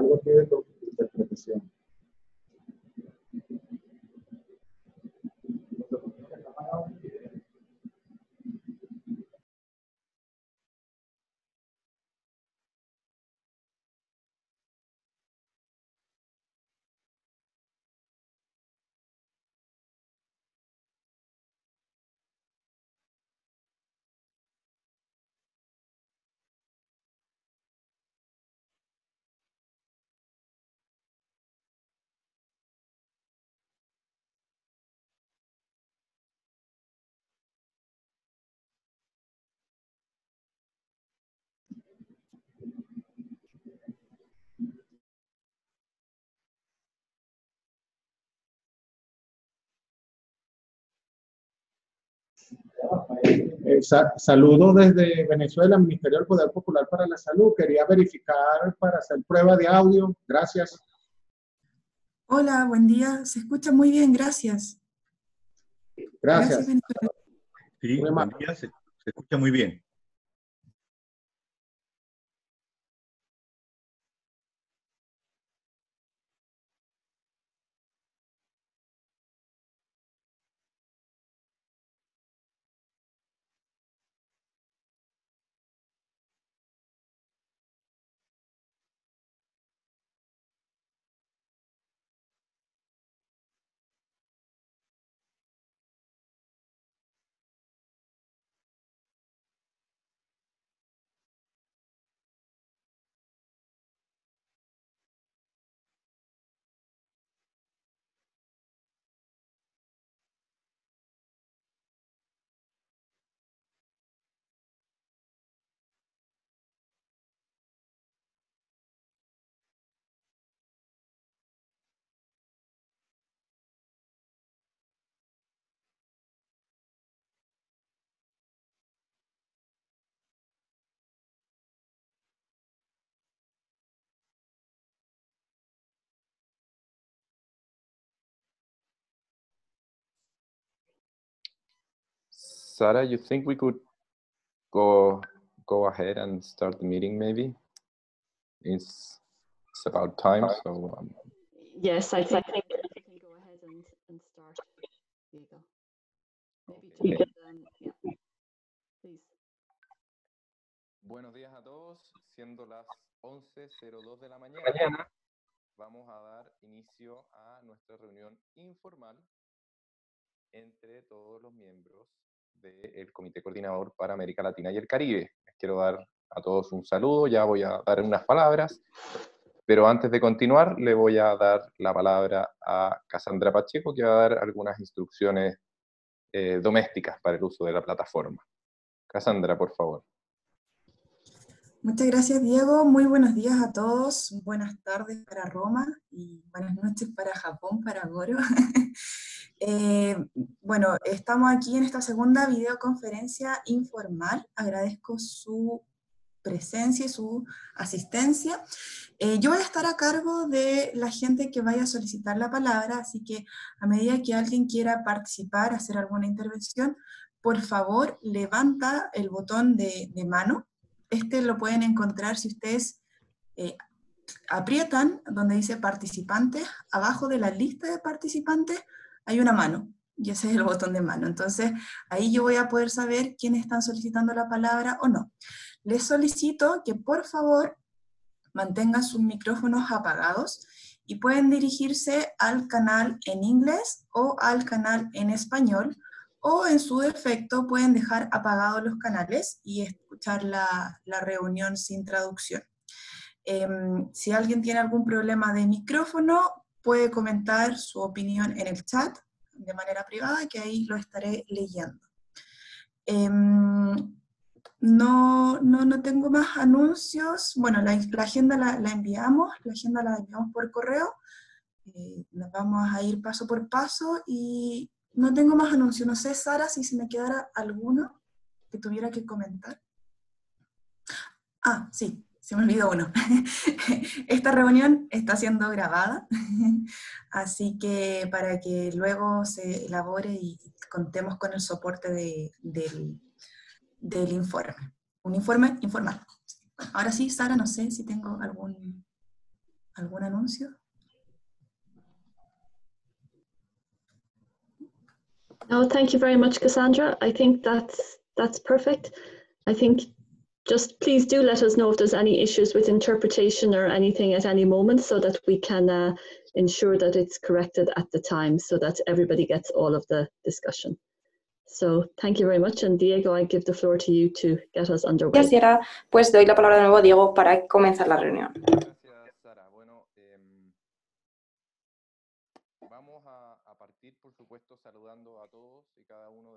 algo aquí de tu interpretación. Saludo desde Venezuela, Ministerio del Poder Popular para la Salud. Quería verificar para hacer prueba de audio. Gracias. Hola, buen día. Se escucha muy bien, gracias. Gracias. Venezuela. Sí, buen día, se escucha muy bien. Sarah, you think we could go ahead and start the meeting maybe? It's about time, so... Yes, I think we can go ahead and start, Diego. Maybe to yeah. Please. Buenos días a todos, siendo las 11:02 de la mañana, vamos a dar inicio a nuestra reunión informal entre todos los miembros del Comité Coordinador para América Latina y el Caribe. Les quiero dar a todos un saludo, ya voy a dar unas palabras, pero antes de continuar le voy a dar la palabra a Cassandra Pacheco, que va a dar algunas instrucciones domésticas para el uso de la plataforma. Cassandra, por favor. Muchas gracias, Diego. Muy buenos días a todos. Buenas tardes para Roma y buenas noches para Japón, para Goro. Bueno, estamos aquí en esta segunda videoconferencia informal. Agradezco su presencia y su asistencia. Yo voy a estar a cargo de la gente que vaya a solicitar la palabra, así que a medida que alguien quiera participar, hacer alguna intervención, por favor, levanta el botón de mano. Este lo pueden encontrar si ustedes aprietan donde dice participantes, abajo de la lista de participantes hay una mano, y ese es el botón de mano. Entonces, ahí yo voy a poder saber quiénes están solicitando la palabra o no. Les solicito que por favor mantengan sus micrófonos apagados y pueden dirigirse al canal en inglés o al canal en español, o en su defecto pueden dejar apagados los canales y escuchar la reunión sin traducción. Si alguien tiene algún problema de micrófono, puede comentar su opinión en el chat de manera privada, que ahí lo estaré leyendo. No tengo más anuncios. Bueno, la agenda la enviamos por correo. Nos vamos a ir paso por paso y no tengo más anuncios. No sé, Sara, si se me quedara alguno que tuviera que comentar. Ah, sí, se me olvidó uno. Esta reunión está siendo grabada, así que para que luego se elabore y contemos con el soporte del informe. Un informe informal. Ahora sí, Sara, no sé si tengo algún... ¿Algún anuncio? No, thank you very much, Cassandra. I think that's perfect. I think just please do let us know if there's any issues with interpretation or anything at any moment so that we can ensure that it's corrected at the time so that everybody gets all of the discussion. So thank you very much, and Diego, I give the floor to you to get us underway. Gracias, y ahora pues doy la palabra de nuevo a Diego para comenzar la reunión. Gracias, Sara. Bueno, vamos a partir, por supuesto, saludando a todos y cada uno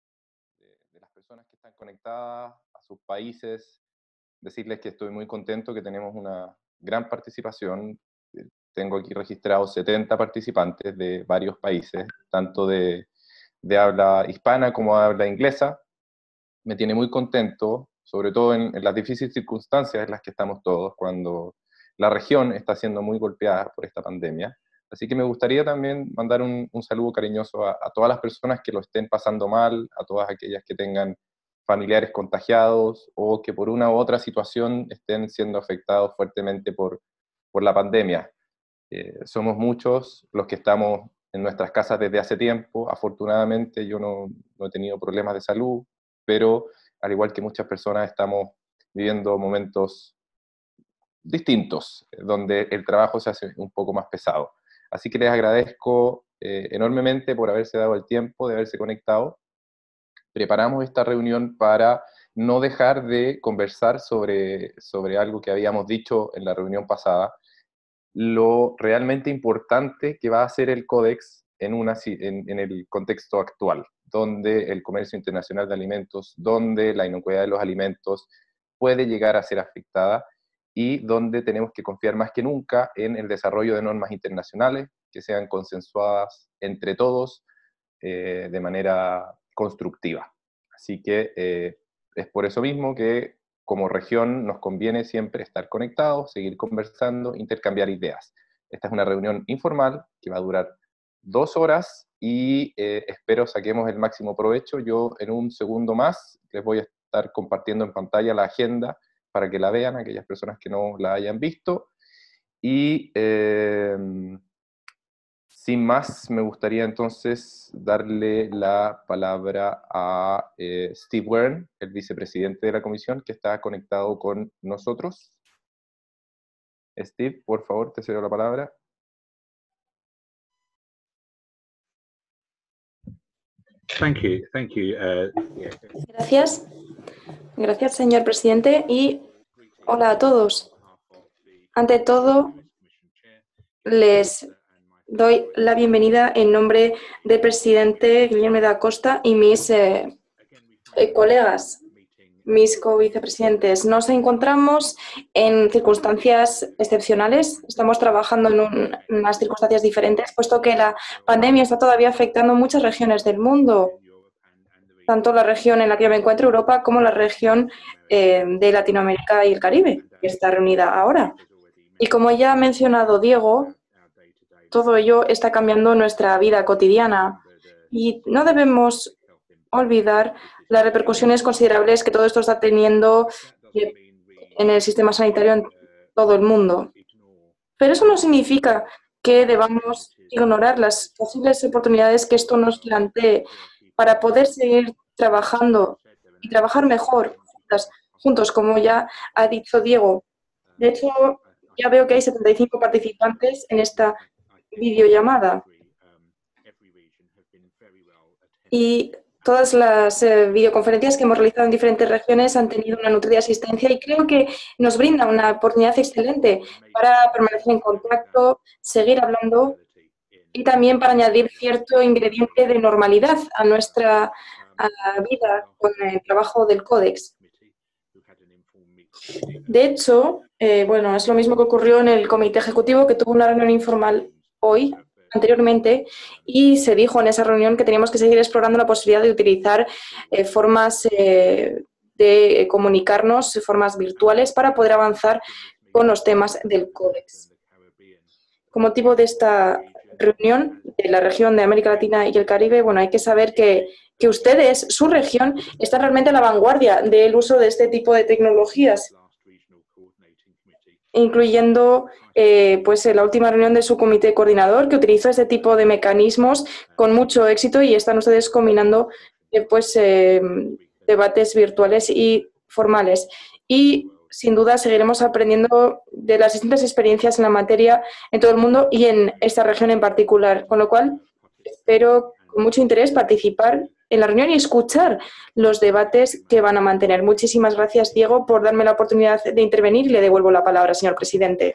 de las personas que están conectadas a sus países. Decirles que estoy muy contento, que tenemos una gran participación. Tengo aquí registrados 70 participantes de varios países, tanto de habla hispana como de habla inglesa. Me tiene muy contento, sobre todo en las difíciles circunstancias en las que estamos todos, cuando la región está siendo muy golpeada por esta pandemia. Así que me gustaría también mandar un saludo cariñoso a todas las personas que lo estén pasando mal, a todas aquellas que tengan familiares contagiados o que por una u otra situación estén siendo afectados fuertemente por la pandemia. Somos muchos los que estamos en nuestras casas desde hace tiempo. Afortunadamente yo no he tenido problemas de salud, pero al igual que muchas personas estamos viviendo momentos distintos, donde el trabajo se hace un poco más pesado. Así que les agradezco enormemente por haberse dado el tiempo de haberse conectado. Preparamos esta reunión para no dejar de conversar sobre algo que habíamos dicho en la reunión pasada, lo realmente importante que va a ser el Códex en el contexto actual, donde el comercio internacional de alimentos, donde la inocuidad de los alimentos puede llegar a ser afectada y donde tenemos que confiar más que nunca en el desarrollo de normas internacionales que sean consensuadas entre todos de manera constructiva. Así que es por eso mismo que como región nos conviene siempre estar conectados, seguir conversando, intercambiar ideas. Esta es una reunión informal que va a durar 2 horas y espero saquemos el máximo provecho. Yo en un segundo más les voy a estar compartiendo en pantalla la agenda para que la vean, aquellas personas que no la hayan visto. Y sin más, me gustaría entonces darle la palabra a Steve Wern, el vicepresidente de la comisión, que está conectado con nosotros. Steve, por favor, te cedo la palabra. Thank you. Gracias. Gracias, señor presidente, y hola a todos. Ante todo, les doy la bienvenida en nombre del presidente Guillermo da Costa y mis colegas, mis co-vicepresidentes. Nos encontramos en circunstancias excepcionales. Estamos trabajando en unas circunstancias diferentes, puesto que la pandemia está todavía afectando muchas regiones del mundo, tanto la región en la que yo me encuentro, Europa, como la región de Latinoamérica y el Caribe, que está reunida ahora. Y como ya ha mencionado Diego, todo ello está cambiando nuestra vida cotidiana y no debemos olvidar las repercusiones considerables que todo esto está teniendo en el sistema sanitario en todo el mundo. Pero eso no significa que debamos ignorar las posibles oportunidades que esto nos plantee para poder seguir trabajando y trabajar mejor juntos, como ya ha dicho Diego. De hecho, ya veo que hay 75 participantes en esta videollamada. Y todas las videoconferencias que hemos realizado en diferentes regiones han tenido una nutrida asistencia y creo que nos brinda una oportunidad excelente para permanecer en contacto, seguir hablando y también para añadir cierto ingrediente de normalidad a nuestra vida con el trabajo del Códex. De hecho, bueno, es lo mismo que ocurrió en el Comité Ejecutivo, que tuvo una reunión informal hoy, anteriormente, y se dijo en esa reunión que teníamos que seguir explorando la posibilidad de utilizar formas de comunicarnos, formas virtuales, para poder avanzar con los temas del Códex. Con motivo de esta reunión de la región de América Latina y el Caribe, bueno, hay que saber que ustedes, su región, está realmente a la vanguardia del uso de este tipo de tecnologías. incluyendo pues en la última reunión de su comité coordinador, que utilizó este tipo de mecanismos con mucho éxito, y están ustedes combinando debates virtuales y formales. Y sin duda seguiremos aprendiendo de las distintas experiencias en la materia en todo el mundo y en esta región en particular, con lo cual espero con mucho interés participar en la reunión y escuchar los debates que van a mantener. Muchísimas gracias, Diego, por darme la oportunidad de intervenir, y le devuelvo la palabra, señor presidente.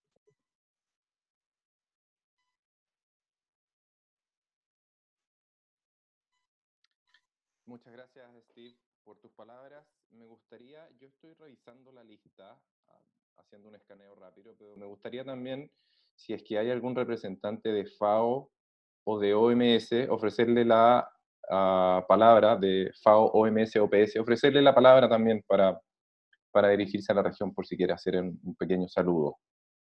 Muchas gracias, Steve, por tus palabras. Me gustaría, yo estoy revisando la lista, haciendo un escaneo rápido, pero me gustaría también, si es que hay algún representante de FAO o de OMS, ofrecerle la palabra de FAO, OMS, OPS, ofrecerle la palabra también para dirigirse a la región por si quiere hacer un pequeño saludo.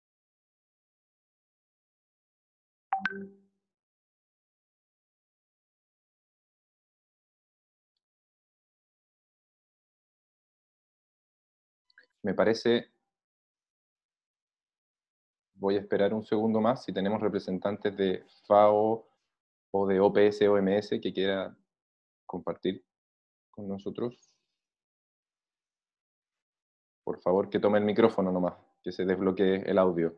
Me parece, voy a esperar un segundo más, si tenemos representantes de FAO o de OPS, OMS que quiera compartir con nosotros. Por favor, que tome el micrófono nomás, que se desbloquee el audio.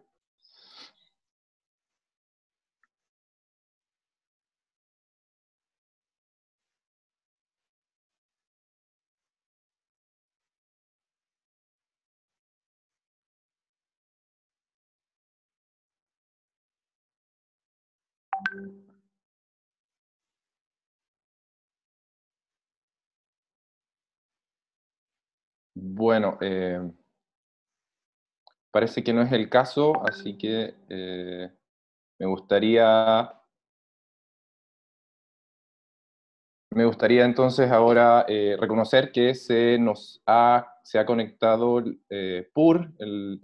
Bueno, parece que no es el caso, así que me gustaría entonces ahora reconocer que se ha conectado Pur, el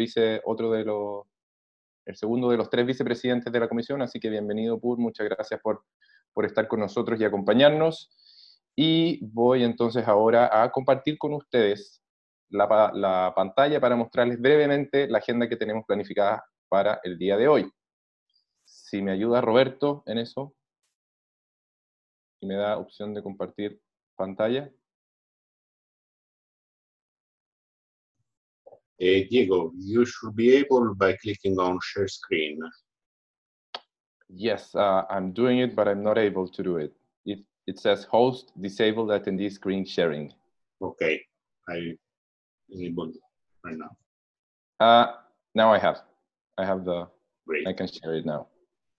segundo de los 3 vicepresidentes de la comisión, así que bienvenido, Pur, muchas gracias por estar con nosotros y acompañarnos. Y voy entonces ahora a compartir con ustedes la pantalla para mostrarles brevemente la agenda que tenemos planificada para el día de hoy. Si me ayuda Roberto en eso, y me da opción de compartir pantalla. Diego, you should be able by clicking on share screen. Yes, I'm doing it, but I'm not able to do it. It says host disabled attendee screen sharing. Okay, I enabled right now. Now I have the, Great. I can share it now.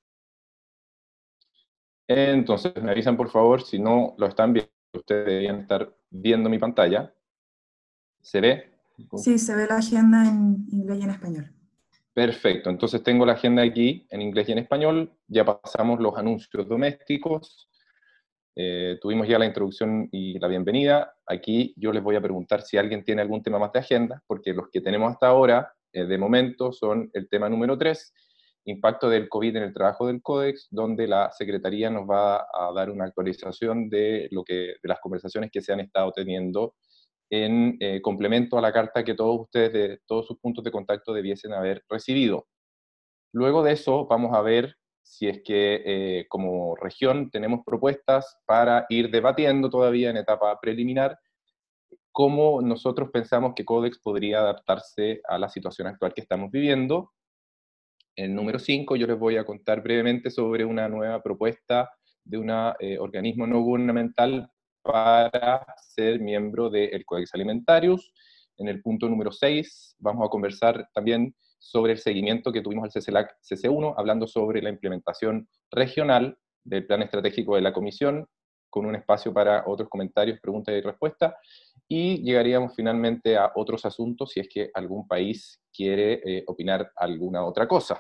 Entonces, me avisan por favor si no lo están viendo. Ustedes deberían estar viendo mi pantalla. ¿Se ve? Sí, se ve la agenda en inglés y en español. Perfecto, entonces tengo la agenda aquí en inglés y en español. Ya pasamos los anuncios domésticos. Tuvimos ya la introducción y la bienvenida. Aquí yo les voy a preguntar si alguien tiene algún tema más de agenda, porque los que tenemos hasta ahora, de momento, son el tema número 3, impacto del COVID en el trabajo del Códex, donde la Secretaría nos va a dar una actualización de las conversaciones que se han estado teniendo en complemento a la carta que todos ustedes de todos sus puntos de contacto debiesen haber recibido. Luego de eso vamos a ver si es que como región tenemos propuestas para ir debatiendo todavía en etapa preliminar cómo nosotros pensamos que Codex podría adaptarse a la situación actual que estamos viviendo. En número 5 yo les voy a contar brevemente sobre una nueva propuesta de un organismo no gubernamental para ser miembro del Codex Alimentarius. En el punto número 6 vamos a conversar también sobre el seguimiento que tuvimos al CCLAC CC1, hablando sobre la implementación regional del plan estratégico de la Comisión, con un espacio para otros comentarios, preguntas y respuestas, y llegaríamos finalmente a otros asuntos si es que algún país quiere opinar alguna otra cosa.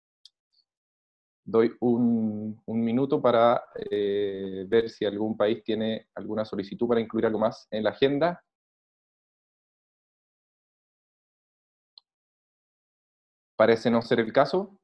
Doy un minuto para ver si algún país tiene alguna solicitud para incluir algo más en la agenda. Parece no ser el caso.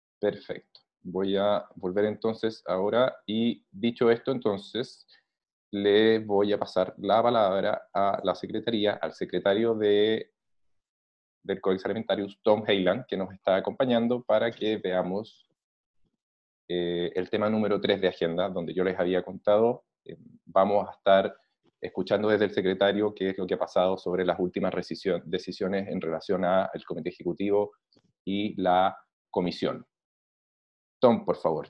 Perfecto. Voy a volver entonces ahora, y dicho esto, entonces, le voy a pasar la palabra a la secretaría, al secretario del Codex Alimentarius, Tom Heyland, que nos está acompañando para que veamos el tema número 3 de agenda, donde yo les había contado. Vamos a estar escuchando desde el secretario qué es lo que ha pasado sobre las últimas decisiones en relación al Comité Ejecutivo y la Comisión. Tom, por favor,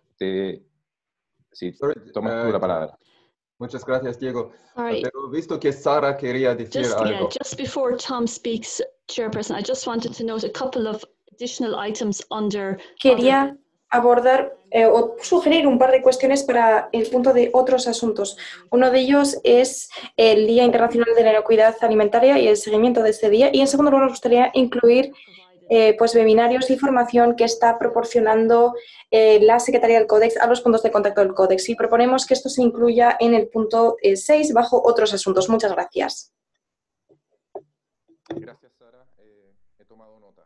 tomas tú la palabra. Muchas gracias, Diego. Sorry. Pero visto que Sara quería decir algo. Just before Tom speaks, Chairperson, I just wanted to note a couple of additional items under... Quería abordar o sugerir un par de cuestiones para el punto de otros asuntos. Uno de ellos es el Día Internacional de la Inocuidad Alimentaria y el seguimiento de este día. Y en segundo lugar, nos gustaría incluir pues webinarios y formación que está proporcionando la Secretaría del Códex a los puntos de contacto del Códex. Y proponemos que esto se incluya en el punto 6 bajo otros asuntos. Muchas gracias. Gracias, Sara. He tomado nota.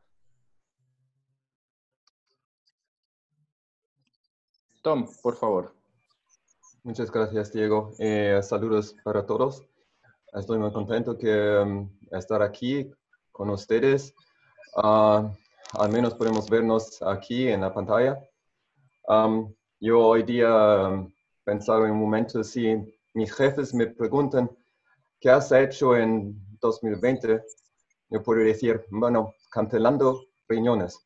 Tom, por favor. Muchas gracias, Diego. Saludos para todos. Estoy muy contento de estar aquí con ustedes. Al menos podemos vernos aquí en la pantalla. Yo hoy día pensaba en un momento, si mis jefes me preguntan qué has hecho en 2020, yo puedo decir, bueno, cancelando reuniones.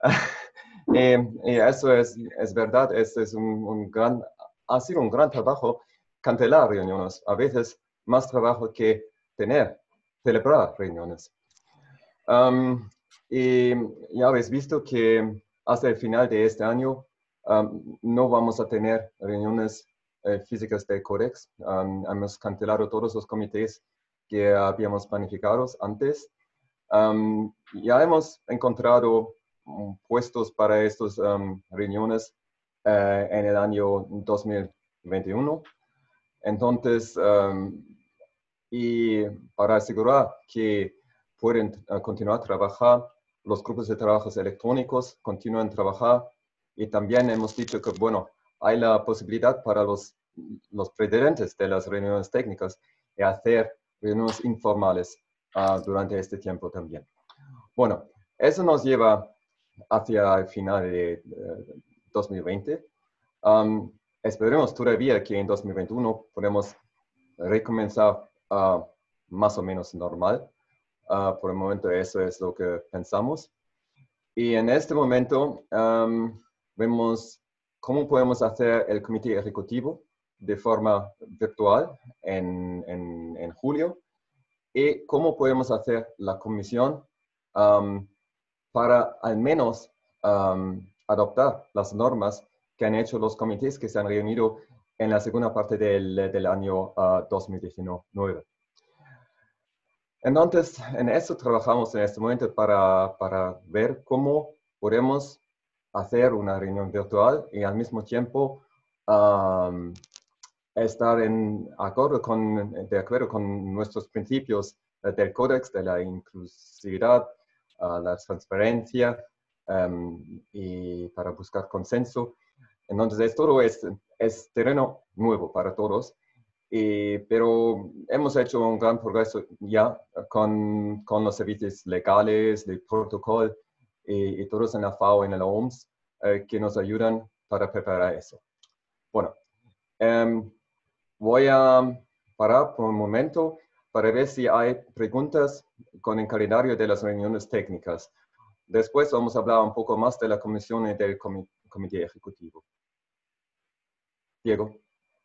Y eso es verdad, este es ha sido un gran trabajo cancelar reuniones, a veces más trabajo que celebrar reuniones. Y ya habéis visto que hasta el final de este año no vamos a tener reuniones físicas del Codex. Hemos cancelado todos los comités que habíamos planificado antes. Ya hemos encontrado puestos para estas reuniones en el año 2021. Entonces, y para asegurar que pueden continuar a trabajar, los grupos de trabajos electrónicos continúan a trabajar, y también hemos dicho que, bueno, hay la posibilidad para los presidentes de las reuniones técnicas de hacer reuniones informales durante este tiempo también. Bueno, eso nos lleva hacia el final de 2020. Esperemos todavía que en 2021 podemos recomenzar más o menos normal. Por el momento eso es lo que pensamos. Y en este momento vemos cómo podemos hacer el comité ejecutivo de forma virtual en julio, y cómo podemos hacer la comisión para al menos adoptar las normas que han hecho los comités que se han reunido en la segunda parte del año 2019. Entonces, en eso trabajamos en este momento para ver cómo podemos hacer una reunión virtual y al mismo tiempo estar de acuerdo con nuestros principios del Códex, de la inclusividad, la transparencia y para buscar consenso. Entonces, todo es terreno nuevo para todos. Pero hemos hecho un gran progreso ya con los servicios legales, del protocolo y todos en la FAO y en la OMS que nos ayudan para preparar eso. Bueno, voy a parar por un momento para ver si hay preguntas con el calendario de las reuniones técnicas. Después vamos a hablar un poco más de la comisión y del comité ejecutivo. Diego.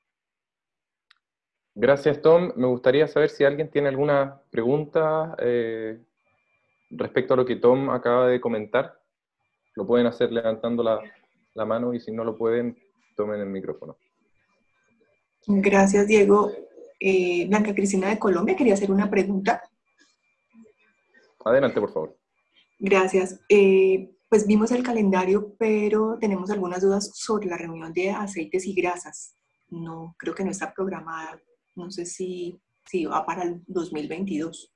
Gracias, Tom. Me gustaría saber si alguien tiene alguna pregunta respecto a lo que Tom acaba de comentar. Lo pueden hacer levantando la mano, y si no lo pueden, tomen el micrófono. Gracias, Diego. Blanca Cristina de Colombia quería hacer una pregunta. Adelante, por favor. Gracias. Pues vimos el calendario, pero tenemos algunas dudas sobre la reunión de aceites y grasas. No, creo que no está programada. No sé si va para el 2022.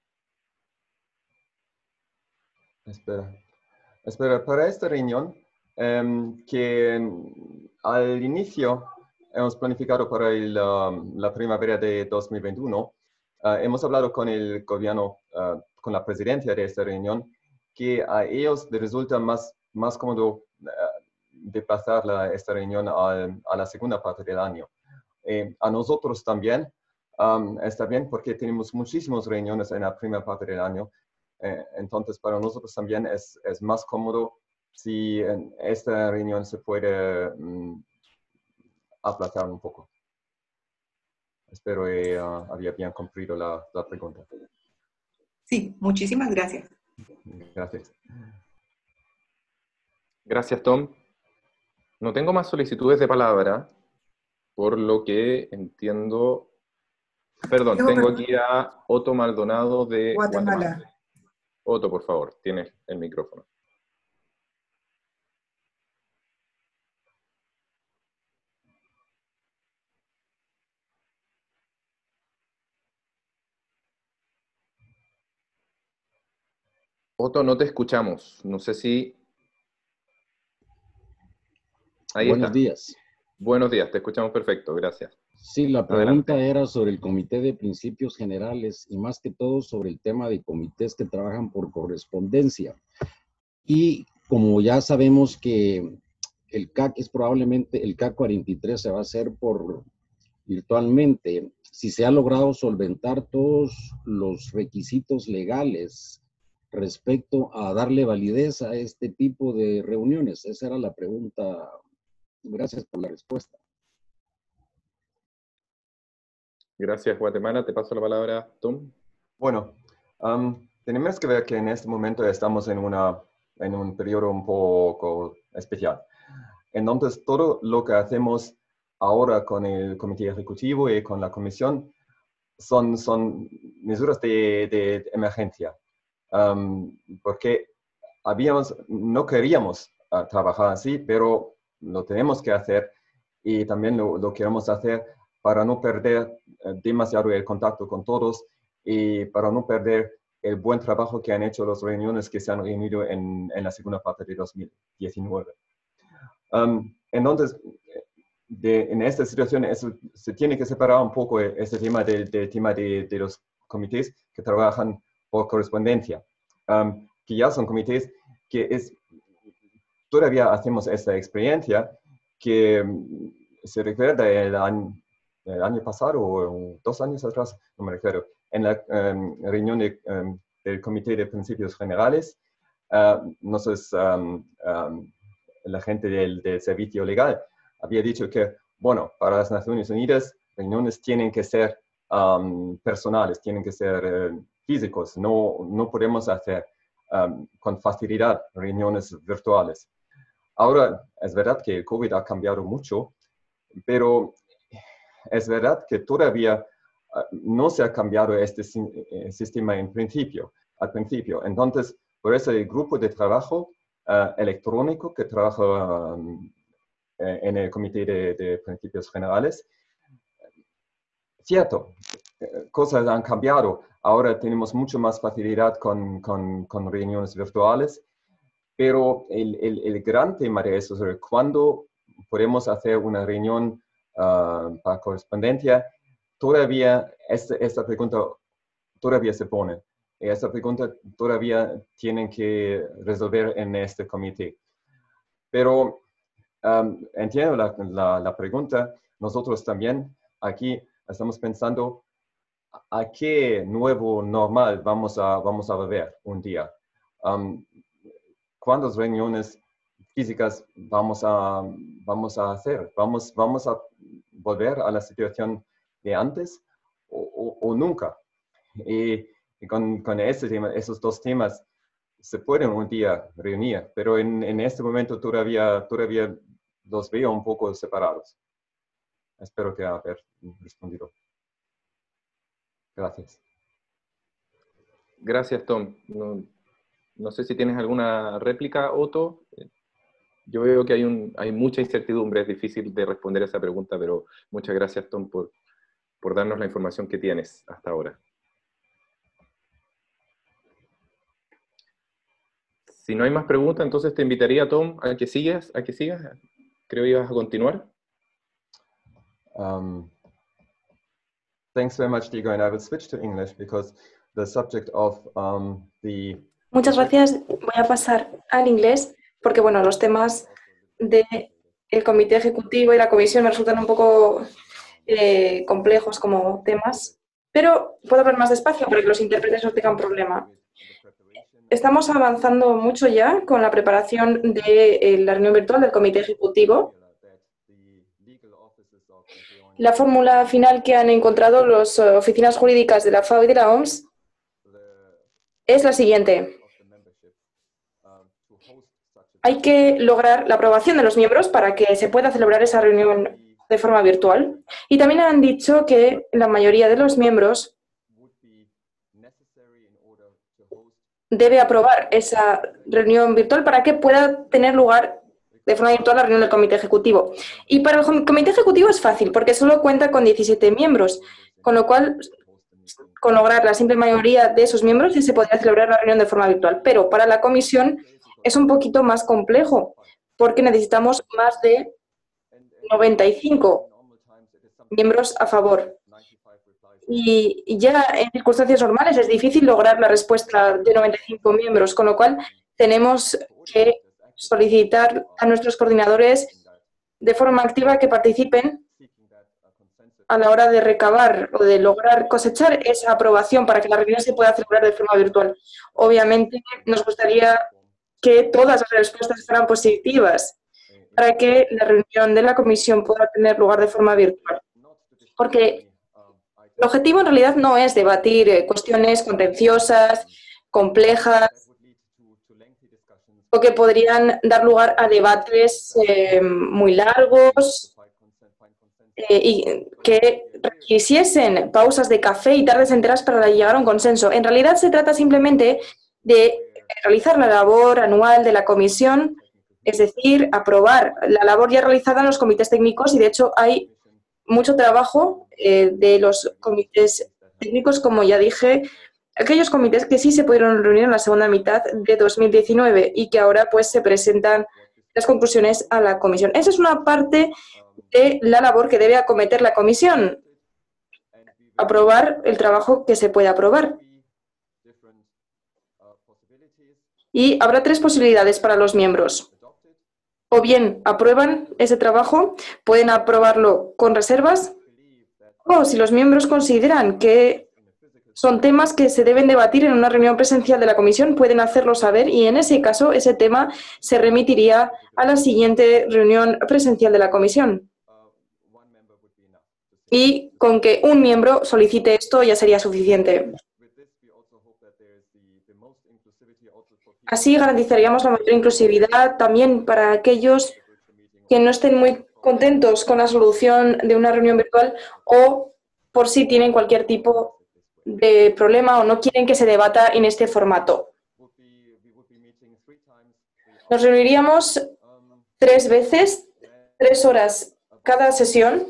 Espera, para esta reunión que al inicio hemos planificado para la primavera de 2021. Hemos hablado con el gobierno, con la presidencia de esta reunión, que a ellos les resulta más cómodo de pasar esta reunión a la segunda parte del año. A nosotros también está bien porque tenemos muchísimas reuniones en la primera parte del año. Entonces, para nosotros también es más cómodo si en esta reunión se puede aplazar un poco. Espero que había bien comprendido la pregunta. Sí, muchísimas gracias. Gracias. Gracias, Tom. No tengo más solicitudes de palabra, por lo que entiendo... Perdón, tengo aquí a Otto Maldonado de Guatemala. Otto, por favor, tienes el micrófono. Otto, no te escuchamos. No sé si... Ahí Buenos está. días. Buenos días, te escuchamos perfecto, gracias. Sí, la pregunta Adelante. era sobre el Comité de Principios Generales y más que todo sobre el tema de comités que trabajan por correspondencia. Y como ya sabemos que el CAC es probablemente, el CAC 43 se va a hacer virtualmente, si se ha logrado solventar todos los requisitos legales respecto a darle validez a este tipo de reuniones. Esa era la pregunta. Gracias por la respuesta. Gracias, Guatemala. Te paso la palabra, Tom. Bueno, tenemos que ver que en este momento estamos en un periodo un poco especial. Entonces, todo lo que hacemos ahora con el comité ejecutivo y con la comisión son medidas de emergencia. Porque no queríamos trabajar así, pero lo tenemos que hacer y también lo queremos hacer para no perder demasiado el contacto con todos y para no perder el buen trabajo que han hecho las reuniones que se han reunido en la segunda parte de 2019. Entonces, en esta situación se tiene que separar un poco este tema del tema de los comités que trabajan por correspondencia, que ya son comités que todavía hacemos esta experiencia que se recuerda el año pasado o 2 años atrás, no me recuerdo, en la reunión del Comité de Principios Generales, la gente del Servicio Legal había dicho que, bueno, para las Naciones Unidas, reuniones tienen que ser personales, tienen que ser físicos, no podemos hacer con facilidad reuniones virtuales. Ahora, es verdad que el COVID ha cambiado mucho, pero es verdad que todavía no se ha cambiado este sistema al principio. Entonces, por eso el grupo de trabajo electrónico que trabaja en el Comité de Principios Generales, cierto, cosas han cambiado. Ahora tenemos mucho más facilidad con reuniones virtuales, pero el gran tema de eso es cuándo podemos hacer una reunión para correspondencia. Todavía esta pregunta todavía se pone. Esta pregunta todavía tienen que resolver en este comité. Pero entiendo la pregunta. Nosotros también aquí estamos pensando a qué nuevo normal vamos a ver un día. ¿Cuántas reuniones físicas vamos a hacer? ¿Vamos a volver a la situación de antes o nunca? Y con esos dos temas se pueden un día reunir, pero en este momento todavía los veo un poco separados. Espero que haber respondido. Gracias. Gracias, Tom. No sé si tienes alguna réplica, Otto. Yo veo que hay mucha incertidumbre, es difícil de responder esa pregunta, pero muchas gracias, Tom, por darnos la información que tienes hasta ahora. Si no hay más preguntas, entonces te invitaría, Tom, a que sigas. Creo que ibas a continuar. Thanks very much, Diego, and I will switch to English because the subject of the... Muchas gracias. Voy a pasar al inglés porque, bueno, los temas del comité ejecutivo y la comisión me resultan un poco complejos como temas, pero puedo hablar más despacio para que los intérpretes no tengan problema. Estamos avanzando mucho ya con la preparación de la reunión virtual del comité ejecutivo. La fórmula final que han encontrado las oficinas jurídicas de la FAO y de la OMS es la siguiente. Hay que lograr la aprobación de los miembros para que se pueda celebrar esa reunión de forma virtual. Y también han dicho que la mayoría de los miembros debe aprobar esa reunión virtual para que pueda tener lugar de forma virtual la reunión del comité ejecutivo. Y para el comité ejecutivo es fácil, porque solo cuenta con 17 miembros, con lo cual, con lograr la simple mayoría de esos miembros, ya se podría celebrar la reunión de forma virtual. Pero para la comisión es un poquito más complejo, porque necesitamos más de 95 miembros a favor. Y ya en circunstancias normales es difícil lograr la respuesta de 95 miembros, con lo cual tenemos que solicitar a nuestros coordinadores de forma activa que participen a la hora de recabar o de lograr cosechar esa aprobación para que la reunión se pueda celebrar de forma virtual. Obviamente nos gustaría que todas las respuestas fueran positivas para que la reunión de la comisión pueda tener lugar de forma virtual. Porque el objetivo en realidad no es debatir cuestiones contenciosas, complejas, o que podrían dar lugar a debates muy largos y que requisiesen pausas de café y tardes enteras para llegar a un consenso. En realidad se trata simplemente de realizar la labor anual de la comisión, es decir, aprobar la labor ya realizada en los comités técnicos y de hecho hay mucho trabajo de los comités técnicos, como ya dije, aquellos comités que sí se pudieron reunir en la segunda mitad de 2019 y que ahora pues se presentan las conclusiones a la comisión. Esa es una parte de la labor que debe acometer la comisión, aprobar el trabajo que se puede aprobar. Y habrá tres posibilidades para los miembros. O bien aprueban ese trabajo, pueden aprobarlo con reservas, o si los miembros consideran que son temas que se deben debatir en una reunión presencial de la comisión, pueden hacerlo saber y en ese caso ese tema se remitiría a la siguiente reunión presencial de la comisión. Y con que un miembro solicite esto ya sería suficiente. Así garantizaríamos la mayor inclusividad también para aquellos que no estén muy contentos con la solución de una reunión virtual o por si tienen cualquier tipo de problema o no quieren que se debata en este formato. Nos reuniríamos 3 veces, 3 horas cada sesión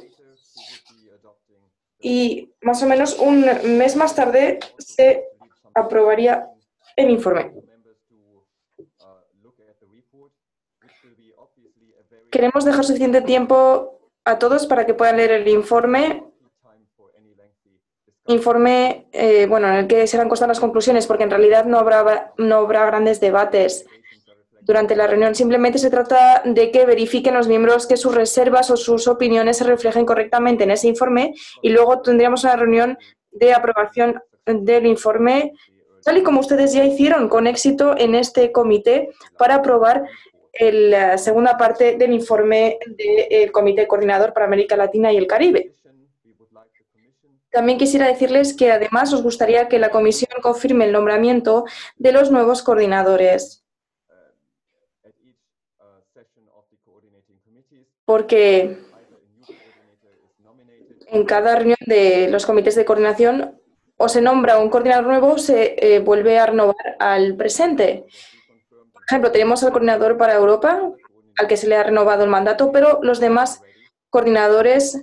y más o menos un mes más tarde se aprobaría el informe. Queremos dejar suficiente tiempo a todos para que puedan leer el informe. Bueno, en el que serán constadas las conclusiones, porque en realidad no habrá grandes debates durante la reunión. Simplemente se trata de que verifiquen los miembros que sus reservas o sus opiniones se reflejen correctamente en ese informe y luego tendríamos una reunión de aprobación del informe, tal y como ustedes ya hicieron con éxito en este comité para aprobar la segunda parte del informe del Comité Coordinador para América Latina y el Caribe. También quisiera decirles que además nos gustaría que la comisión confirme el nombramiento de los nuevos coordinadores, porque en cada reunión de los comités de coordinación o se nombra un coordinador nuevo o se vuelve a renovar al presente. Por ejemplo, tenemos al coordinador para Europa, al que se le ha renovado el mandato, pero los demás coordinadores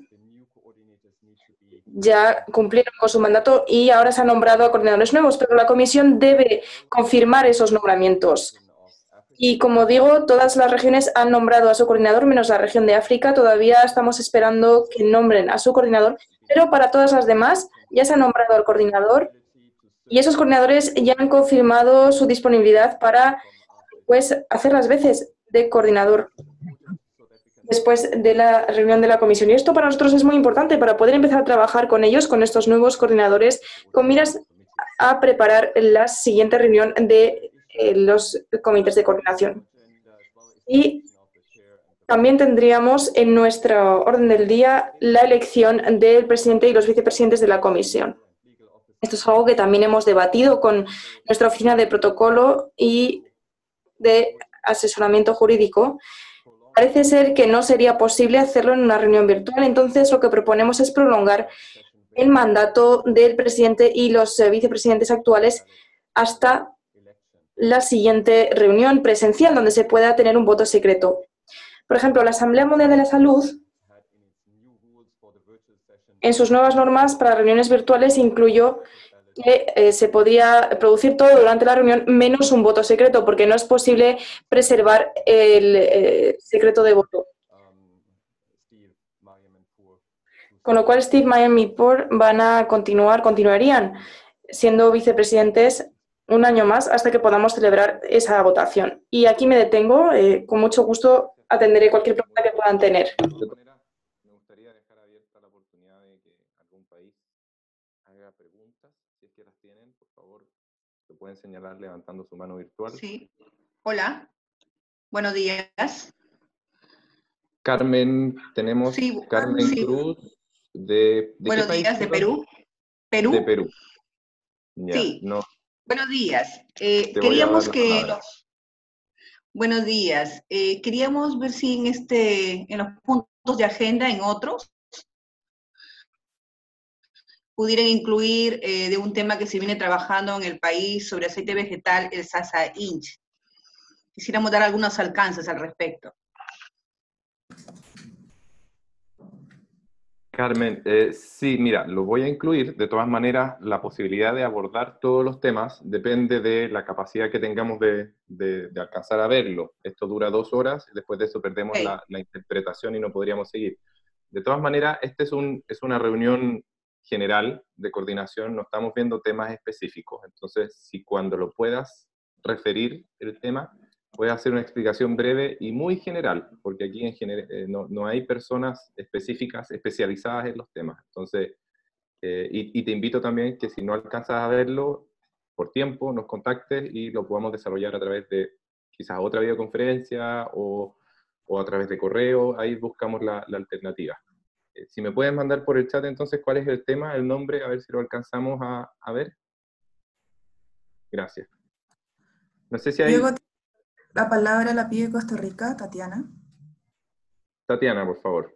ya cumplieron con su mandato y ahora se han nombrado a coordinadores nuevos, pero la comisión debe confirmar esos nombramientos. Y como digo, todas las regiones han nombrado a su coordinador, menos la región de África. Todavía estamos esperando que nombren a su coordinador, pero para todas las demás ya se ha nombrado al coordinador y esos coordinadores ya han confirmado su disponibilidad para pues, hacer las veces de coordinador después de la reunión de la comisión. Y esto para nosotros es muy importante para poder empezar a trabajar con ellos, con estos nuevos coordinadores, con miras a preparar la siguiente reunión de los comités de coordinación. Y también tendríamos en nuestro orden del día la elección del presidente y los vicepresidentes de la comisión. Esto es algo que también hemos debatido con nuestra oficina de protocolo y de asesoramiento jurídico. Parece ser que no sería posible hacerlo en una reunión virtual, entonces lo que proponemos es prolongar el mandato del presidente y los vicepresidentes actuales hasta la siguiente reunión presencial, donde se pueda tener un voto secreto. Por ejemplo, la Asamblea Mundial de la Salud, en sus nuevas normas para reuniones virtuales, incluyó que se podía producir todo durante la reunión menos un voto secreto, porque no es posible preservar el secreto de voto. Con lo cual Steve, Mayem y Por van a continuarían siendo vicepresidentes un año más hasta que podamos celebrar esa votación. Y aquí me detengo, con mucho gusto atenderé cualquier pregunta que puedan tener. Me gustaría dejar abierta la oportunidad de que algún país haga preguntas, si es que las tienen, por favor, lo pueden señalar levantando su mano virtual. Sí. Hola, buenos días. Carmen, tenemos Sí, Carmen sí. Cruz, ¿de buenos qué país? días, de Perú. ¿Perú? De Perú. Ya, Sí. no, Buenos días. te voy a Queríamos dar la que palabra. Buenos días. Queríamos ver si en los puntos de agenda, en otros, pudieran incluir de un tema que se viene trabajando en el país sobre aceite vegetal, el Sasa Inch. Quisiéramos dar algunos alcances al respecto. Carmen, sí, mira, lo voy a incluir. De todas maneras, la posibilidad de abordar todos los temas depende de la capacidad que tengamos de alcanzar a verlo. Esto dura 2 horas, después de eso perdemos Okay. la interpretación y no podríamos seguir. De todas maneras, este es una reunión general de coordinación, no estamos viendo temas específicos. Entonces, si cuando lo puedas referir el tema, puedes hacer una explicación breve y muy general, porque aquí no hay personas específicas, especializadas en los temas. Entonces, y te invito también que si no alcanzas a verlo por tiempo, nos contactes y lo podamos desarrollar a través de quizás otra videoconferencia o a través de correo. Ahí buscamos la alternativa. Si me pueden mandar por el chat entonces cuál es el tema, el nombre, a ver si lo alcanzamos a ver. Gracias. No sé si hay... Luego la palabra la pide Costa Rica, Tatiana. Tatiana, por favor.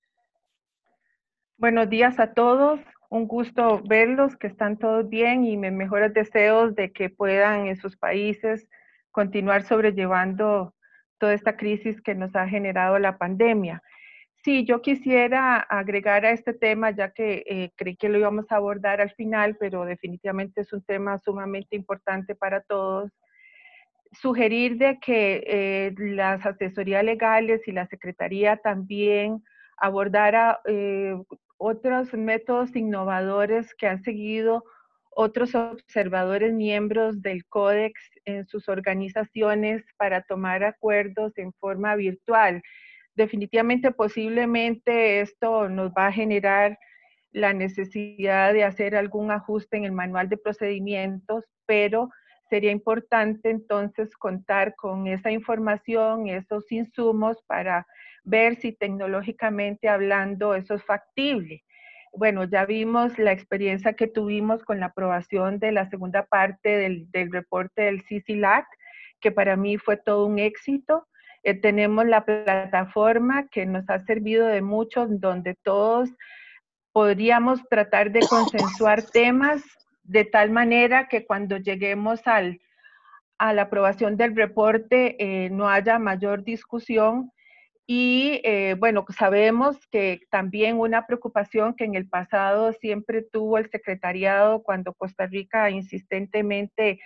Buenos días a todos, un gusto verlos, que están todos bien y mis mejores deseos de que puedan en sus países continuar sobrellevando toda esta crisis que nos ha generado la pandemia. Sí, yo quisiera agregar a este tema, ya que creí que lo íbamos a abordar al final, pero definitivamente es un tema sumamente importante para todos. Sugerir de que las asesorías legales y la Secretaría también abordara otros métodos innovadores que han seguido otros observadores miembros del Códex en sus organizaciones para tomar acuerdos en forma virtual. Definitivamente, posiblemente esto nos va a generar la necesidad de hacer algún ajuste en el manual de procedimientos, pero sería importante entonces contar con esa información, esos insumos para ver si tecnológicamente hablando eso es factible. Bueno, ya vimos la experiencia que tuvimos con la aprobación de la segunda parte del reporte del CICILAC, que para mí fue todo un éxito. Tenemos la plataforma que nos ha servido de mucho, donde todos podríamos tratar de consensuar temas de tal manera que cuando lleguemos a la aprobación del reporte no haya mayor discusión. Y bueno, sabemos que también una preocupación que en el pasado siempre tuvo el secretariado cuando Costa Rica insistentemente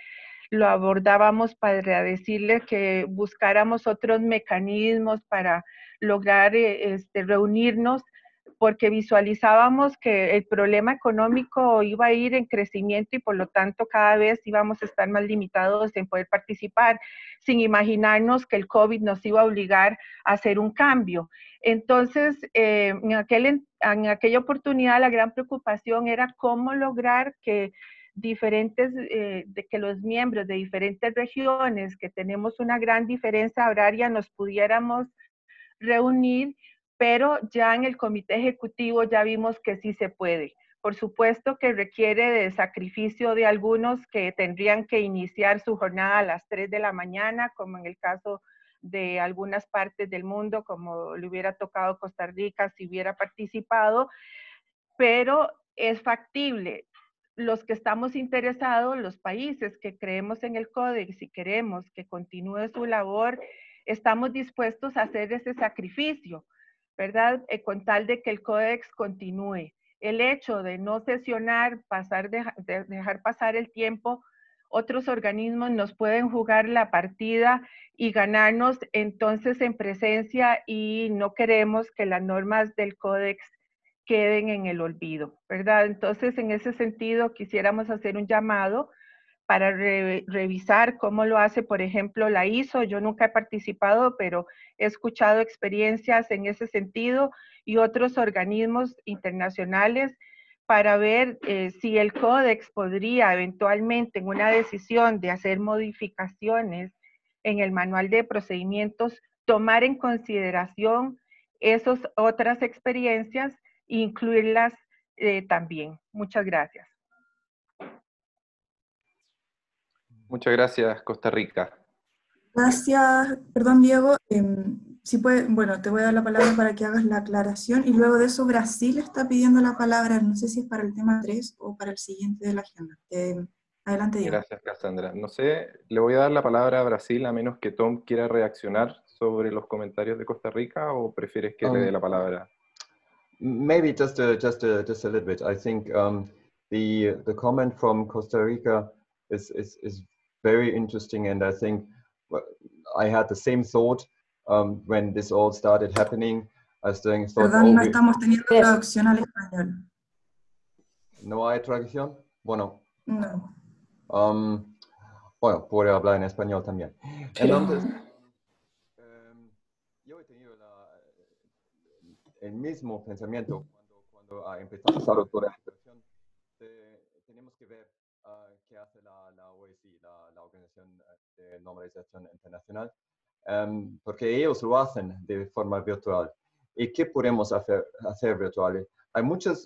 lo abordábamos para decirle que buscáramos otros mecanismos para lograr reunirnos, porque visualizábamos que el problema económico iba a ir en crecimiento y por lo tanto cada vez íbamos a estar más limitados en poder participar, sin imaginarnos que el COVID nos iba a obligar a hacer un cambio. Entonces, en aquella oportunidad la gran preocupación era cómo lograr que que los miembros de diferentes regiones, que tenemos una gran diferencia horaria, nos pudiéramos reunir, pero ya en el comité ejecutivo ya vimos que sí se puede. Por supuesto que requiere de sacrificio de algunos que tendrían que iniciar su jornada a las 3 de la mañana, como en el caso de algunas partes del mundo, como le hubiera tocado Costa Rica si hubiera participado, pero es factible. Los que estamos interesados, los países que creemos en el Codex y queremos que continúe su labor, estamos dispuestos a hacer ese sacrificio, ¿verdad? Con tal de que el Codex continúe. El hecho de no sesionar, dejar pasar el tiempo, otros organismos nos pueden jugar la partida y ganarnos entonces en presencia, y no queremos que las normas del Codex queden en el olvido, ¿verdad? Entonces, en ese sentido, quisiéramos hacer un llamado para revisar cómo lo hace, por ejemplo, la ISO. Yo nunca he participado, pero he escuchado experiencias en ese sentido y otros organismos internacionales para ver si el Códex podría eventualmente, en una decisión de hacer modificaciones en el manual de procedimientos, tomar en consideración esas otras experiencias e incluirlas también. Muchas gracias. Muchas gracias, Costa Rica. Gracias, perdón Diego, si puede, bueno, te voy a dar la palabra para que hagas la aclaración y luego de eso Brasil está pidiendo la palabra, no sé si es para el tema 3 o para el siguiente de la agenda. Adelante Diego. Gracias, Cassandra. No sé, le voy a dar la palabra a Brasil a menos que Tom quiera reaccionar sobre los comentarios de Costa Rica, o prefieres que le dé la palabra. Maybe just a little bit. I think the comment from Costa Rica is very interesting, and I think I had the same thought when this all started happening. I was doing thought, Perdón, no estamos teniendo traducción al español. ¿No hay traducción? Bueno. No. Bueno, puedo hablar en español también. Entonces, yo he tenido el mismo pensamiento cuando empezamos a toda la situación. Tenemos que ver qué hace la OSI, la Organización de Normalización Internacional, porque ellos lo hacen de forma virtual. ¿Y qué podemos hacer virtual? Hay muchas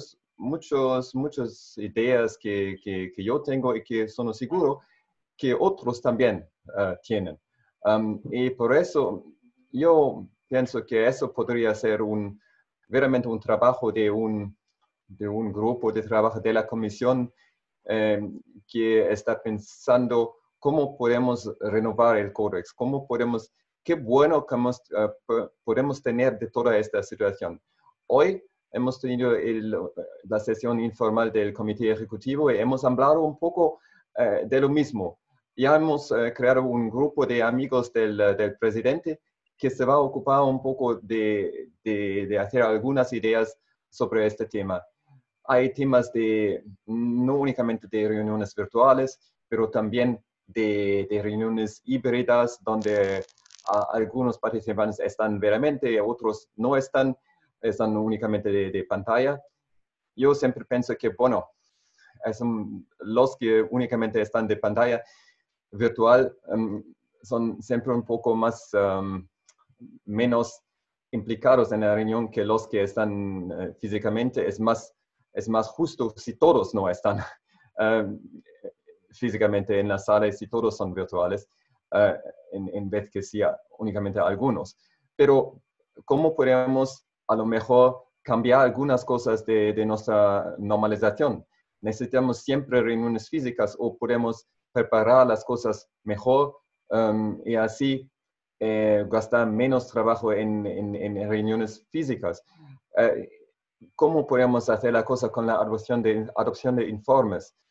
ideas que yo tengo y que son seguro que otros también tienen. Y por eso yo pienso que eso podría ser veramente un trabajo de un grupo de trabajo de la comisión que está pensando cómo podemos renovar el Codex, qué bueno que podemos tener de toda esta situación. Hoy hemos tenido la sesión informal del comité ejecutivo y hemos hablado un poco de lo mismo. Ya hemos creado un grupo de amigos del presidente que se va a ocupar un poco de hacer algunas ideas sobre este tema. Hay temas no únicamente de reuniones virtuales, pero también de reuniones híbridas, donde algunos participantes están veramente, otros no están únicamente de pantalla. Yo siempre pienso que, bueno, los que únicamente están de pantalla virtual son siempre un poco menos implicados en la reunión que los que están físicamente. Es más justo si todos no están físicamente en la sala y si todos son virtuales, en vez que sea únicamente algunos. Pero, ¿cómo podemos a lo mejor cambiar algunas cosas de nuestra normalización? ¿Necesitamos siempre reuniones físicas o podemos preparar las cosas mejor y así gastar menos trabajo en reuniones físicas? ¿Cómo podemos hacer la cosa con la adopción de informes?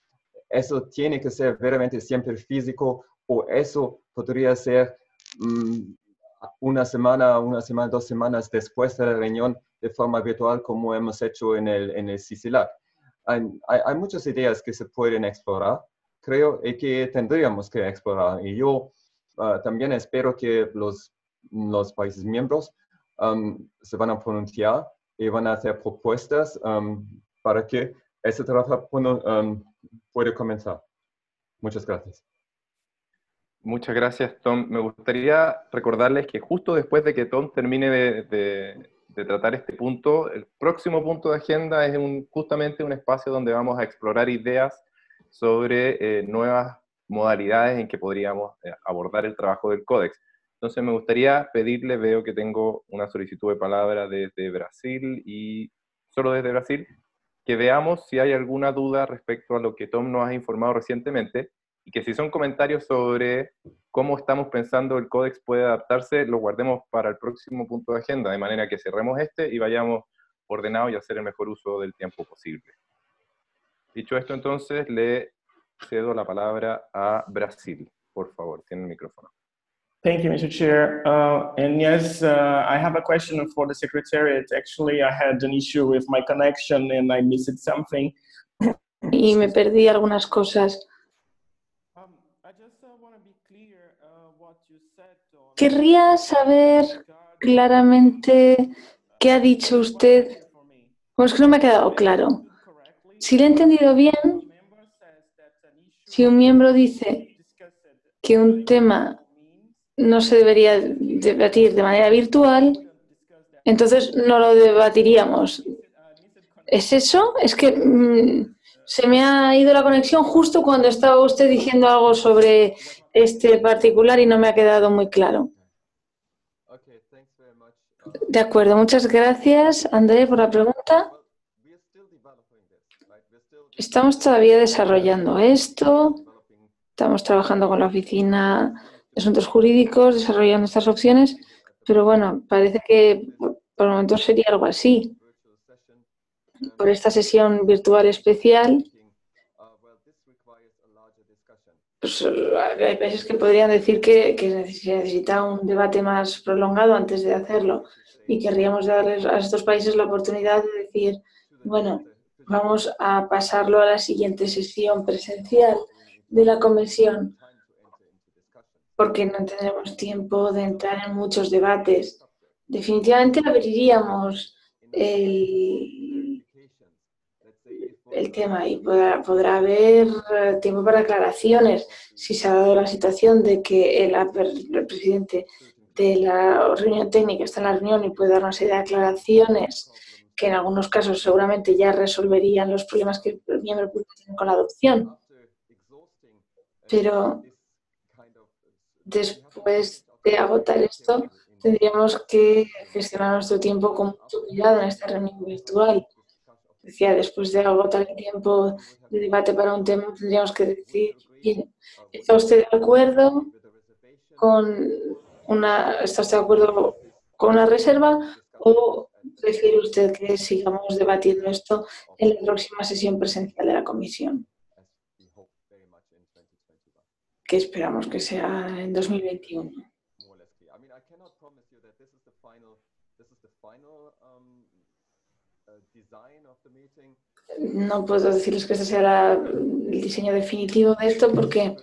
eso tiene que ser verdaderamente siempre físico, o eso podría ser una semana, 2 semanas después de la reunión de forma virtual, como hemos hecho en el CICILAC. Hay muchas ideas que se pueden explorar, creo, y que tendríamos que explorar. Y yo también espero que los países miembros se van a pronunciar y van a hacer propuestas para que ese trabajo pueda comenzar. Muchas gracias. Muchas gracias, Tom. Me gustaría recordarles que justo después de que Tom termine de tratar este punto, el próximo punto de agenda es justamente un espacio donde vamos a explorar ideas sobre nuevas modalidades en que podríamos abordar el trabajo del Códex. Entonces me gustaría pedirle, veo que tengo una solicitud de palabra desde Brasil y solo desde Brasil, que veamos si hay alguna duda respecto a lo que Tom nos ha informado recientemente, y que si son comentarios sobre cómo estamos pensando el Códex puede adaptarse, lo guardemos para el próximo punto de agenda, de manera que cerremos este y vayamos ordenados y hacer el mejor uso del tiempo posible. Dicho esto, entonces, le cedo la palabra a Brasil. Por favor, tiene el micrófono. Thank you, Mr. Chair. And yes, I have a question for the Secretariat. Actually, I had an issue with my connection and I missed something. Y me perdí algunas cosas. Querría saber claramente qué ha dicho usted. Pues que no me ha quedado claro. Si le he entendido bien, si un miembro dice que un tema no se debería debatir de manera virtual, entonces no lo debatiríamos. ¿Es eso? Es que se me ha ido la conexión justo cuando estaba usted diciendo algo sobre este particular y no me ha quedado muy claro. De acuerdo, muchas gracias, André, por la pregunta. Estamos todavía desarrollando esto, estamos trabajando con la Oficina de Asuntos Jurídicos, desarrollando estas opciones, pero bueno, parece que por el momento sería algo así. Por esta sesión virtual especial, pues hay países que podrían decir que se necesita un debate más prolongado antes de hacerlo y querríamos darles a estos países la oportunidad de decir, bueno, vamos a pasarlo a la siguiente sesión presencial de la comisión porque no tendremos tiempo de entrar en muchos debates. Definitivamente abriríamos el tema y podrá haber tiempo para aclaraciones si se ha dado la situación de que el presidente de la reunión técnica está en la reunión y puede dar una serie de aclaraciones que en algunos casos seguramente ya resolverían los problemas que el miembro puede tener con la adopción. Pero después de agotar esto, tendríamos que gestionar nuestro tiempo con mucho cuidado en esta reunión virtual. Decía, después de agotar el tiempo de debate para un tema, tendríamos que decir, bien, ¿está usted de acuerdo ¿está usted de acuerdo con una reserva o prefiere usted que sigamos debatiendo esto en la próxima sesión presencial de la comisión? Que esperamos que sea en 2021. No puedo decirles que este sea el diseño definitivo de esto porque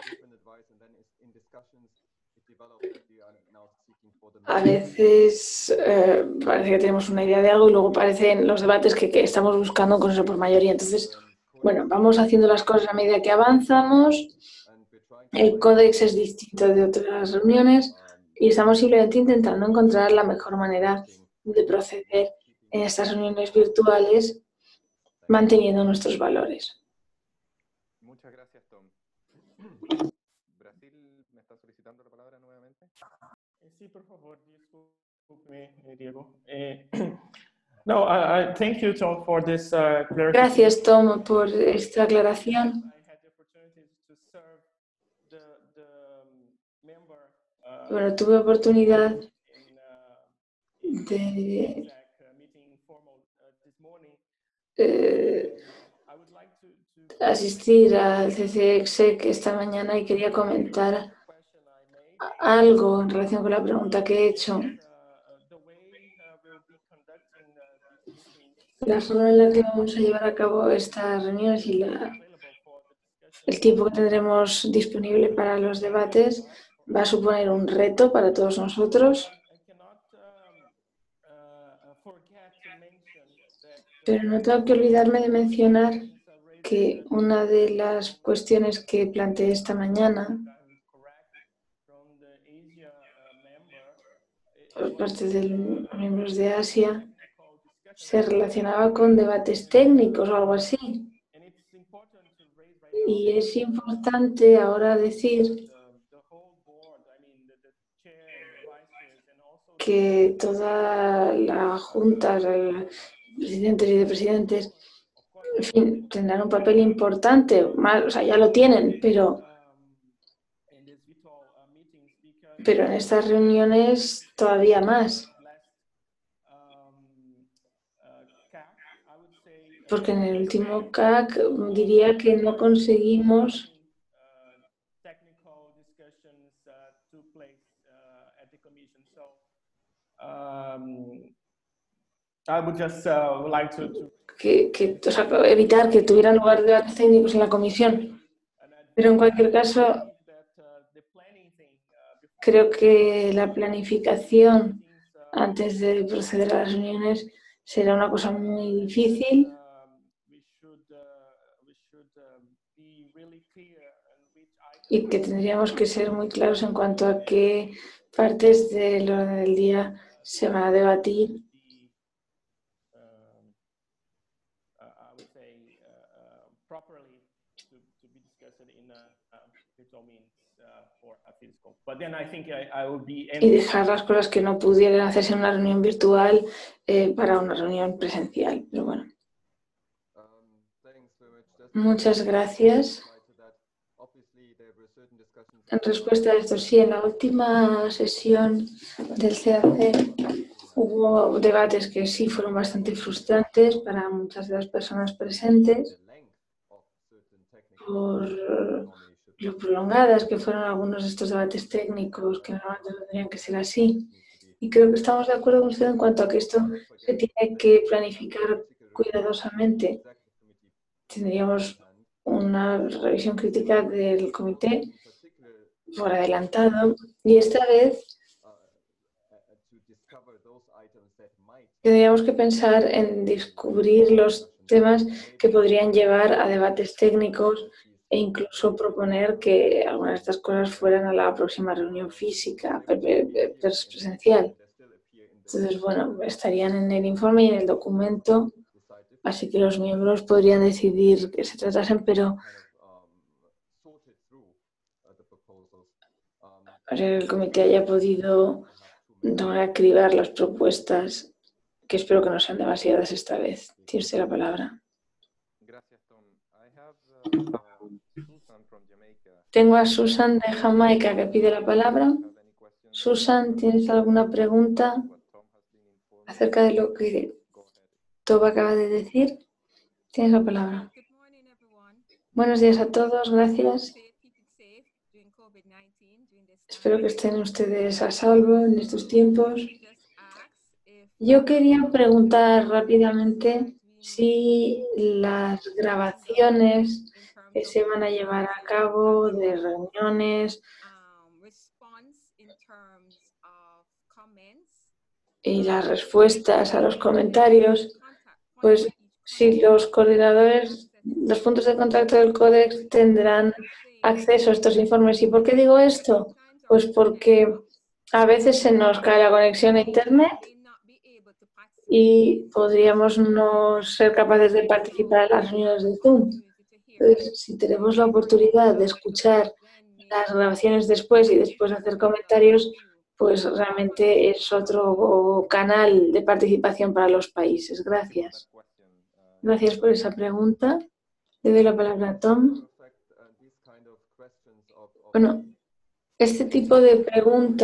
a veces parece que tenemos una idea de algo y luego parecen los debates que estamos buscando un consenso por mayoría. Entonces, bueno, vamos haciendo las cosas a medida que avanzamos. El códex es distinto de otras reuniones y estamos simplemente intentando encontrar la mejor manera de proceder en estas reuniones virtuales manteniendo nuestros valores. Muchas gracias, Tom. ¿Brasil me está solicitando la palabra nuevamente? Sí, por favor, disculpe, Diego. No, thank you, Tom, for this clarification. Gracias, Tom, por esta aclaración. Bueno, tuve oportunidad de asistir al CCEXEC esta mañana y quería comentar algo en relación con la pregunta que he hecho. La forma en la que vamos a llevar a cabo estas reuniones y el tiempo que tendremos disponible para los debates va a suponer un reto para todos nosotros. Pero no tengo que olvidarme de mencionar que una de las cuestiones que planteé esta mañana por parte de los miembros de Asia se relacionaba con debates técnicos o algo así. Y es importante ahora decir que toda la junta, presidentes y vicepresidentes, en fin, tendrán un papel importante, o sea, ya lo tienen, pero en estas reuniones todavía más. Porque en el último CAC diría que no conseguimos o sea, evitar que tuvieran lugar debates técnicos en la comisión. Pero en cualquier caso, creo que la planificación antes de proceder a las reuniones será una cosa muy difícil. Y que tendríamos que ser muy claros en cuanto a qué partes del orden del día se van a debatir. Y dejar las cosas que no pudieran hacerse en una reunión virtual para una reunión presencial. Pero bueno. Muchas gracias. En respuesta a esto, sí, en la última sesión del CAC hubo debates que sí fueron bastante frustrantes para muchas de las personas presentes por lo prolongadas que fueron algunos de estos debates técnicos que normalmente no tendrían que ser así. Y creo que estamos de acuerdo con usted en cuanto a que esto se tiene que planificar cuidadosamente. Tendríamos una revisión crítica del comité por adelantado y esta vez tendríamos que pensar en descubrir los temas que podrían llevar a debates técnicos e incluso proponer que algunas de estas cosas fueran a la próxima reunión física, presencial. Entonces, bueno, estarían en el informe y en el documento, así que los miembros podrían decidir que se tratasen, pero el comité haya podido lograr cribar las propuestas, que espero que no sean demasiadas esta vez. Tiene usted la palabra. Gracias, Tom. Tengo a Susan de Jamaica que pide la palabra. Susan, ¿tienes alguna pregunta acerca de lo que Tom acaba de decir? Tienes la palabra. Buenos días a todos, gracias. Espero que estén ustedes a salvo en estos tiempos. Yo quería preguntar rápidamente si las grabaciones que se van a llevar a cabo de reuniones y las respuestas a los comentarios, pues si los coordinadores, los puntos de contacto del Codex tendrán acceso a estos informes. ¿Y por qué digo esto? Pues porque a veces se nos cae la conexión a Internet y podríamos no ser capaces de participar en las reuniones de Zoom. Entonces, si tenemos la oportunidad de escuchar las grabaciones después y después hacer comentarios, pues realmente es otro canal de participación para los países. Gracias. Gracias por esa pregunta. Le doy la palabra a Tom. Bueno, este tipo de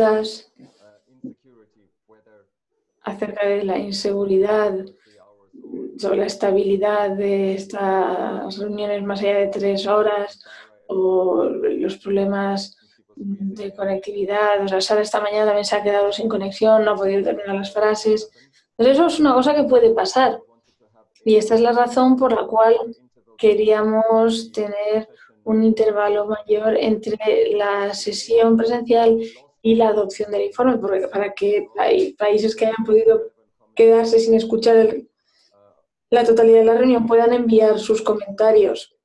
preguntas acerca de la inseguridad sobre la estabilidad de estas reuniones más allá de 3 horas o los problemas de conectividad. O sea, Sara esta mañana también se ha quedado sin conexión, no ha podido terminar las frases. Entonces eso es una cosa que puede pasar. Y esta es la razón por la cual queríamos tener un intervalo mayor entre la sesión presencial y la adopción del informe, porque para que hay países que hayan podido quedarse sin escuchar la totalidad de la reunión puedan enviar sus comentarios.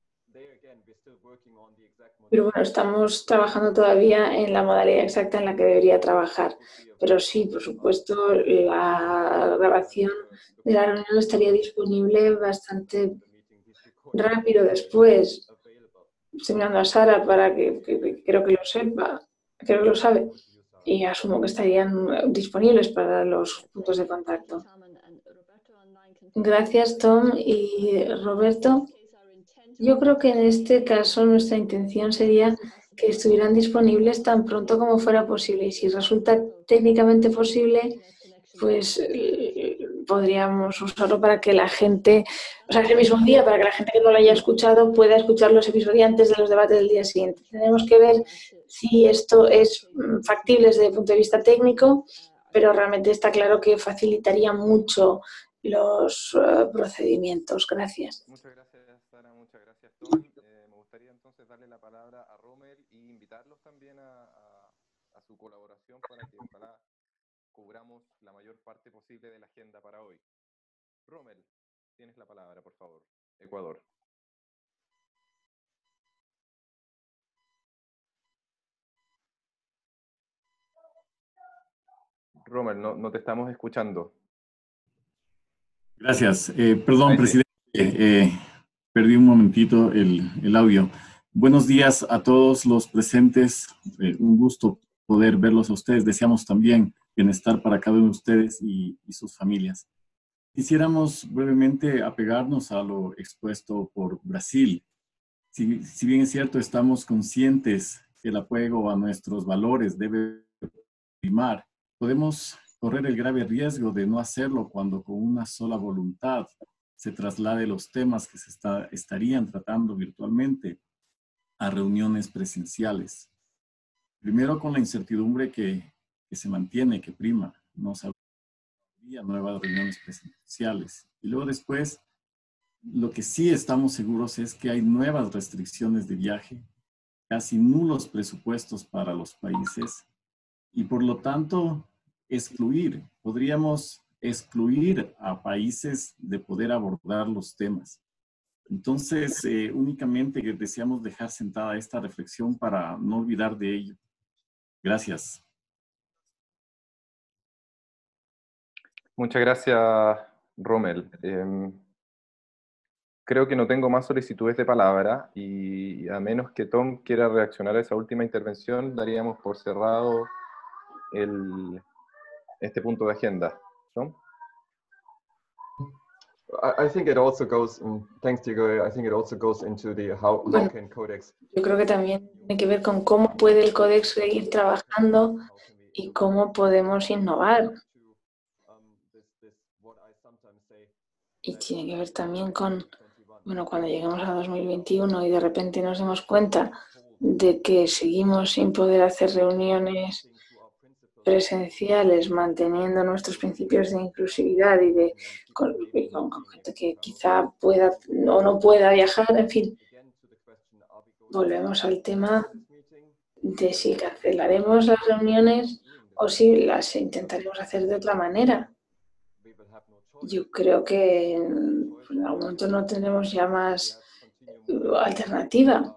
Pero bueno, estamos trabajando todavía en la modalidad exacta en la que debería trabajar. Pero sí, por supuesto, la grabación de la reunión estaría disponible bastante rápido después. Estoy mirando a Sara para que creo que lo sepa, creo que lo sabe. Y asumo que estarían disponibles para los puntos de contacto. Gracias, Tom y Roberto. Yo creo que en este caso nuestra intención sería que estuvieran disponibles tan pronto como fuera posible. Y si resulta técnicamente posible, pues podríamos usarlo para que la gente, o sea, ese mismo día, para que la gente que no lo haya escuchado pueda escucharlo ese mismo día antes de los debates del día siguiente. Tenemos que ver si esto es factible desde el punto de vista técnico, pero realmente está claro que facilitaría mucho los procedimientos. Gracias. Muchas gracias, Sara. Muchas gracias, Tom. Me gustaría entonces darle la palabra a Rommel y invitarlos también a su colaboración para que ojalá cubramos la mayor parte posible de la agenda para hoy. Rommel, tienes la palabra, por favor. Ecuador. Rommel, no te estamos escuchando. Gracias. Perdón, presidente, perdí un momentito el audio. Buenos días a todos los presentes. Un gusto poder verlos a ustedes. Deseamos también bienestar para cada uno de ustedes y sus familias. Quisiéramos brevemente apegarnos a lo expuesto por Brasil. Si bien es cierto, estamos conscientes que el apego a nuestros valores debe primar, podemos correr el grave riesgo de no hacerlo cuando con una sola voluntad se traslade los temas que se estarían tratando virtualmente a reuniones presenciales. Primero con la incertidumbre que se mantiene, que prima, no habría nuevas reuniones presenciales. Y luego después, lo que sí estamos seguros es que hay nuevas restricciones de viaje, casi nulos presupuestos para los países y por lo tanto podríamos excluir a países de poder abordar los temas. Entonces, únicamente deseamos dejar sentada esta reflexión para no olvidar de ello. Gracias. Muchas gracias, Rommel. Creo que no tengo más solicitudes de palabra y a menos que Tom quiera reaccionar a esa última intervención, daríamos por cerrado este punto de agenda. ¿Tom? I think it also goes, thanks Diego, I think it also goes into the how can Codex. Yo creo que también tiene que ver con cómo puede el Codex seguir trabajando y cómo podemos innovar. Y tiene que ver también con, bueno, cuando lleguemos a 2021 y de repente nos demos cuenta de que seguimos sin poder hacer reuniones presenciales, manteniendo nuestros principios de inclusividad y con gente que quizá pueda o no pueda viajar, en fin. Volvemos al tema de si cancelaremos las reuniones o si las intentaremos hacer de otra manera. Yo creo que en algún momento no tendremos ya más alternativa.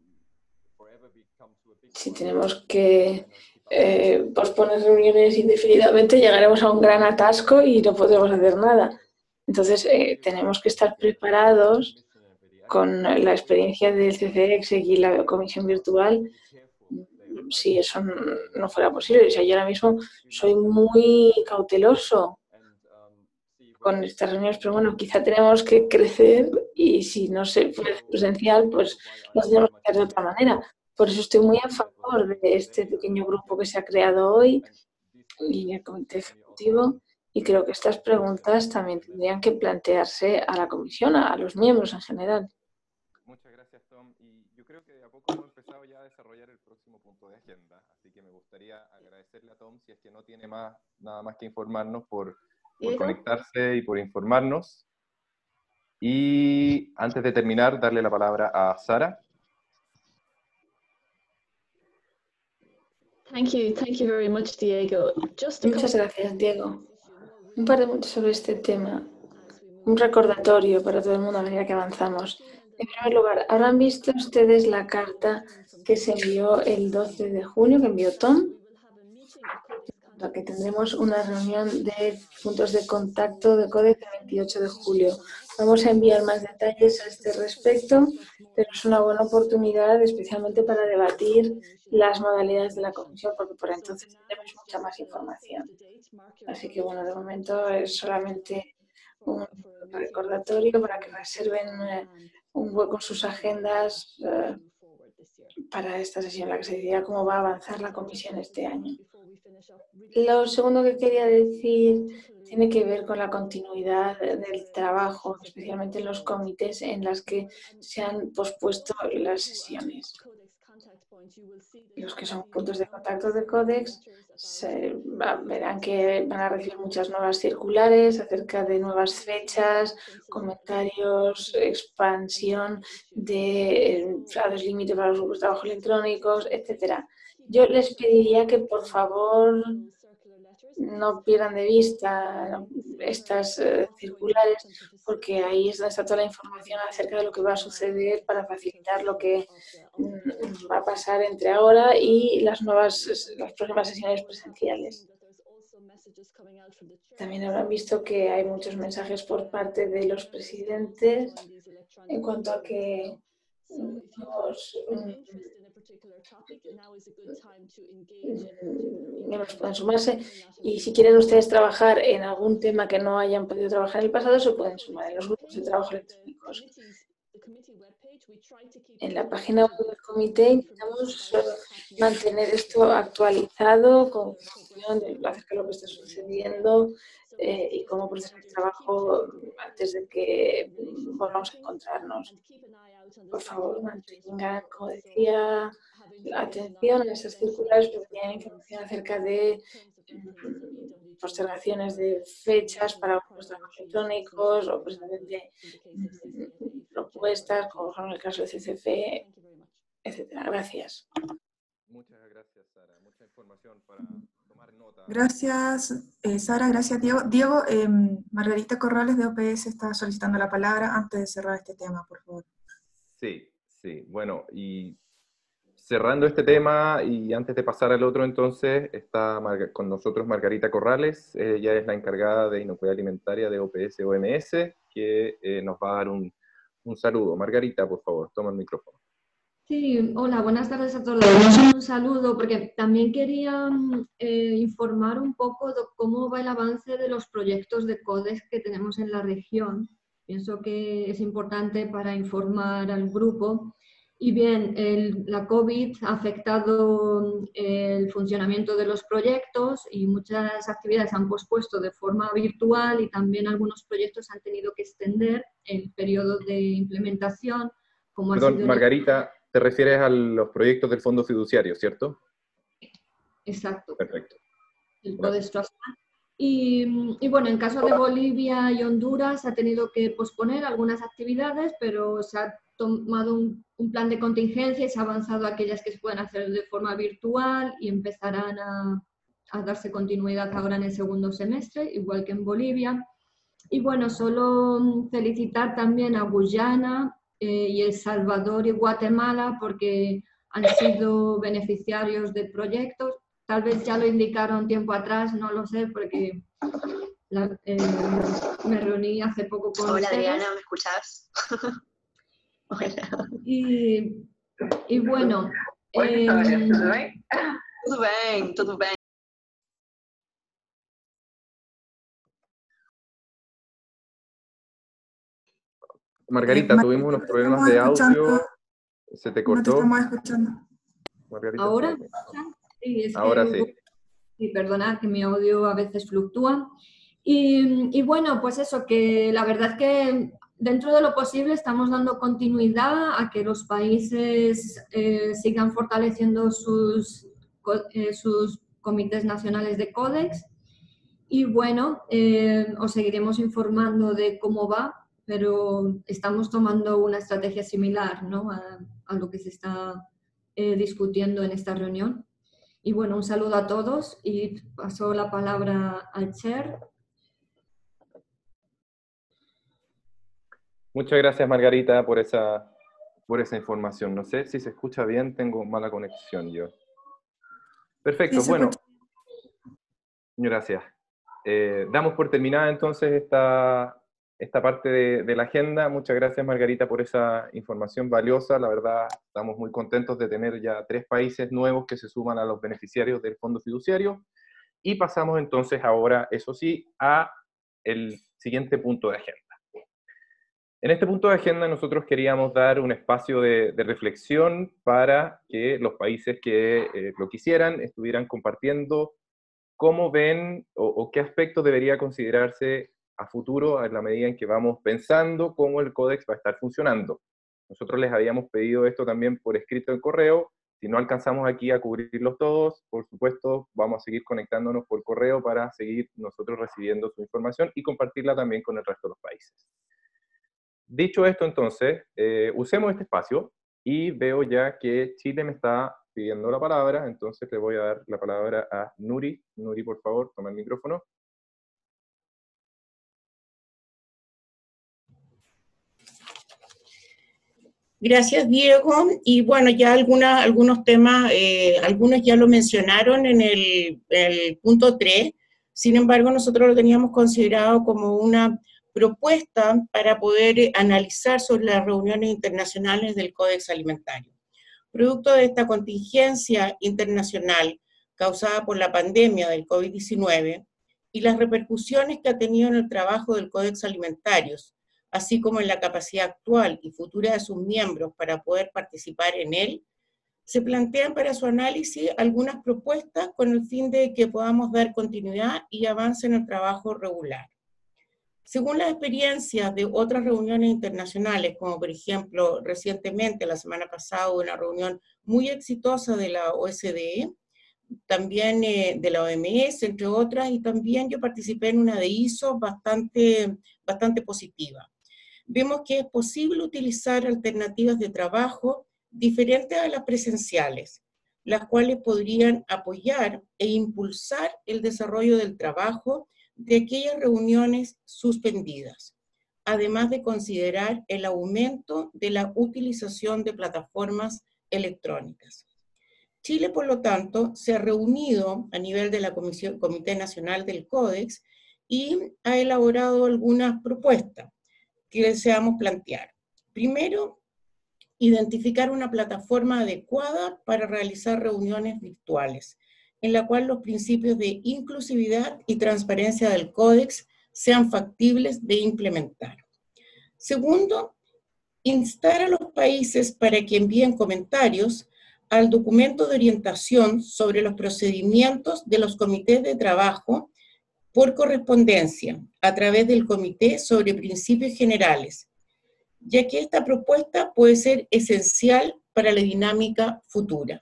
Si tenemos que posponer reuniones indefinidamente, llegaremos a un gran atasco y no podremos hacer nada. Entonces, tenemos que estar preparados con la experiencia del CCEX y la comisión virtual si eso no fuera posible. O sea, yo ahora mismo soy muy cauteloso con estas reuniones, pero bueno, quizá tenemos que crecer y si no se puede presencial, pues lo tenemos que hacer de otra manera. Por eso estoy muy a favor de este pequeño grupo que se ha creado hoy y el comité ejecutivo Y creo que estas preguntas también tendrían que plantearse a la comisión, a los miembros en general. Muchas gracias, Tom. Y yo creo que de a poco hemos empezado ya a desarrollar el próximo punto de agenda. Así que me gustaría agradecerle a Tom, si es que no tiene nada más que informarnos, por conectarse y por informarnos. Y antes de terminar, darle la palabra a Sara. Thank you very much, Diego. Muchas gracias, Diego. Un par de puntos sobre este tema. Un recordatorio para todo el mundo a medida que avanzamos. En primer lugar, ¿habrán visto ustedes la carta que se envió el 12 de junio, que envió Tom? Que tendremos una reunión de puntos de contacto de Codex el 28 de julio. Vamos a enviar más detalles a este respecto, pero es una buena oportunidad especialmente para debatir las modalidades de la comisión, porque por entonces tendremos mucha más información. Así que bueno, de momento es solamente un recordatorio para que reserven un hueco en sus agendas para esta sesión, la que se decidirá cómo va a avanzar la comisión este año. Lo segundo que quería decir tiene que ver con la continuidad del trabajo, especialmente en los comités en las que se han pospuesto las sesiones. Los que son puntos de contacto de Codex verán que van a recibir muchas nuevas circulares acerca de nuevas fechas, comentarios, expansión de plazos límite para los grupos de trabajo electrónicos, etc. Yo les pediría que por favor no pierdan de vista estas circulares, porque ahí es donde está toda la información acerca de lo que va a suceder para facilitar lo que va a pasar entre ahora y las próximas sesiones presenciales. También habrán visto que hay muchos mensajes por parte de los presidentes en cuanto a que miembros pueden sumarse, y si quieren ustedes trabajar en algún tema que no hayan podido trabajar en el pasado, se pueden sumar en los grupos de trabajo electrónicos. En la página web del comité intentamos mantener esto actualizado con información acerca de lo que está sucediendo y cómo procesar el trabajo antes de que volvamos a encontrarnos. Por favor, mantengan, como decía, la atención a esas circulares, porque tienen información acerca de postergaciones de fechas para los trabajos electrónicos o presentación de propuestas, como son el caso de CCF, etc. Gracias. Muchas gracias, Sara. Mucha información para tomar nota. Gracias, Sara. Gracias, Diego. Diego, Margarita Corrales de OPS está solicitando la palabra antes de cerrar este tema, por favor. Sí. Bueno, y cerrando este tema y antes de pasar al otro, entonces, está con nosotros Margarita Corrales. Ella es la encargada de inocuidad alimentaria de OPS-OMS, que nos va a dar un saludo. Margarita, por favor, toma el micrófono. Sí, hola, buenas tardes a todos. Un saludo, porque también quería informar un poco de cómo va el avance de los proyectos de Codex que tenemos en la región. Pienso que es importante para informar al grupo. Y bien, la COVID ha afectado el funcionamiento de los proyectos y muchas actividades se han pospuesto de forma virtual y también algunos proyectos han tenido que extender el periodo de implementación. Perdón, Margarita, te refieres a los proyectos del Fondo Fiduciario, ¿cierto? Exacto. Perfecto. El Codex Trust. Y bueno, en caso de Bolivia y Honduras ha tenido que posponer algunas actividades, pero se ha tomado un plan de contingencia y se ha avanzado a aquellas que se pueden hacer de forma virtual y empezarán a darse continuidad ahora en el segundo semestre, igual que en Bolivia. Y bueno, solo felicitar también a Guyana y El Salvador y Guatemala porque han sido beneficiarios de proyectos. Tal vez ya lo indicaron tiempo atrás, no lo sé, porque me reuní hace poco con Hola, ustedes. Adriana, ¿me escuchas? Hola. Y bueno... Tudo bem. Margarita, tuvimos unos problemas de audio. ¿Se te cortó? No te estamos escuchando. Margarita. ¿Ahora? Sí, es ahora que sí. Sí, perdona, que mi audio a veces fluctúa. Y bueno, pues eso, que la verdad es que dentro de lo posible estamos dando continuidad a que los países sigan fortaleciendo sus comités nacionales de códex. Y bueno, os seguiremos informando de cómo va, pero estamos tomando una estrategia similar, ¿no?, a lo que se está discutiendo en esta reunión. Y bueno, un saludo a todos y paso la palabra al chair. Muchas gracias, Margarita, por esa información. No sé si se escucha bien, tengo mala conexión yo. Perfecto, Sí, bueno. Gracias. Damos por terminada entonces esta parte de la agenda. Muchas gracias, Margarita, por esa información valiosa. La verdad, estamos muy contentos de tener ya 3 países nuevos que se suman a los beneficiarios del Fondo Fiduciario. Y pasamos entonces ahora, eso sí, a el siguiente punto de agenda. En este punto de agenda nosotros queríamos dar un espacio de reflexión para que los países que lo quisieran estuvieran compartiendo cómo ven o qué aspectos debería considerarse a futuro en la medida en que vamos pensando cómo el Codex va a estar funcionando. Nosotros les habíamos pedido esto también por escrito en correo. Si no alcanzamos aquí a cubrirlos todos, por supuesto, vamos a seguir conectándonos por correo para seguir nosotros recibiendo su información y compartirla también con el resto de los países. Dicho esto, entonces, usemos este espacio y veo ya que Chile me está pidiendo la palabra, entonces le voy a dar la palabra a Nuri. Nuri, por favor, toma el micrófono. Gracias, Diego. Y bueno, ya algunos temas, algunos ya lo mencionaron en el punto 3, sin embargo, nosotros lo teníamos considerado como una propuesta para poder analizar sobre las reuniones internacionales del Códex Alimentario. Producto de esta contingencia internacional causada por la pandemia del COVID-19 y las repercusiones que ha tenido en el trabajo del Códex Alimentarios, así como en la capacidad actual y futura de sus miembros para poder participar en él, se plantean para su análisis algunas propuestas con el fin de que podamos dar continuidad y avance en el trabajo regular. Según las experiencias de otras reuniones internacionales, como por ejemplo recientemente, la semana pasada, una reunión muy exitosa de la OSDE, también de la OMS, entre otras, y también yo participé en una de ISO bastante positiva. Vemos que es posible utilizar alternativas de trabajo diferentes a las presenciales, las cuales podrían apoyar e impulsar el desarrollo del trabajo de aquellas reuniones suspendidas, además de considerar el aumento de la utilización de plataformas electrónicas. Chile, por lo tanto, se ha reunido a nivel de la Comité Nacional del Códex y ha elaborado algunas propuestas que deseamos plantear. Primero, identificar una plataforma adecuada para realizar reuniones virtuales, en la cual los principios de inclusividad y transparencia del Códex sean factibles de implementar. Segundo, instar a los países para que envíen comentarios al documento de orientación sobre los procedimientos de los comités de trabajo por correspondencia, a través del Comité sobre Principios Generales, ya que esta propuesta puede ser esencial para la dinámica futura.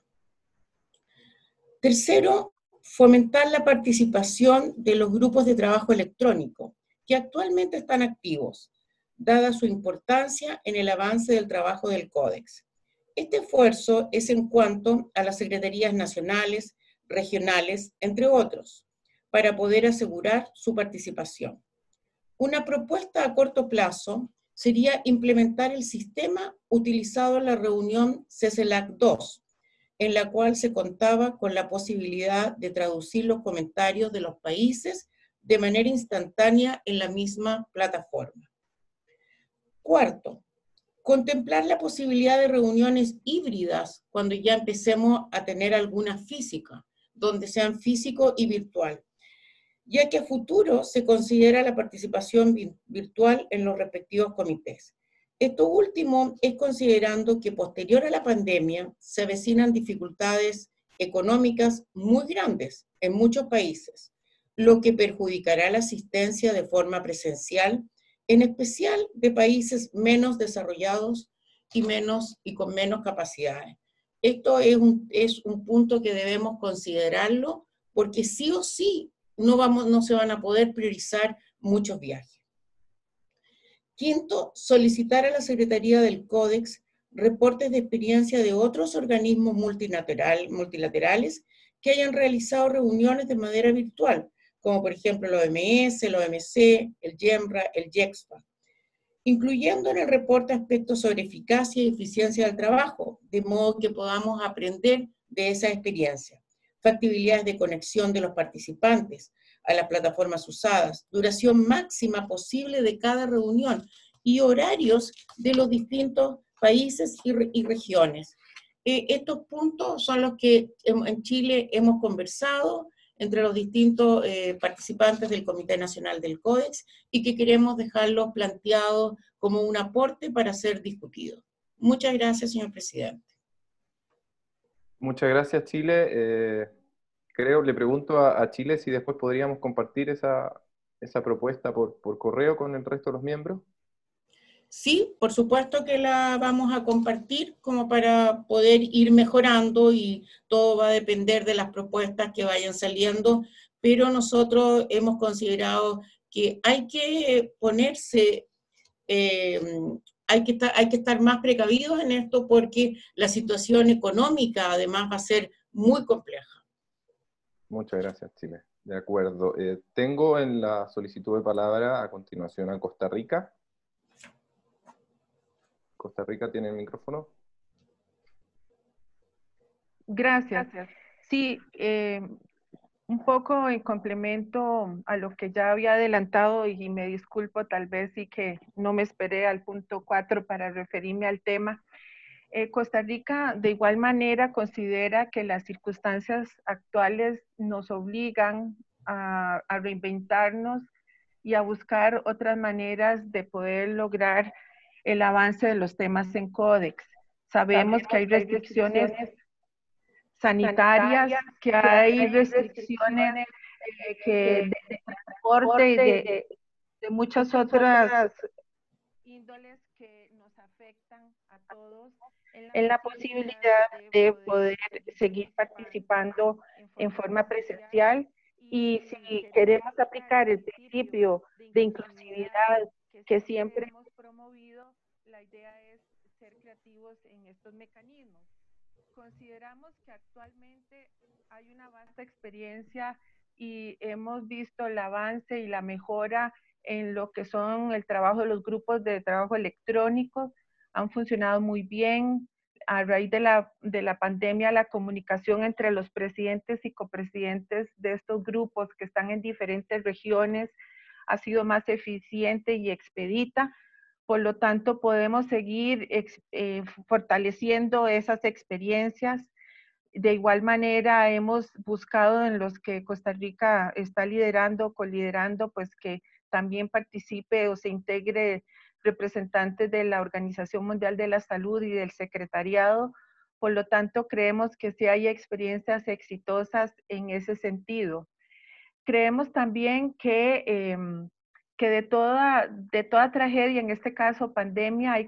Tercero, fomentar la participación de los grupos de trabajo electrónico, que actualmente están activos, dada su importancia en el avance del trabajo del Códex. Este esfuerzo es en cuanto a las secretarías nacionales, regionales, entre otros, para poder asegurar su participación. Una propuesta a corto plazo sería implementar el sistema utilizado en la reunión CECELAC 2, en la cual se contaba con la posibilidad de traducir los comentarios de los países de manera instantánea en la misma plataforma. Cuarto, contemplar la posibilidad de reuniones híbridas cuando ya empecemos a tener algunas físicas, donde sean físico y virtual, ya que a futuro se considera la participación virtual en los respectivos comités. Esto último es considerando que posterior a la pandemia se avecinan dificultades económicas muy grandes en muchos países, lo que perjudicará la asistencia de forma presencial, en especial de países menos desarrollados y con menos capacidades. Esto es un punto que debemos considerarlo, porque sí o sí no se van a poder priorizar muchos viajes. Quinto, solicitar a la Secretaría del Códex reportes de experiencia de otros organismos multilaterales que hayan realizado reuniones de manera virtual, como por ejemplo la OMS, la OMC, el GEMRA, el GEXPA, incluyendo en el reporte aspectos sobre eficacia y eficiencia del trabajo, de modo que podamos aprender de esa experiencia, factibilidades de conexión de los participantes a las plataformas usadas, duración máxima posible de cada reunión y horarios de los distintos países y regiones. Estos puntos son los que en Chile hemos conversado entre los distintos participantes del Comité Nacional del Códex y que queremos dejarlos planteados como un aporte para ser discutidos. Muchas gracias, señor presidente. Muchas gracias, Chile. Le pregunto a Chile si después podríamos compartir esa propuesta por correo con el resto de los miembros. Sí, por supuesto que la vamos a compartir como para poder ir mejorando y todo va a depender de las propuestas que vayan saliendo, pero nosotros hemos considerado que hay que ponerse, hay que estar más precavidos en esto porque la situación económica además va a ser muy compleja. Muchas gracias, Chile. De acuerdo. Tengo en la solicitud de palabra a continuación a Costa Rica. Costa Rica tiene el micrófono. Gracias. Sí, un poco en complemento a lo que ya había adelantado y me disculpo tal vez sí que no me esperé al punto 4 para referirme al tema. Costa Rica de igual manera considera que las circunstancias actuales nos obligan a reinventarnos y a buscar otras maneras de poder lograr el avance de los temas en Códex. Sabemos que hay restricciones sanitarias, que hay restricciones de transporte y de muchas otras índoles que nos afectan a todos en la posibilidad de poder seguir participando en forma presencial. Y si queremos aplicar el principio de inclusividad que siempre hemos promovido, la idea es ser creativos en estos mecanismos. Consideramos que actualmente hay una vasta experiencia y hemos visto el avance y la mejora en lo que son el trabajo de los grupos de trabajo electrónicos. Han funcionado muy bien. A raíz de la pandemia, la comunicación entre los presidentes y copresidentes de estos grupos que están en diferentes regiones ha sido más eficiente y expedita. Por lo tanto, podemos seguir fortaleciendo esas experiencias. De igual manera, hemos buscado en los que Costa Rica está liderando, coliderando, pues que también participe o se integre representantes de la Organización Mundial de la Salud y del Secretariado. Por lo tanto, creemos que sí hay experiencias exitosas en ese sentido. Creemos también que de toda tragedia, en este caso pandemia, hay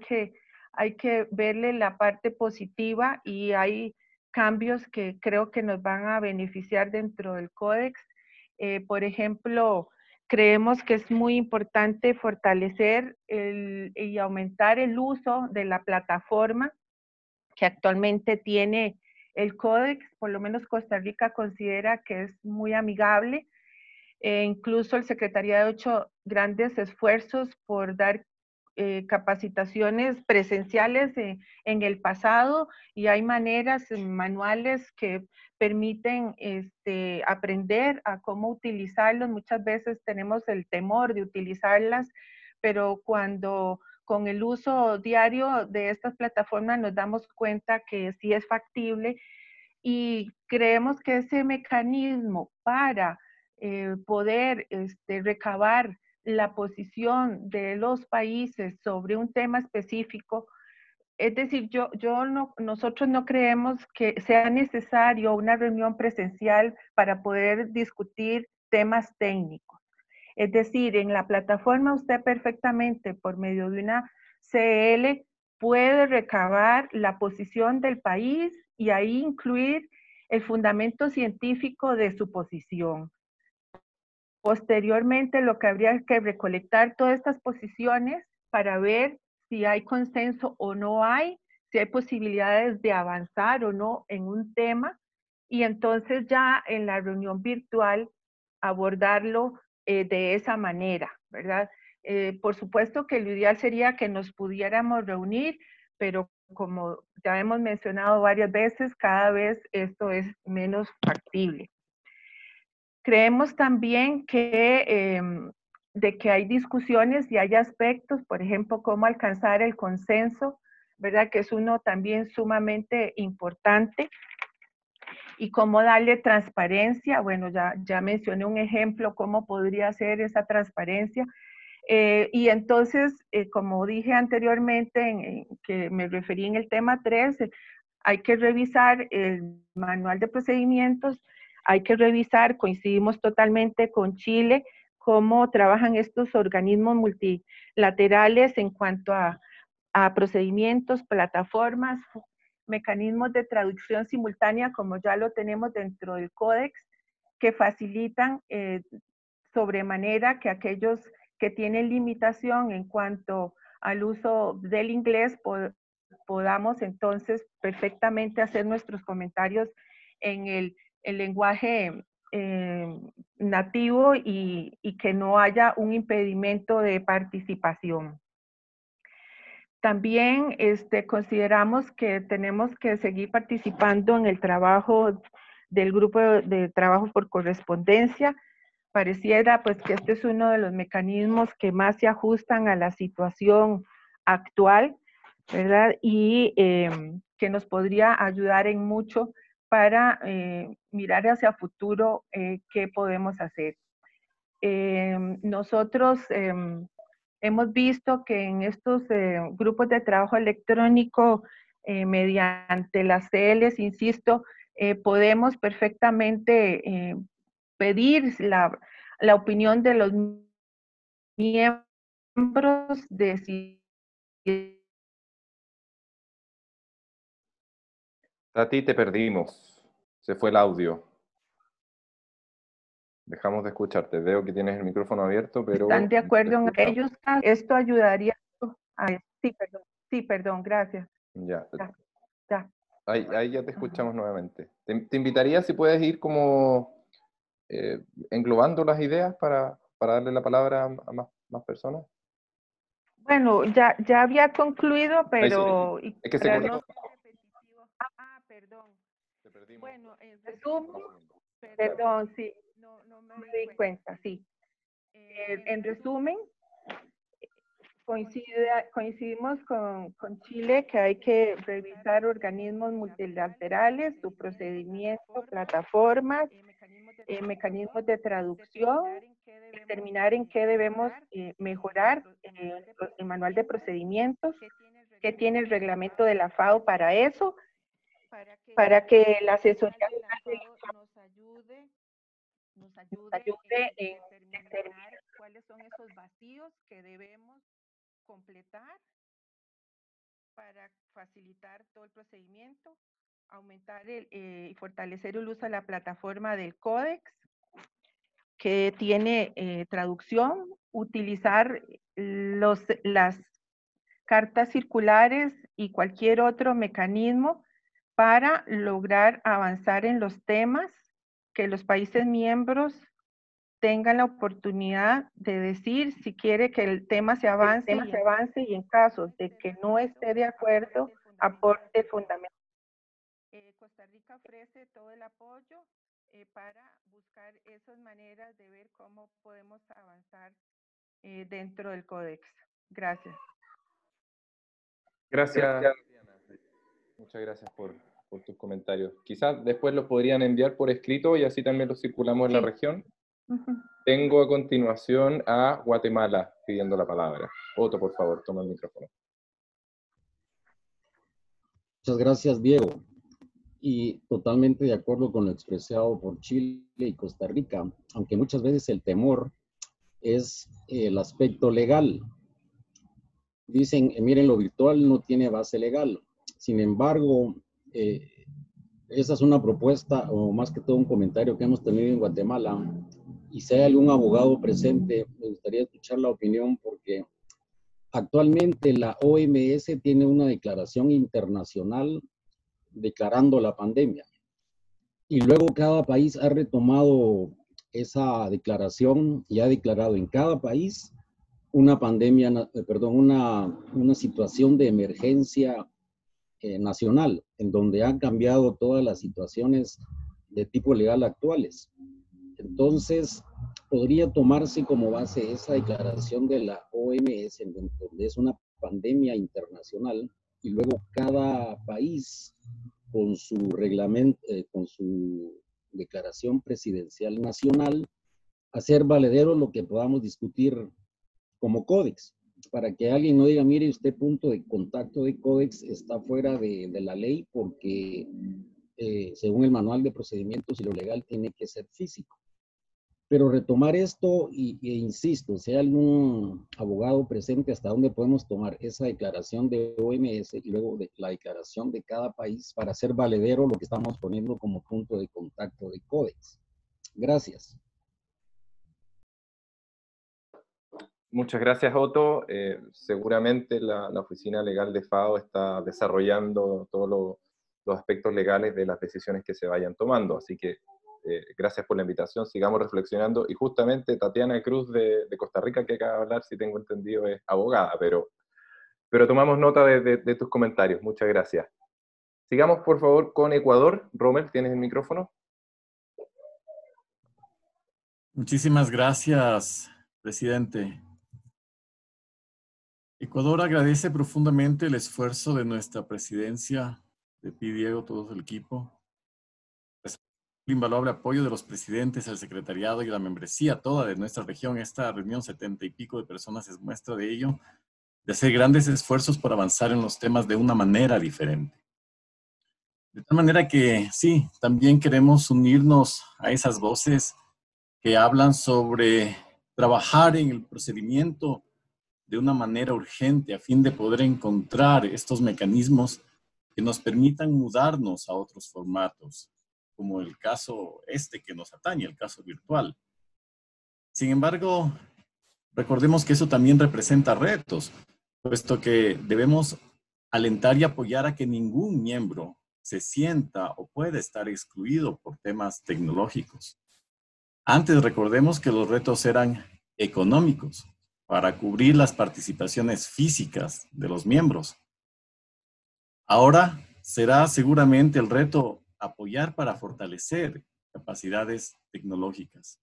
que verle la parte positiva y hay cambios que creo que nos van a beneficiar dentro del Códex. Por ejemplo, creemos que es muy importante fortalecer y aumentar el uso de la plataforma que actualmente tiene el Códex. Por lo menos Costa Rica considera que es muy amigable. Incluso el Secretariado ha hecho grandes esfuerzos por dar capacitaciones presenciales en el pasado y hay maneras, manuales que permiten aprender a cómo utilizarlos. Muchas veces tenemos el temor de utilizarlas, pero cuando con el uso diario de estas plataformas nos damos cuenta que sí es factible y creemos que ese mecanismo para poder recabar la posición de los países sobre un tema específico, es decir, nosotros no creemos que sea necesario una reunión presencial para poder discutir temas técnicos. Es decir, en la plataforma usted perfectamente por medio de una CL puede recabar la posición del país y ahí incluir el fundamento científico de su posición. Posteriormente, lo que habría que recolectar todas estas posiciones para ver si hay consenso o no hay, si hay posibilidades de avanzar o no en un tema, y entonces ya en la reunión virtual abordarlo de esa manera, ¿verdad? Por supuesto que lo ideal sería que nos pudiéramos reunir, pero como ya hemos mencionado varias veces, cada vez esto es menos factible. Creemos también que, de que hay discusiones y hay aspectos, por ejemplo, cómo alcanzar el consenso, ¿verdad? Que es uno también sumamente importante. Y cómo darle transparencia. Bueno, ya mencioné un ejemplo, cómo podría ser esa transparencia. Y entonces, como dije anteriormente, que me referí en el tema 3, hay que revisar el manual de procedimientos, hay que revisar, coincidimos totalmente con Chile, cómo trabajan estos organismos multilaterales en cuanto a procedimientos, plataformas, mecanismos de traducción simultánea, como ya lo tenemos dentro del Códex, que facilitan sobremanera que aquellos que tienen limitación en cuanto al uso del inglés podamos entonces perfectamente hacer nuestros comentarios en el lenguaje nativo y que no haya un impedimento de participación. También consideramos que tenemos que seguir participando en el trabajo del grupo de trabajo por correspondencia. Pareciera pues que este es uno de los mecanismos que más se ajustan a la situación actual, ¿verdad? Y que nos podría ayudar en mucho para mirar hacia futuro qué podemos hacer. Nosotros hemos visto que en estos grupos de trabajo electrónico, mediante las CLs, insisto, podemos perfectamente pedir la opinión de los miembros de si... Tati, te perdimos. Se fue el audio. Dejamos de escucharte. Veo que tienes el micrófono abierto, pero... ¿Están de acuerdo en ellos? Esto ayudaría a... Sí, perdón, gracias. Ya. Ya. Ahí ya te escuchamos nuevamente. Te invitaría si puedes ir como englobando las ideas para darle la palabra a más personas. Bueno, ya había concluido, pero... Sí. Es que se cortó. Perdón. Bueno, en resumen, perdón, sí, no me di cuenta, sí. En resumen, coincidimos con Chile que hay que revisar organismos multilaterales, su procedimiento, plataformas, mecanismos de traducción, determinar en qué debemos mejorar el manual de procedimientos, qué tiene el reglamento de la FAO para eso, para que la asesoría nos ayude en determinar cuáles son esos vacíos que debemos completar para facilitar todo el procedimiento, aumentar y fortalecer el uso de la plataforma del Códex, que tiene traducción, utilizar las cartas circulares y cualquier otro mecanismo para lograr avanzar en los temas, que los países miembros tengan la oportunidad de decir si quiere que el tema se avance, y en caso de que no esté de acuerdo, aporte fundamental. Costa Rica ofrece todo el apoyo para buscar esas maneras de ver cómo podemos avanzar dentro del Códex. Gracias. Gracias. Muchas gracias por tus comentarios. Quizás después los podrían enviar por escrito y así también los circulamos en la región. Tengo a continuación a Guatemala pidiendo la palabra. Otto, por favor, toma el micrófono. Muchas gracias, Diego. y totalmente de acuerdo con lo expresado por Chile y Costa Rica, aunque muchas veces el temor es el aspecto legal. Dicen, miren, lo virtual no tiene base legal. Sin embargo, esa es una propuesta, o más que todo un comentario que hemos tenido en Guatemala, y si hay algún abogado presente, me gustaría escuchar la opinión, porque actualmente la OMS tiene una declaración internacional declarando la pandemia. Y luego cada país ha retomado esa declaración y ha declarado en cada país una pandemia, una situación de emergencia nacional, en donde han cambiado todas las situaciones de tipo legal actuales. Entonces, podría tomarse como base esa declaración de la OMS, en donde es una pandemia internacional, y luego cada país con su reglamento, con su declaración presidencial nacional, hacer valedero lo que podamos discutir como códex, para que alguien no diga, mire, usted punto de contacto de códex está fuera de la ley porque según el manual de procedimientos y lo legal tiene que ser físico. Pero retomar esto e insisto, si hay algún abogado presente, hasta dónde podemos tomar esa declaración de OMS y luego de la declaración de cada país para hacer valedero lo que estamos poniendo como punto de contacto de códex. Gracias. Muchas gracias, Otto. Seguramente la Oficina Legal de FAO está desarrollando todos los aspectos legales de las decisiones que se vayan tomando, así que gracias por la invitación, sigamos reflexionando, y justamente Tatiana Cruz de Costa Rica, que acaba de hablar, si tengo entendido, es abogada, pero tomamos nota de tus comentarios, muchas gracias. Sigamos, por favor, con Ecuador. Rommel, ¿tienes el micrófono? Muchísimas gracias, presidente. Ecuador agradece profundamente el esfuerzo de nuestra presidencia, de ti, Diego, todo el equipo. El invaluable apoyo de los presidentes, el secretariado y la membresía toda de nuestra región. Esta reunión, 70 y pico de personas, es muestra de ello, de hacer grandes esfuerzos por avanzar en los temas de una manera diferente. De tal manera que sí, también queremos unirnos a esas voces que hablan sobre trabajar en el procedimiento de una manera urgente a fin de poder encontrar estos mecanismos que nos permitan mudarnos a otros formatos, como el caso que nos atañe, el caso virtual. Sin embargo, recordemos que eso también representa retos, puesto que debemos alentar y apoyar a que ningún miembro se sienta o pueda estar excluido por temas tecnológicos. Antes recordemos que los retos eran económicos, para cubrir las participaciones físicas de los miembros. Ahora será seguramente el reto apoyar para fortalecer capacidades tecnológicas.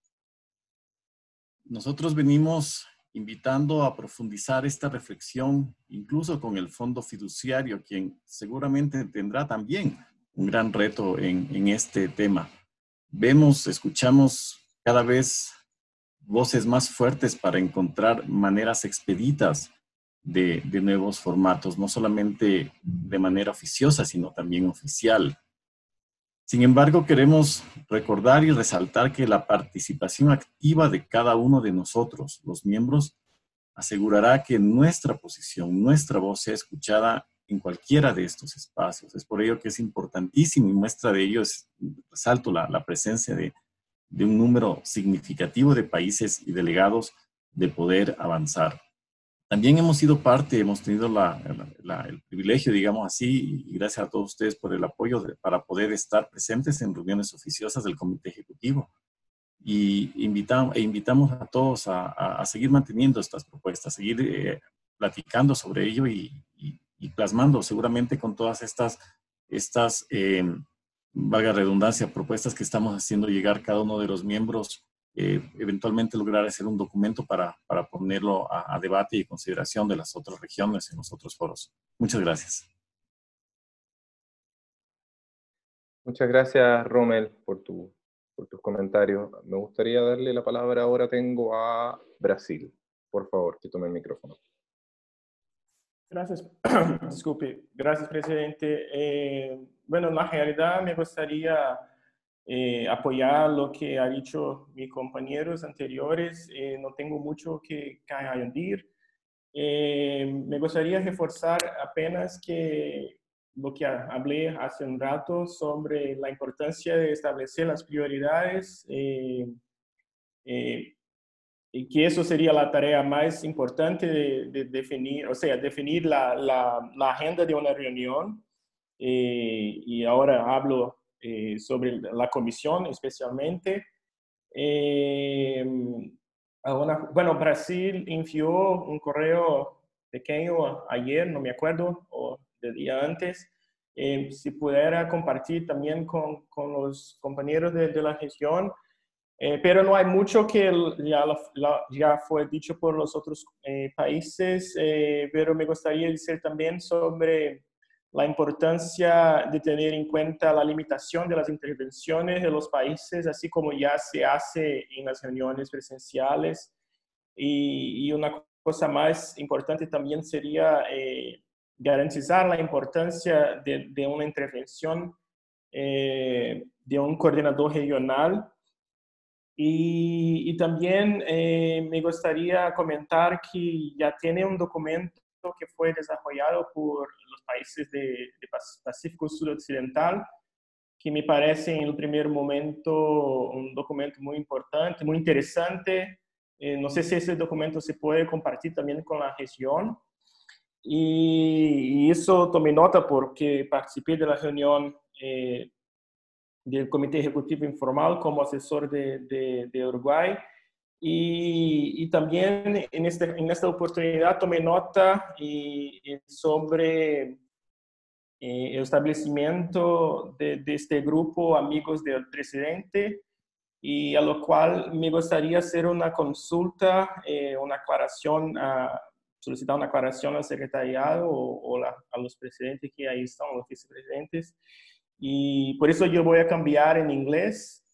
Nosotros venimos invitando a profundizar esta reflexión, incluso con el Fondo Fiduciario, quien seguramente tendrá también un gran reto en este tema. Vemos, escuchamos cada vez voces más fuertes para encontrar maneras expeditas de nuevos formatos, no solamente de manera oficiosa, sino también oficial. Sin embargo, queremos recordar y resaltar que la participación activa de cada uno de nosotros, los miembros, asegurará que nuestra posición, nuestra voz sea escuchada en cualquiera de estos espacios. Es por ello que es importantísimo, y muestra de ello es, resalto la presencia de un número significativo de países y delegados de poder avanzar. También hemos sido parte, hemos tenido el privilegio, digamos así, y gracias a todos ustedes por el apoyo para poder estar presentes en reuniones oficiosas del Comité Ejecutivo. Y invitamos a todos a seguir manteniendo estas propuestas, seguir platicando sobre ello y plasmando seguramente con todas estas valga redundancia, propuestas que estamos haciendo llegar cada uno de los miembros, eventualmente lograr hacer un documento para ponerlo a debate y consideración de las otras regiones en los otros foros. Muchas gracias. Muchas gracias, Rommel, por tus comentarios. Me gustaría darle la palabra ahora, tengo a Brasil. Por favor, que tome el micrófono. Gracias, disculpe, gracias, presidente. Bueno, en la realidad me gustaría apoyar lo que ha dicho mis compañeros anteriores. No tengo mucho que añadir. Me gustaría reforzar apenas que lo que hablé hace un rato sobre la importancia de establecer las prioridades y que eso sería la tarea más importante de definir, o sea, definir la agenda de una reunión. Y ahora hablo sobre la comisión especialmente. Bueno, Brasil envió un correo pequeño ayer, no me acuerdo, o del día antes. Si pudiera compartir también con los compañeros de la región. Pero no hay mucho que ya fue dicho por los otros países, pero me gustaría decir también sobre la importancia de tener en cuenta la limitación de las intervenciones de los países, así como ya se hace en las reuniones presenciales. Y una cosa más importante también sería garantizar la importancia de una intervención de un coordinador regional. Y también me gustaría comentar que ya tiene un documento que fue desarrollado por los países de Pacífico Sudoccidental, que me parece en el primer momento un documento muy importante, muy interesante. No sé si ese documento se puede compartir también con la región. Y eso tomé nota porque participé de la reunión del Comité Ejecutivo Informal como asesor de Uruguay. Y también en esta oportunidad tomé nota sobre el establecimiento de este grupo Amigos del Presidente, y a lo cual me gustaría hacer una consulta, una aclaración, solicitar una aclaración al secretariado o a los presidentes que ahí están, los vicepresidentes. Y por eso yo voy a cambiar en inglés.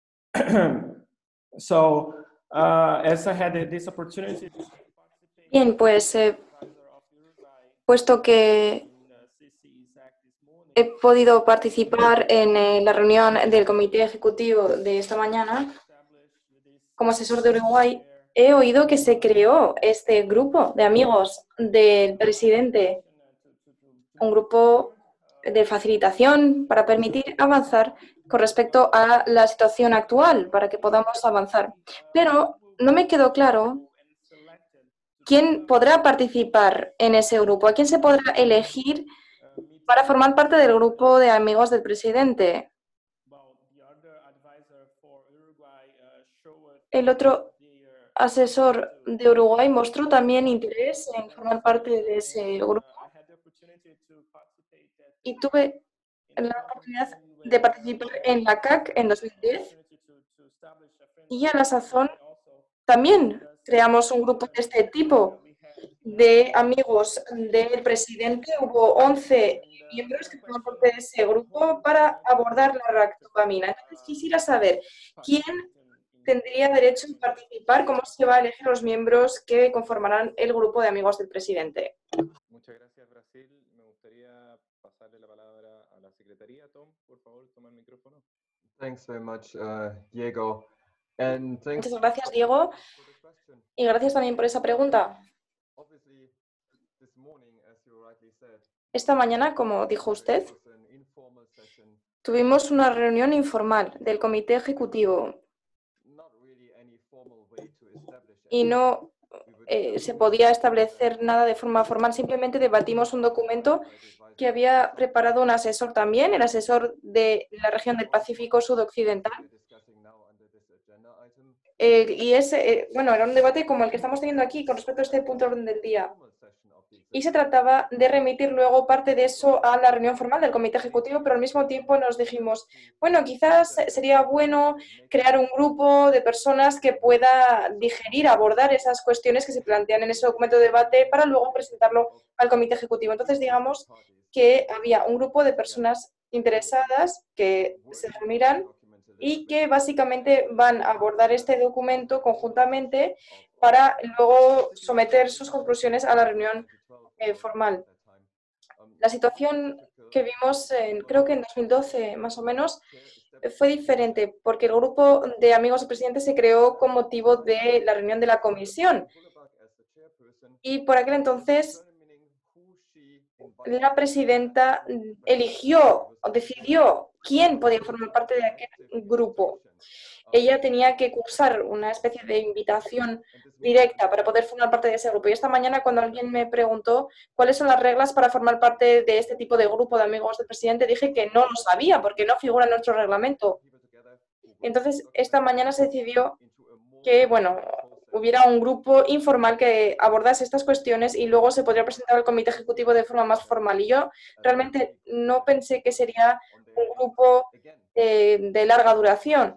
So, as I had this opportunity. Bien, pues puesto que he podido participar en la reunión del Comité Ejecutivo de esta mañana, como asesor de Uruguay, he oído que se creó este grupo de amigos del presidente, un grupo de facilitación para permitir avanzar con respecto a la situación actual, para que podamos avanzar. Pero no me quedó claro quién podrá participar en ese grupo, a quién se podrá elegir para formar parte del grupo de amigos del presidente. El otro asesor de Uruguay mostró también interés en formar parte de ese grupo y tuve la oportunidad de participar en la CAC en 2010 y a la sazón también creamos un grupo de este tipo de amigos del presidente. Hubo 11 miembros que forman parte de ese grupo para abordar la ractopamina. Entonces quisiera saber quién tendría derecho a participar, cómo se va a elegir los miembros que conformarán el grupo de amigos del presidente. Muchas gracias, Brasil. Me gustaría pasarle la palabra a la secretaría. Tom, por favor, toma el micrófono. Thanks very much, Diego. And thanks. Muchas gracias, Diego. Y gracias también por esa pregunta. Esta mañana, como dijo usted, tuvimos una reunión informal del Comité Ejecutivo y no se podía establecer nada de forma formal, simplemente debatimos un documento que había preparado un asesor también, el asesor de la región del Pacífico Sudoccidental. Bueno, era un debate como el que estamos teniendo aquí con respecto a este punto de orden del día. Y se trataba de remitir luego parte de eso a la reunión formal del Comité Ejecutivo, pero al mismo tiempo nos dijimos, bueno, quizás sería bueno crear un grupo de personas que pueda digerir, abordar esas cuestiones que se plantean en ese documento de debate para luego presentarlo al Comité Ejecutivo. Entonces, digamos que había un grupo de personas interesadas que se reunirán y que básicamente van a abordar este documento conjuntamente para luego someter sus conclusiones a la reunión formal. La situación que vimos, creo que en 2012 más o menos, fue diferente, porque el grupo de amigos del presidente se creó con motivo de la reunión de la comisión. Y por aquel entonces, la presidenta eligió o decidió quién podía formar parte de aquel grupo. Ella tenía que cursar una especie de invitación directa para poder formar parte de ese grupo. Y esta mañana, cuando alguien me preguntó cuáles son las reglas para formar parte de este tipo de grupo de amigos del presidente, dije que no lo sabía porque no figura en nuestro reglamento. Entonces, esta mañana se decidió que, bueno, hubiera un grupo informal que abordase estas cuestiones y luego se podría presentar al comité ejecutivo de forma más formal. Y yo realmente no pensé que sería un grupo de larga duración.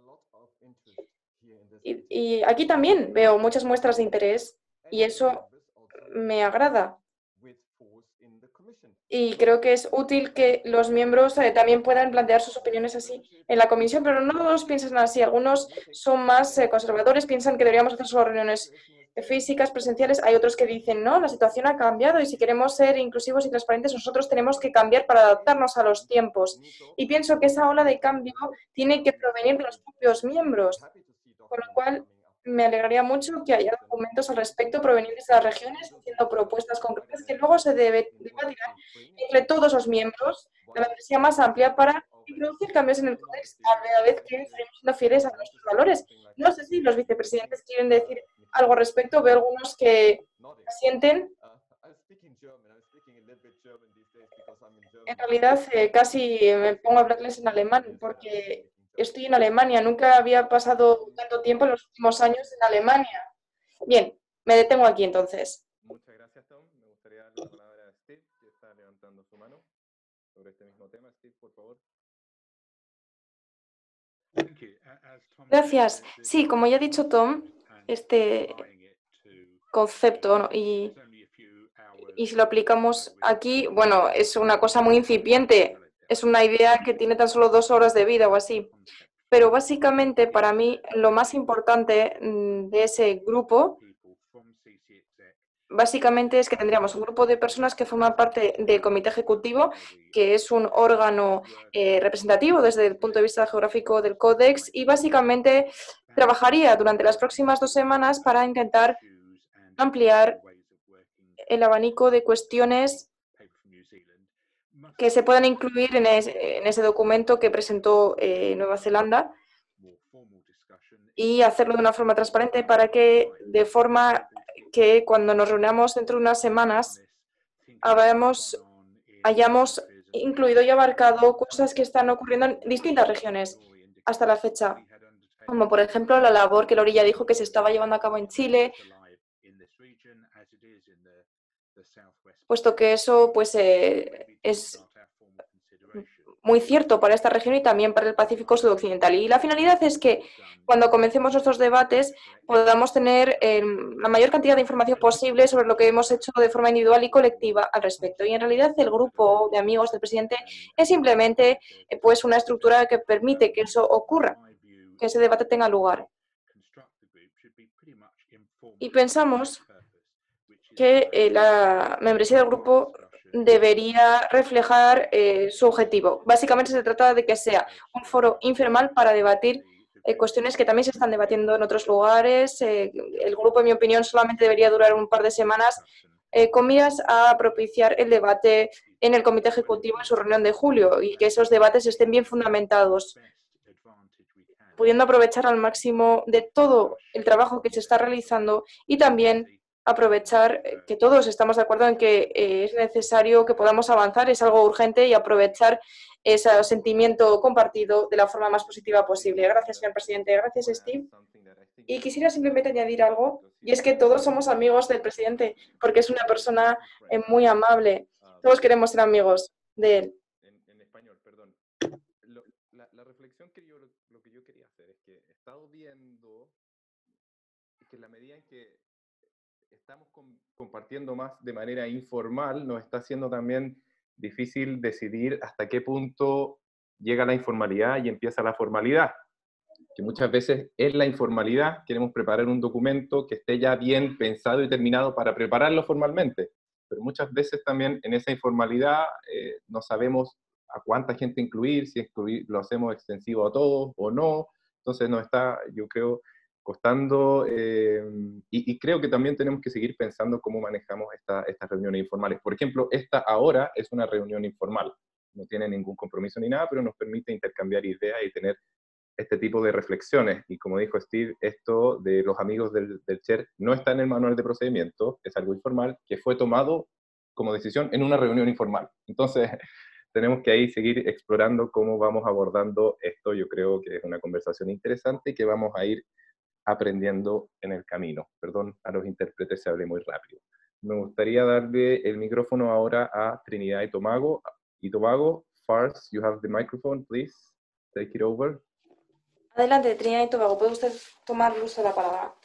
Y aquí también veo muchas muestras de interés y eso me agrada. Y creo que es útil que los miembros también puedan plantear sus opiniones así en la comisión, pero no todos piensan así. Algunos son más conservadores, piensan que deberíamos hacer solo reuniones físicas, presenciales. Hay otros que dicen, no, la situación ha cambiado y si queremos ser inclusivos y transparentes, nosotros tenemos que cambiar para adaptarnos a los tiempos. Y pienso que esa ola de cambio tiene que provenir de los propios miembros, con lo cual me alegraría mucho que haya documentos al respecto provenientes de las regiones, haciendo propuestas concretas que luego se debatirán entre todos los miembros de la membresía más amplia para introducir cambios en el Codex a la vez que seguimos siendo fieles a nuestros valores. No sé si los vicepresidentes quieren decir algo al respecto. Veo algunos que asienten. En realidad, casi me pongo a hablarles en alemán porque estoy en Alemania. Nunca había pasado tanto tiempo en los últimos años en Alemania. Bien, me detengo aquí entonces. Muchas gracias, Tom. Me gustaría darle la palabra a Steve, que está levantando su mano sobre este mismo tema. Steve, por favor. Gracias. Sí, como ya ha dicho Tom, este concepto, ¿no? Y si lo aplicamos aquí, bueno, es una cosa muy incipiente. Es una idea que tiene tan solo 2 horas de vida o así. Pero básicamente, para mí, lo más importante de ese grupo, básicamente es que tendríamos un grupo de personas que forman parte del comité ejecutivo, que es un órgano representativo desde el punto de vista geográfico del Codex, y básicamente trabajaría durante las próximas 2 semanas para intentar ampliar el abanico de cuestiones que se puedan incluir en ese documento que presentó Nueva Zelanda y hacerlo de una forma transparente para que, de forma que cuando nos reunamos dentro de unas semanas hayamos incluido y abarcado cosas que están ocurriendo en distintas regiones hasta la fecha, como por ejemplo la labor que Lorilla dijo que se estaba llevando a cabo en Chile, puesto que eso pues es muy cierto para esta región y también para el Pacífico Sudoccidental. Y la finalidad es que cuando comencemos nuestros debates podamos tener la mayor cantidad de información posible sobre lo que hemos hecho de forma individual y colectiva al respecto. Y en realidad el grupo de amigos del presidente es simplemente pues una estructura que permite que eso ocurra, que ese debate tenga lugar. Y pensamos que la membresía del grupo debería reflejar su objetivo. Básicamente se trata de que sea un foro informal para debatir cuestiones que también se están debatiendo en otros lugares. El grupo, en mi opinión, solamente debería durar un par de semanas con miras a propiciar el debate en el comité ejecutivo en su reunión de julio y que esos debates estén bien fundamentados, pudiendo aprovechar al máximo de todo el trabajo que se está realizando y también aprovechar que todos estamos de acuerdo en que es necesario que podamos avanzar, es algo urgente y aprovechar ese sentimiento compartido de la forma más positiva posible. Gracias, señor presidente. Gracias, Steve. Y quisiera simplemente añadir algo, y es que todos somos amigos del presidente, porque es una persona muy amable. Todos queremos ser amigos de él. En español, perdón. La reflexión que lo que yo quería hacer es que he estado viendo que en la medida en que estamos compartiendo más de manera informal, nos está haciendo también difícil decidir hasta qué punto llega la informalidad y empieza la formalidad. Que muchas veces en la informalidad queremos preparar un documento que esté ya bien pensado y terminado para prepararlo formalmente. pero muchas veces también en esa informalidad no sabemos a cuánta gente incluir, si lo hacemos extensivo a todos o no, entonces nos está, yo creo, costando, y creo que también tenemos que seguir pensando cómo manejamos estas reuniones informales. Por ejemplo, esta ahora es una reunión informal, no tiene ningún compromiso ni nada, pero nos permite intercambiar ideas y tener este tipo de reflexiones. Y como dijo Steve, esto de los amigos del CHER no está en el manual de procedimiento, es algo informal que fue tomado como decisión en una reunión informal. Entonces, tenemos que ahí seguir explorando cómo vamos abordando esto. Yo creo que es una conversación interesante y que vamos a ir aprendiendo en el camino. Perdón a los intérpretes, se hablé muy rápido. Me gustaría darle el micrófono ahora a Trinidad y Tobago. Fars, you have the microphone, please. Take it over. Adelante, Trinidad y Tobago, ¿puede usted tomar uso de la palabra?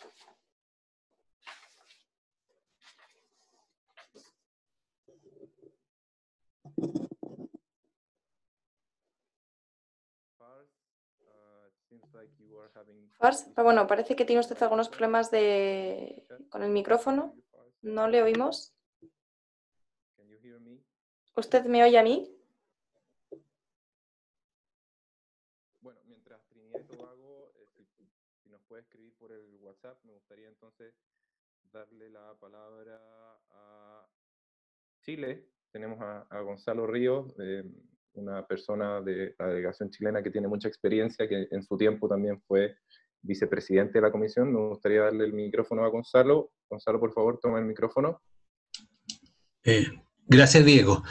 Fars, bueno, parece que tiene usted algunos problemas con el micrófono. ¿No le oímos? ¿Usted me oye a mí? Bueno, mientras Trinidad y Tobago, si nos puede escribir por el WhatsApp, me gustaría entonces darle la palabra a Chile. Tenemos a Gonzalo Ríos, una persona de la delegación chilena que tiene mucha experiencia, que en su tiempo también fue vicepresidente de la comisión. Me gustaría darle el micrófono a Gonzalo. Gonzalo, por favor, toma el micrófono. Gracias, Diego.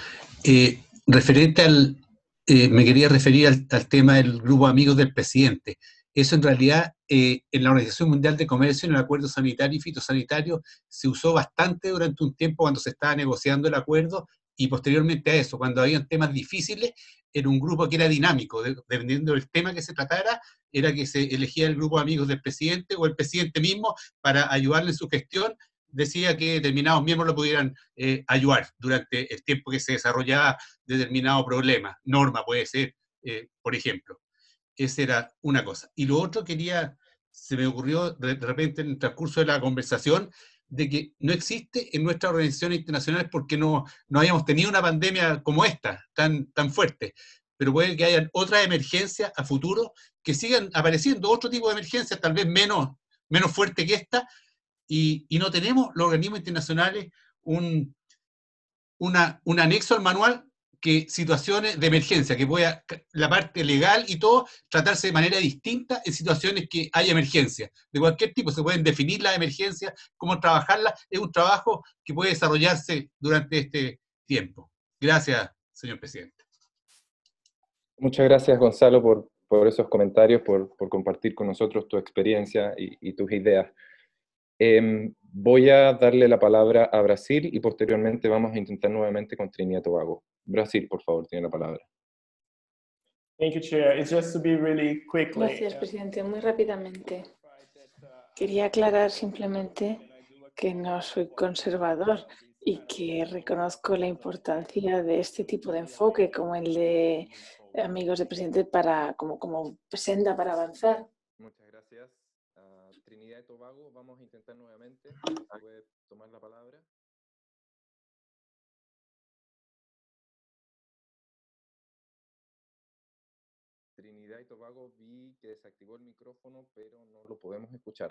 Me quería referir al tema del grupo de amigos del presidente. Eso en realidad, en la Organización Mundial de Comercio, en el acuerdo sanitario y fitosanitario, se usó bastante durante un tiempo cuando se estaba negociando el acuerdo, y posteriormente a eso, cuando habían temas difíciles, era un grupo que era dinámico, dependiendo del tema que se tratara, era que se elegía el grupo de amigos del presidente o el presidente mismo para ayudarle en su gestión, decía que determinados miembros lo pudieran ayudar durante el tiempo que se desarrollaba determinado problema, norma puede ser, por ejemplo. Esa era una cosa. Y lo otro se me ocurrió de repente en el transcurso de la conversación, de que no existe en nuestras organizaciones internacionales porque no hayamos tenido una pandemia como esta, tan fuerte. Pero puede que haya otras emergencias a futuro que sigan apareciendo, otro tipo de emergencias tal vez menos fuerte que esta, y no tenemos los organismos internacionales un anexo al manual que situaciones de emergencia, que pueda la parte legal y todo tratarse de manera distinta en situaciones que hay emergencia. De cualquier tipo, se pueden definir las emergencias, cómo trabajarlas. Es un trabajo que puede desarrollarse durante este tiempo. Gracias, señor presidente. Muchas gracias, Gonzalo, por esos comentarios, por compartir con nosotros tu experiencia y tus ideas. Voy a darle la palabra a Brasil y posteriormente vamos a intentar nuevamente con Trinidad y Tobago. Brasil, por favor, tiene la palabra. Thank you, Chair. It's just to be really quickly. Gracias, presidente. Muy rápidamente. Quería aclarar simplemente que no soy conservador y que reconozco la importancia de este tipo de enfoque como el de amigos del presidente como senda para avanzar. Muchas gracias. Trinidad y Tobago, vamos a intentar nuevamente. ¿Puede tomar la palabra? Trinidad y Tobago, vi que desactivó el micrófono, pero no lo podemos escuchar.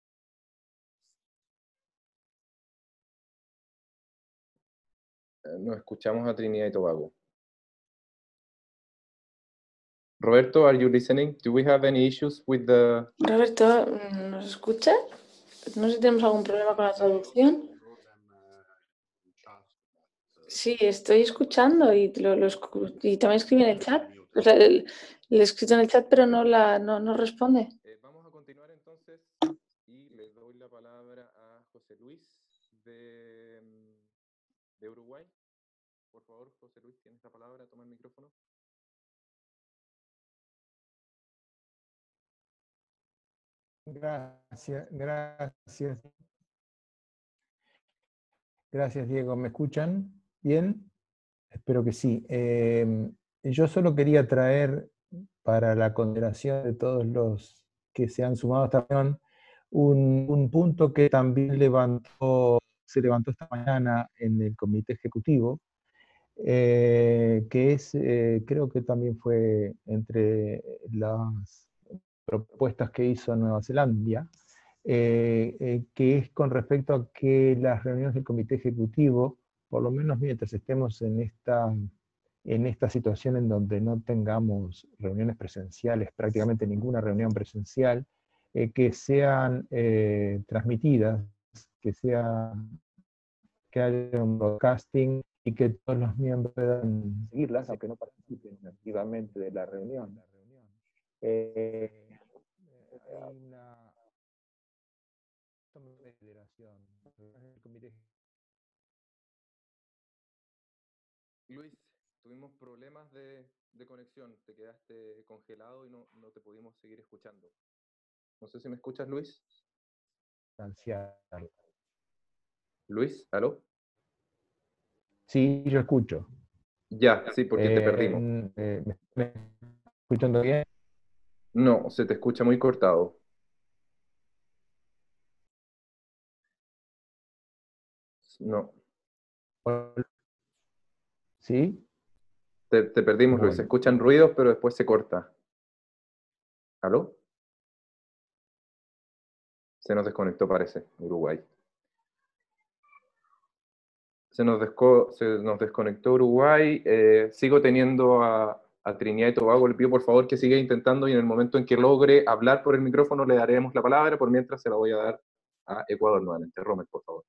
No escuchamos a Trinidad y Tobago. Roberto, are you listening? Do we have any issues with the... Roberto, ¿nos escucha? No sé si tenemos algún problema con la traducción. Sí, estoy escuchando y también escribí en el chat. O sea, le he escrito en el chat, pero no responde. Vamos a continuar entonces y le doy la palabra a José Luis de Uruguay. Por favor, José Luis, tienes la palabra, toma el micrófono. Gracias, Diego. ¿Me escuchan bien? Espero que sí. Yo solo quería traer para la consideración de todos los que se han sumado a esta reunión un punto que también levantó se levantó esta mañana en el comité ejecutivo, que es, creo que también fue entre las propuestas que hizo Nueva Zelanda, que es con respecto a que las reuniones del comité ejecutivo, por lo menos mientras estemos en esta situación en donde no tengamos reuniones presenciales, prácticamente ninguna reunión presencial, que sean transmitidas, que haya un broadcasting y que todos los miembros puedan seguirlas, aunque no participen activamente de la reunión. Hay una federación. Luis, tuvimos problemas de conexión, te quedaste congelado y no te pudimos seguir escuchando. No sé si me escuchas, Luis. Luis, ¿aló? Sí, yo escucho. Ya, sí, porque te perdimos. ¿Me escuchando bien? No, se te escucha muy cortado. No. ¿Sí? Te perdimos, Bueno. Luis. Se escuchan ruidos, pero después se corta. ¿Aló? Se nos desconectó, parece, Uruguay. Se nos desconectó Uruguay. Sigo teniendo a Trinidad y Tobago. Le pido por favor que siga intentando y en el momento en que logre hablar por el micrófono le daremos la palabra. Por mientras se la voy a dar a Ecuador nuevamente. Rommel, por favor.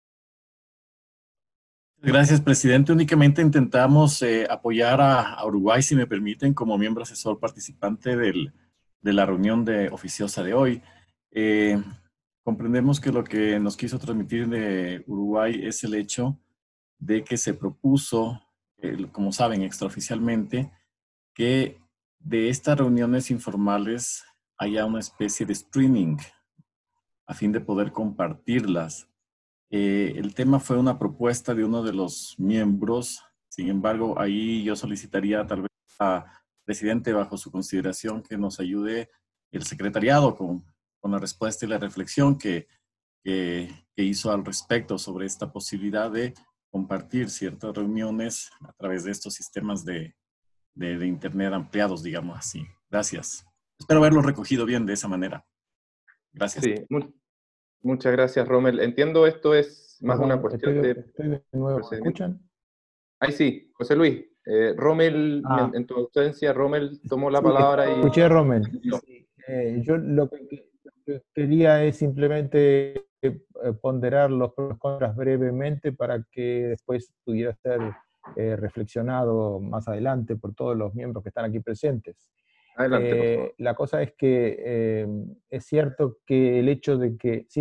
Gracias, presidente. Únicamente intentamos apoyar a Uruguay, si me permiten, como miembro asesor participante de la reunión oficiosa de hoy. Comprendemos que lo que nos quiso transmitir de Uruguay es el hecho de que se propuso, como saben, extraoficialmente, que de estas reuniones informales haya una especie de streaming a fin de poder compartirlas. El tema fue una propuesta de uno de los miembros, sin embargo, ahí yo solicitaría tal vez al presidente, bajo su consideración, que nos ayude el secretariado con la respuesta y la reflexión que hizo al respecto sobre esta posibilidad de compartir ciertas reuniones a través de estos sistemas de Internet ampliados, digamos así. Gracias. Espero haberlo recogido bien de esa manera. Gracias. Sí, muchas gracias, Rommel. Entiendo esto es más una cuestión estoy de nuevo. ¿Me escuchan? Ahí sí, José Luis. Rommel, en tu ausencia, Rommel tomó la palabra y... Escuché, Rommel. Sí, yo lo que quería es simplemente ponderar los pros y contras brevemente para que después pudiera ser reflexionado más adelante por todos los miembros que están aquí presentes. Adelante, por favor. La cosa es que es cierto que el hecho de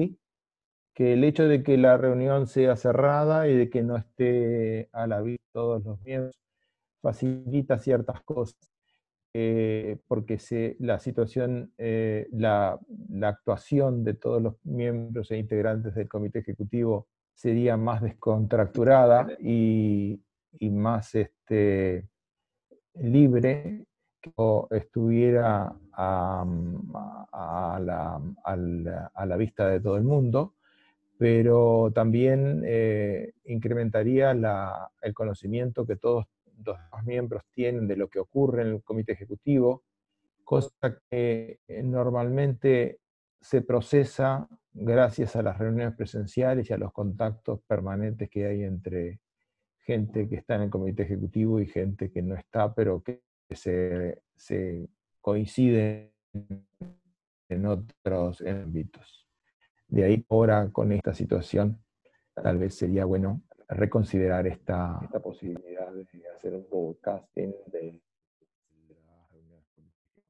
que la reunión sea cerrada y de que no esté a la vista todos los miembros facilita ciertas cosas, porque la situación, la actuación de todos los miembros e integrantes del comité ejecutivo sería más descontracturada y más libre, que estuviera a la vista de todo el mundo, pero también incrementaría el conocimiento que todos los miembros tienen de lo que ocurre en el comité ejecutivo, cosa que normalmente se procesa gracias a las reuniones presenciales y a los contactos permanentes que hay entre gente que está en el comité ejecutivo y gente que no está, pero que se coincide en otros ámbitos. De ahí ahora con esta situación tal vez sería bueno reconsiderar esta posibilidad de hacer un broadcasting de las reuniones políticas.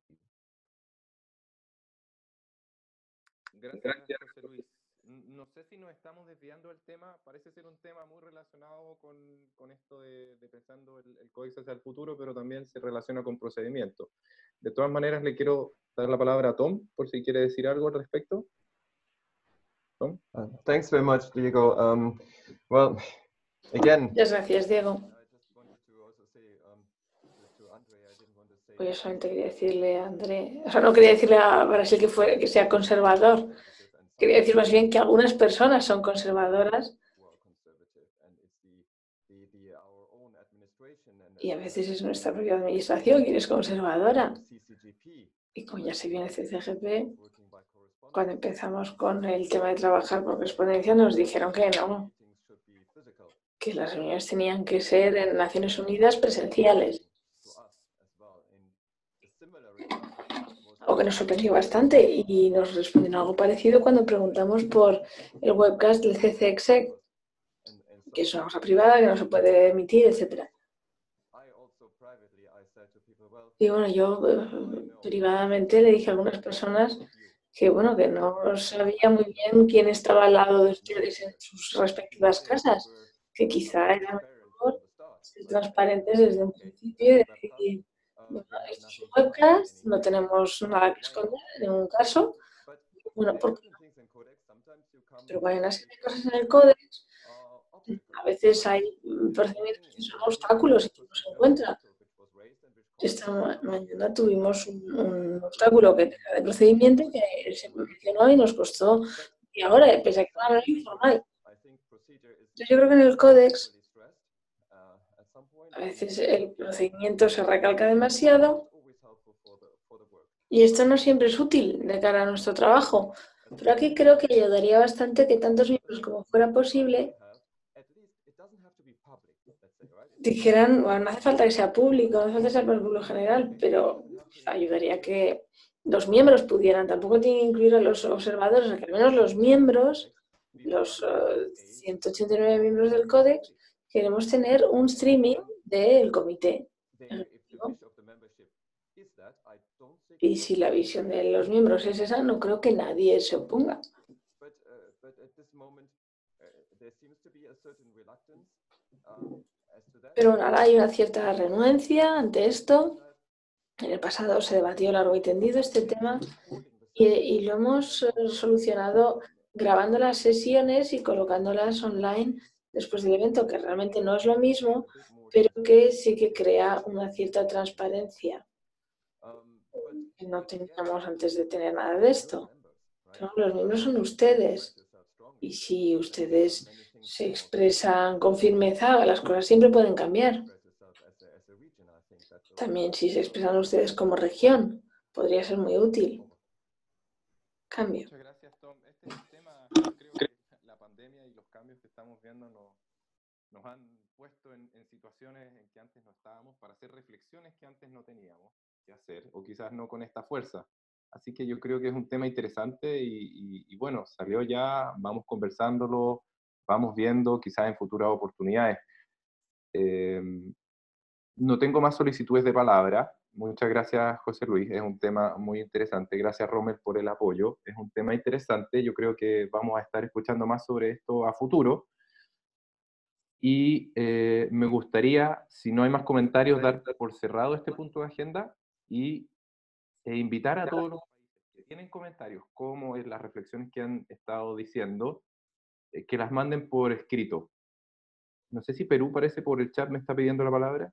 Gracias, José Luis. No sé si nos estamos desviando del tema, parece ser un tema muy relacionado con esto de pensando el código hacia el futuro, pero también se relaciona con procedimientos. De todas maneras, le quiero dar la palabra a Tom, por si quiere decir algo al respecto. Tom? Thanks very much, Diego. Well, again. Muchas gracias, Diego. Pues yo solamente quería decirle a André, o sea, no quería decirle a Brasil que sea conservador, quería decir más bien que algunas personas son conservadoras Y a veces es nuestra propia administración quien es conservadora. Y como ya se viene CCGP, cuando empezamos con el tema de trabajar por correspondencia, nos dijeron que no, que las reuniones tenían que ser en Naciones Unidas presenciales. Algo que nos sorprendió bastante, y nos respondieron algo parecido cuando preguntamos por el webcast del CCEXEC, que es una cosa privada, que no se puede emitir, etc. Y bueno, yo privadamente le dije a algunas personas que bueno, que no sabía muy bien quién estaba al lado de ustedes en sus respectivas casas, que quizá era mejor ser transparentes desde un principio y decir, bueno, esto es un webcast, no tenemos nada que esconder en ningún caso, bueno, ¿por qué no? Pero hay una serie de cosas en el códex, a veces hay procedimientos que son obstáculos y que no se encuentran. Esta mañana tuvimos un obstáculo que era de procedimiento que se mencionó y nos costó media hora, pese a que era informal. Entonces yo creo que en el códex a veces el procedimiento se recalca demasiado y esto no siempre es útil de cara a nuestro trabajo. Pero aquí creo que ayudaría bastante que tantos miembros como fuera posible dijeran, bueno, no hace falta que sea público, no hace falta que sea para el público general, pero ayudaría que los miembros pudieran, tampoco tienen que incluir a los observadores, o sea, que al menos los miembros, los 189 miembros del Códex, queremos tener un streaming del comité ejecutivo. Y si la visión de los miembros es esa, no creo que nadie se oponga. Pero ahora hay una cierta renuencia ante esto. En el pasado se debatió largo y tendido este tema y lo hemos solucionado grabando las sesiones y colocándolas online después del evento, que realmente no es lo mismo, pero que sí que crea una cierta transparencia que no teníamos antes de tener nada de esto. Pero los miembros son ustedes y si ustedes se expresan con firmeza, las cosas siempre pueden cambiar. También si se expresan ustedes como región, podría ser muy útil. Cambio. Muchas gracias, Tom. Este es el tema. Creo que la pandemia y los cambios que estamos viendo nos han puesto en situaciones en que antes no estábamos para hacer reflexiones que antes no teníamos que hacer, o quizás no con esta fuerza. Así que yo creo que es un tema interesante y bueno, salió ya, vamos conversándolo, vamos viendo quizás en futuras oportunidades. No tengo más solicitudes de palabra. Muchas gracias, José Luis. Es un tema muy interesante. Gracias, Rommel, por el apoyo. Es un tema interesante. Yo creo que vamos a estar escuchando más sobre esto a futuro. Y me gustaría, si no hay más comentarios, dar por cerrado este punto de agenda e invitar a todos los que tienen comentarios, como en las reflexiones que han estado diciendo, que las manden por escrito. No sé si Perú, parece por el chat, me está pidiendo la palabra.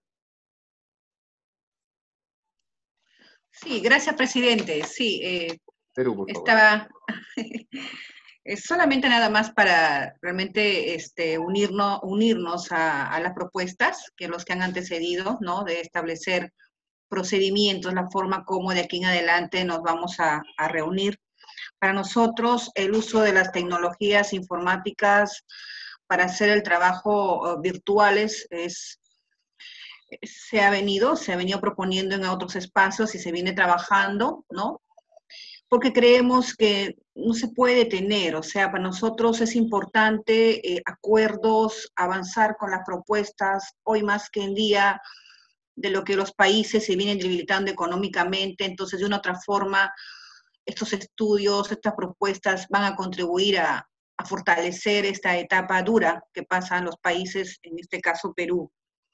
Sí, gracias, presidente. Sí, Perú, por favor. estaba solamente nada más para realmente unirnos a las propuestas que los que han antecedido, ¿no? De establecer procedimientos, la forma como de aquí en adelante nos vamos a reunir. Para nosotros, el uso de las tecnologías informáticas para hacer el trabajo virtuales se ha venido proponiendo en otros espacios y se viene trabajando, ¿no? Porque creemos que no se puede detener, o sea, para nosotros es importante acuerdos, avanzar con las propuestas, hoy más que en día de lo que los países se vienen debilitando económicamente, entonces de una otra forma estos estudios, estas propuestas van a contribuir a fortalecer esta etapa dura que pasan los países, en este caso Perú.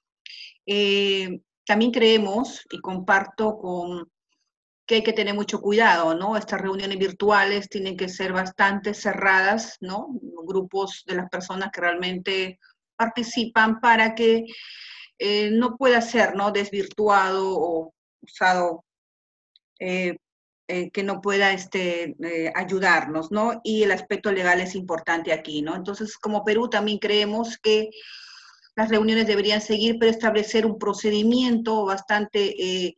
También creemos, y comparto que hay que tener mucho cuidado, ¿no? Estas reuniones virtuales tienen que ser bastante cerradas, ¿no? Grupos de las personas que realmente participan para que no pueda ser, ¿no? Desvirtuado o usado, que no pueda ayudarnos, ¿no? Y el aspecto legal es importante aquí, ¿no? Entonces, como Perú también creemos que las reuniones deberían seguir, pero establecer un procedimiento bastante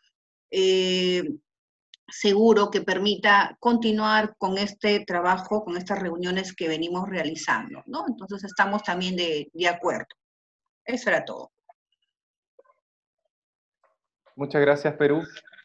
seguro que permita continuar con este trabajo, con estas reuniones que venimos realizando, ¿no? Entonces estamos también de acuerdo. Eso era todo. Muchas gracias, Perú.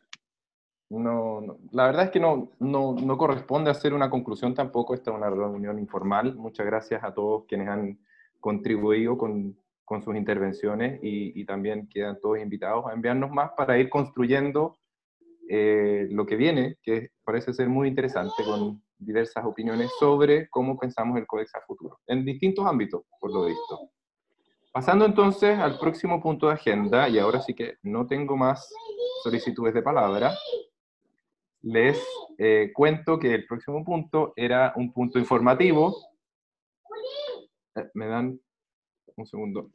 La verdad es que no corresponde hacer una conclusión tampoco, esta es una reunión informal. Muchas gracias a todos quienes han contribuido con sus intervenciones y también quedan todos invitados a enviarnos más para ir construyendo lo que viene, que parece ser muy interesante, con diversas opiniones sobre cómo pensamos el Códex a futuro, en distintos ámbitos, por lo visto. Pasando entonces al próximo punto de agenda, y ahora sí que no tengo más solicitudes de palabra, les cuento que el próximo punto era un punto informativo. Me dan un segundo.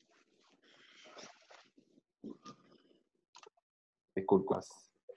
Disculpas.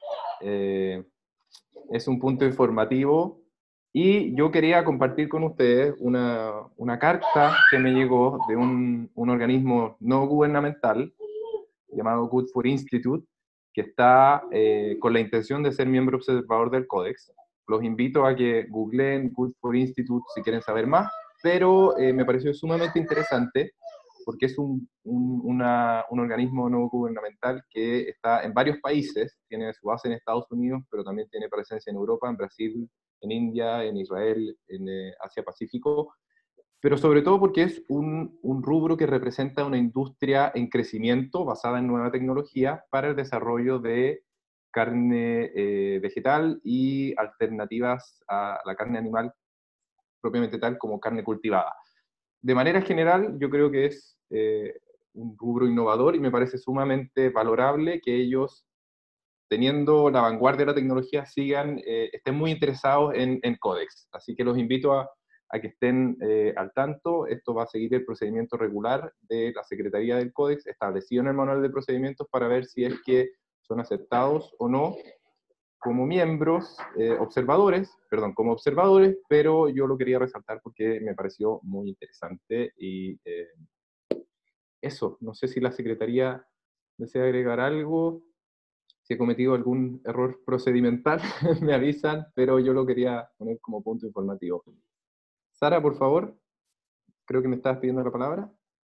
Es un punto informativo y yo quería compartir con ustedes una carta que me llegó de un organismo no gubernamental llamado Good for Institute, que está con la intención de ser miembro observador del Códex. Los invito a que googleen Good for Institute si quieren saber más, pero me pareció sumamente interesante porque es un organismo no gubernamental que está en varios países, tiene su base en Estados Unidos, pero también tiene presencia en Europa, en Brasil, en India, en Israel, en Asia-Pacífico, pero sobre todo porque es un rubro que representa una industria en crecimiento basada en nueva tecnología para el desarrollo de carne vegetal y alternativas a la carne animal propiamente tal como carne cultivada. De manera general, yo creo que es un rubro innovador y me parece sumamente valorable que ellos, teniendo la vanguardia de la tecnología, estén muy interesados en Codex. Así que los invito a que estén al tanto. Esto va a seguir el procedimiento regular de la Secretaría del Codex, establecido en el manual de procedimientos, para ver si es que son aceptados o no como miembros, como observadores, pero yo lo quería resaltar porque me pareció muy interesante y eso, no sé si la Secretaría desea agregar algo, si he cometido algún error procedimental, me avisan, pero yo lo quería poner como punto informativo. Sara, por favor, creo que me estabas pidiendo la palabra.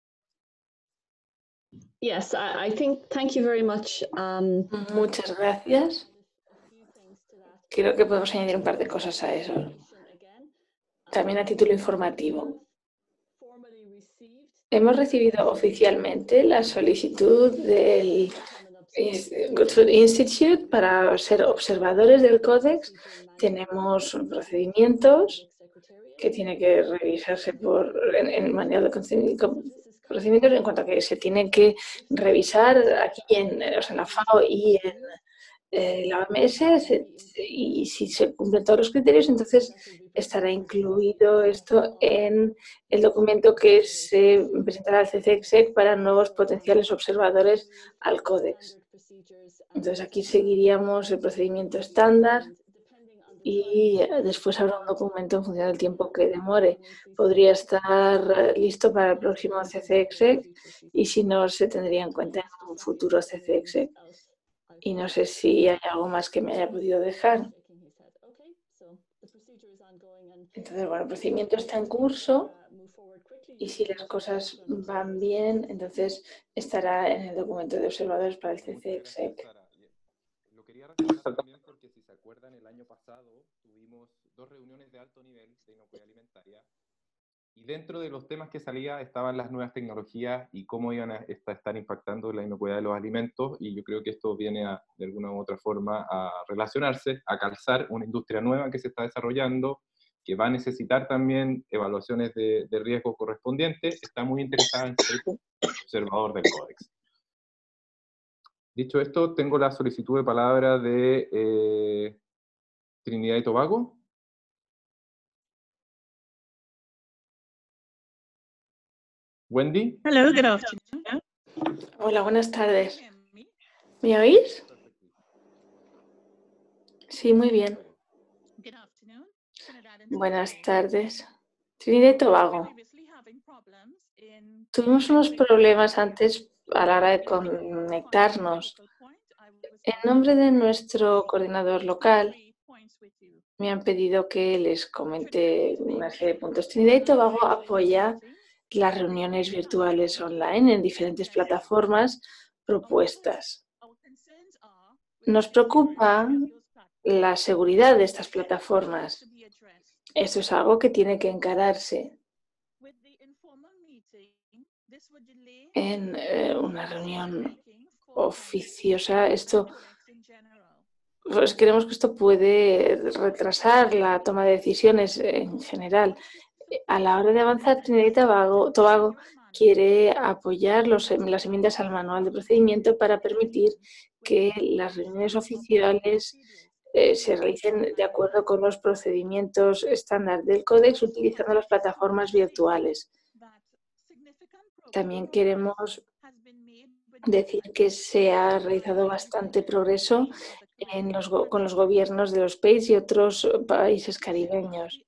Yes, I think, thank you very much. Muchas gracias. Creo que podemos añadir un par de cosas a eso. También a título informativo. Hemos recibido oficialmente la solicitud del Good Food Institute para ser observadores del Códex. Tenemos procedimientos que tienen que revisarse en el manual de procedimientos en cuanto a que se tienen que revisar aquí en la FAO y en la OMS, y si se cumplen todos los criterios, entonces estará incluido esto en el documento que se presentará al CCEXEC para nuevos potenciales observadores al Códex. Entonces aquí seguiríamos el procedimiento estándar y después habrá un documento en función del tiempo que demore. Podría estar listo para el próximo CCEXEC y si no, se tendría en cuenta en un futuro CCEXEC. Y no sé si hay algo más que me haya podido dejar. Entonces, bueno, el procedimiento está en curso y si las cosas van bien, entonces estará en el documento de observadores para el CCEXEC. Lo quería resaltar también porque, si se acuerdan, el año pasado tuvimos 2 reuniones de alto nivel de inocuidad alimentaria. Y dentro de los temas que salía estaban las nuevas tecnologías y cómo iban a estar impactando la inocuidad de los alimentos, y yo creo que esto viene de alguna u otra forma a relacionarse, a calzar una industria nueva que se está desarrollando, que va a necesitar también evaluaciones de riesgo correspondientes. Está muy interesada en ser observador del Códex. Dicho esto, tengo la solicitud de palabra de Trinidad y Tobago. Wendy. Hello, good afternoon. Hola, buenas tardes. ¿Me oís? Sí, muy bien. Buenas tardes. Trinidad y Tobago. Tuvimos unos problemas antes a la hora de conectarnos. En nombre de nuestro coordinador local, me han pedido que les comente una serie de puntos. Trinidad y Tobago apoya las reuniones virtuales online en diferentes plataformas propuestas. Nos preocupa la seguridad de estas plataformas. Eso es algo que tiene que encararse en una reunión oficiosa. Pues creemos que esto puede retrasar la toma de decisiones en general. A la hora de avanzar, Trinidad y Tobago quiere apoyar las enmiendas al manual de procedimiento para permitir que las reuniones oficiales se realicen de acuerdo con los procedimientos estándar del Códex utilizando las plataformas virtuales. También queremos decir que se ha realizado bastante progreso con los gobiernos de los países y otros países caribeños.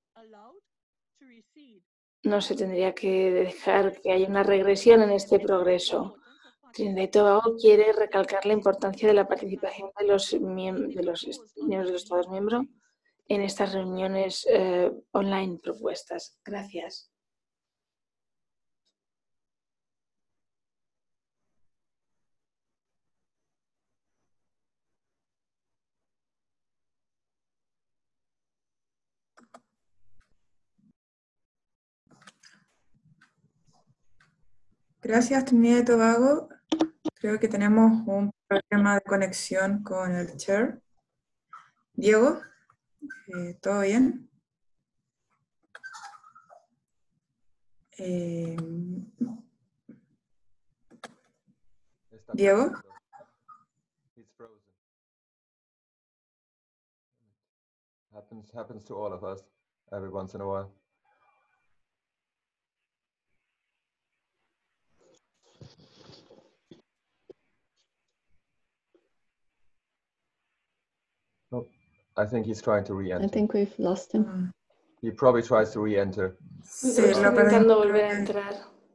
No se tendría que dejar que haya una regresión en este progreso. Trinidad y Tobago quiere recalcar la importancia de la participación de los miembros de los Estados miembros en estas reuniones online propuestas. Gracias. Gracias, Trinidad y Tobago. Creo que tenemos un problema de conexión con el chair. Diego, ¿todo bien? Diego. Happens to all of us every once in a while. Oh, I think he's trying to re-enter. I think we've lost him. He probably tries to re-enter. Sí, está intentando volver a entrar.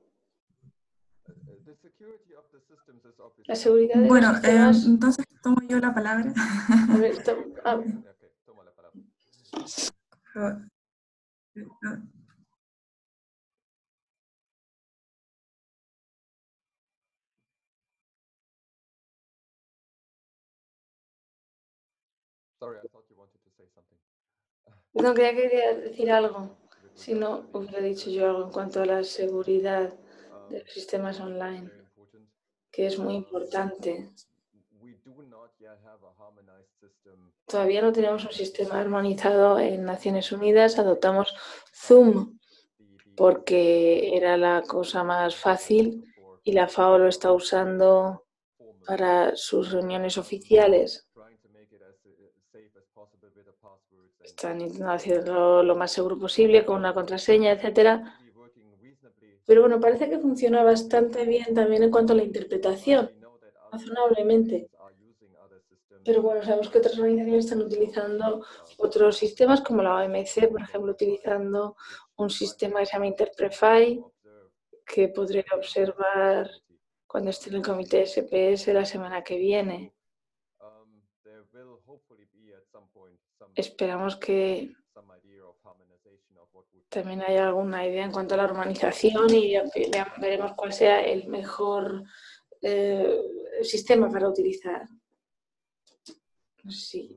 La seguridad de los sistemas... entonces tomo yo la palabra. A ver, Toma la palabra. Sorry, I thought you wanted to say something. No, quería decir algo. Si no, hubiera dicho yo algo en cuanto a la seguridad de los sistemas online, que es muy importante. Todavía no tenemos un sistema armonizado en Naciones Unidas. Adoptamos Zoom porque era la cosa más fácil y la FAO lo está usando para sus reuniones oficiales. Están intentando hacerlo lo más seguro posible con una contraseña, etcétera. Pero bueno, parece que funciona bastante bien también en cuanto a la interpretación, razonablemente. Pero bueno, sabemos que otras organizaciones están utilizando otros sistemas, como la OMC, por ejemplo, utilizando un sistema que se llama Interprefy, que podría observar cuando esté en el comité SPS la semana que viene. Esperamos que también haya alguna idea en cuanto a la organización y veremos cuál sea el mejor sistema para utilizar. Sí.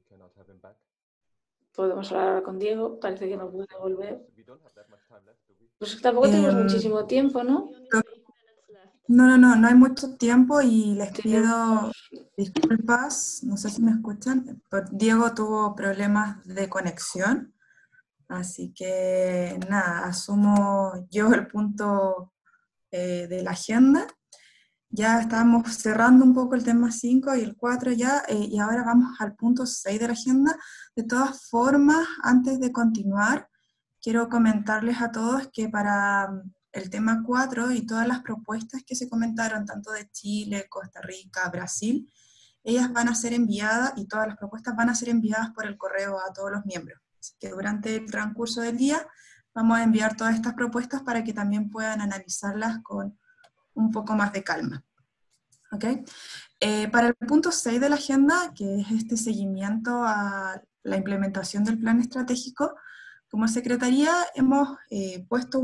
Podemos hablar ahora con Diego, parece que no puede volver. Pues tampoco tenemos muchísimo tiempo, ¿no? No hay mucho tiempo y les pido disculpas, no sé si me escuchan, pero Diego tuvo problemas de conexión, así que nada, asumo yo el punto de la agenda. Ya estamos cerrando un poco el tema 5 y el 4 ya, y ahora vamos al punto 6 de la agenda. De todas formas, antes de continuar, quiero comentarles a todos que para el tema 4 y todas las propuestas que se comentaron, tanto de Chile, Costa Rica, Brasil, ellas van a ser enviadas y todas las propuestas van a ser enviadas por el correo a todos los miembros. Así que durante el transcurso del día vamos a enviar todas estas propuestas para que también puedan analizarlas con un poco más de calma. ¿Ok? Para el punto 6 de la agenda, que es este seguimiento a la implementación del plan estratégico, como Secretaría hemos puesto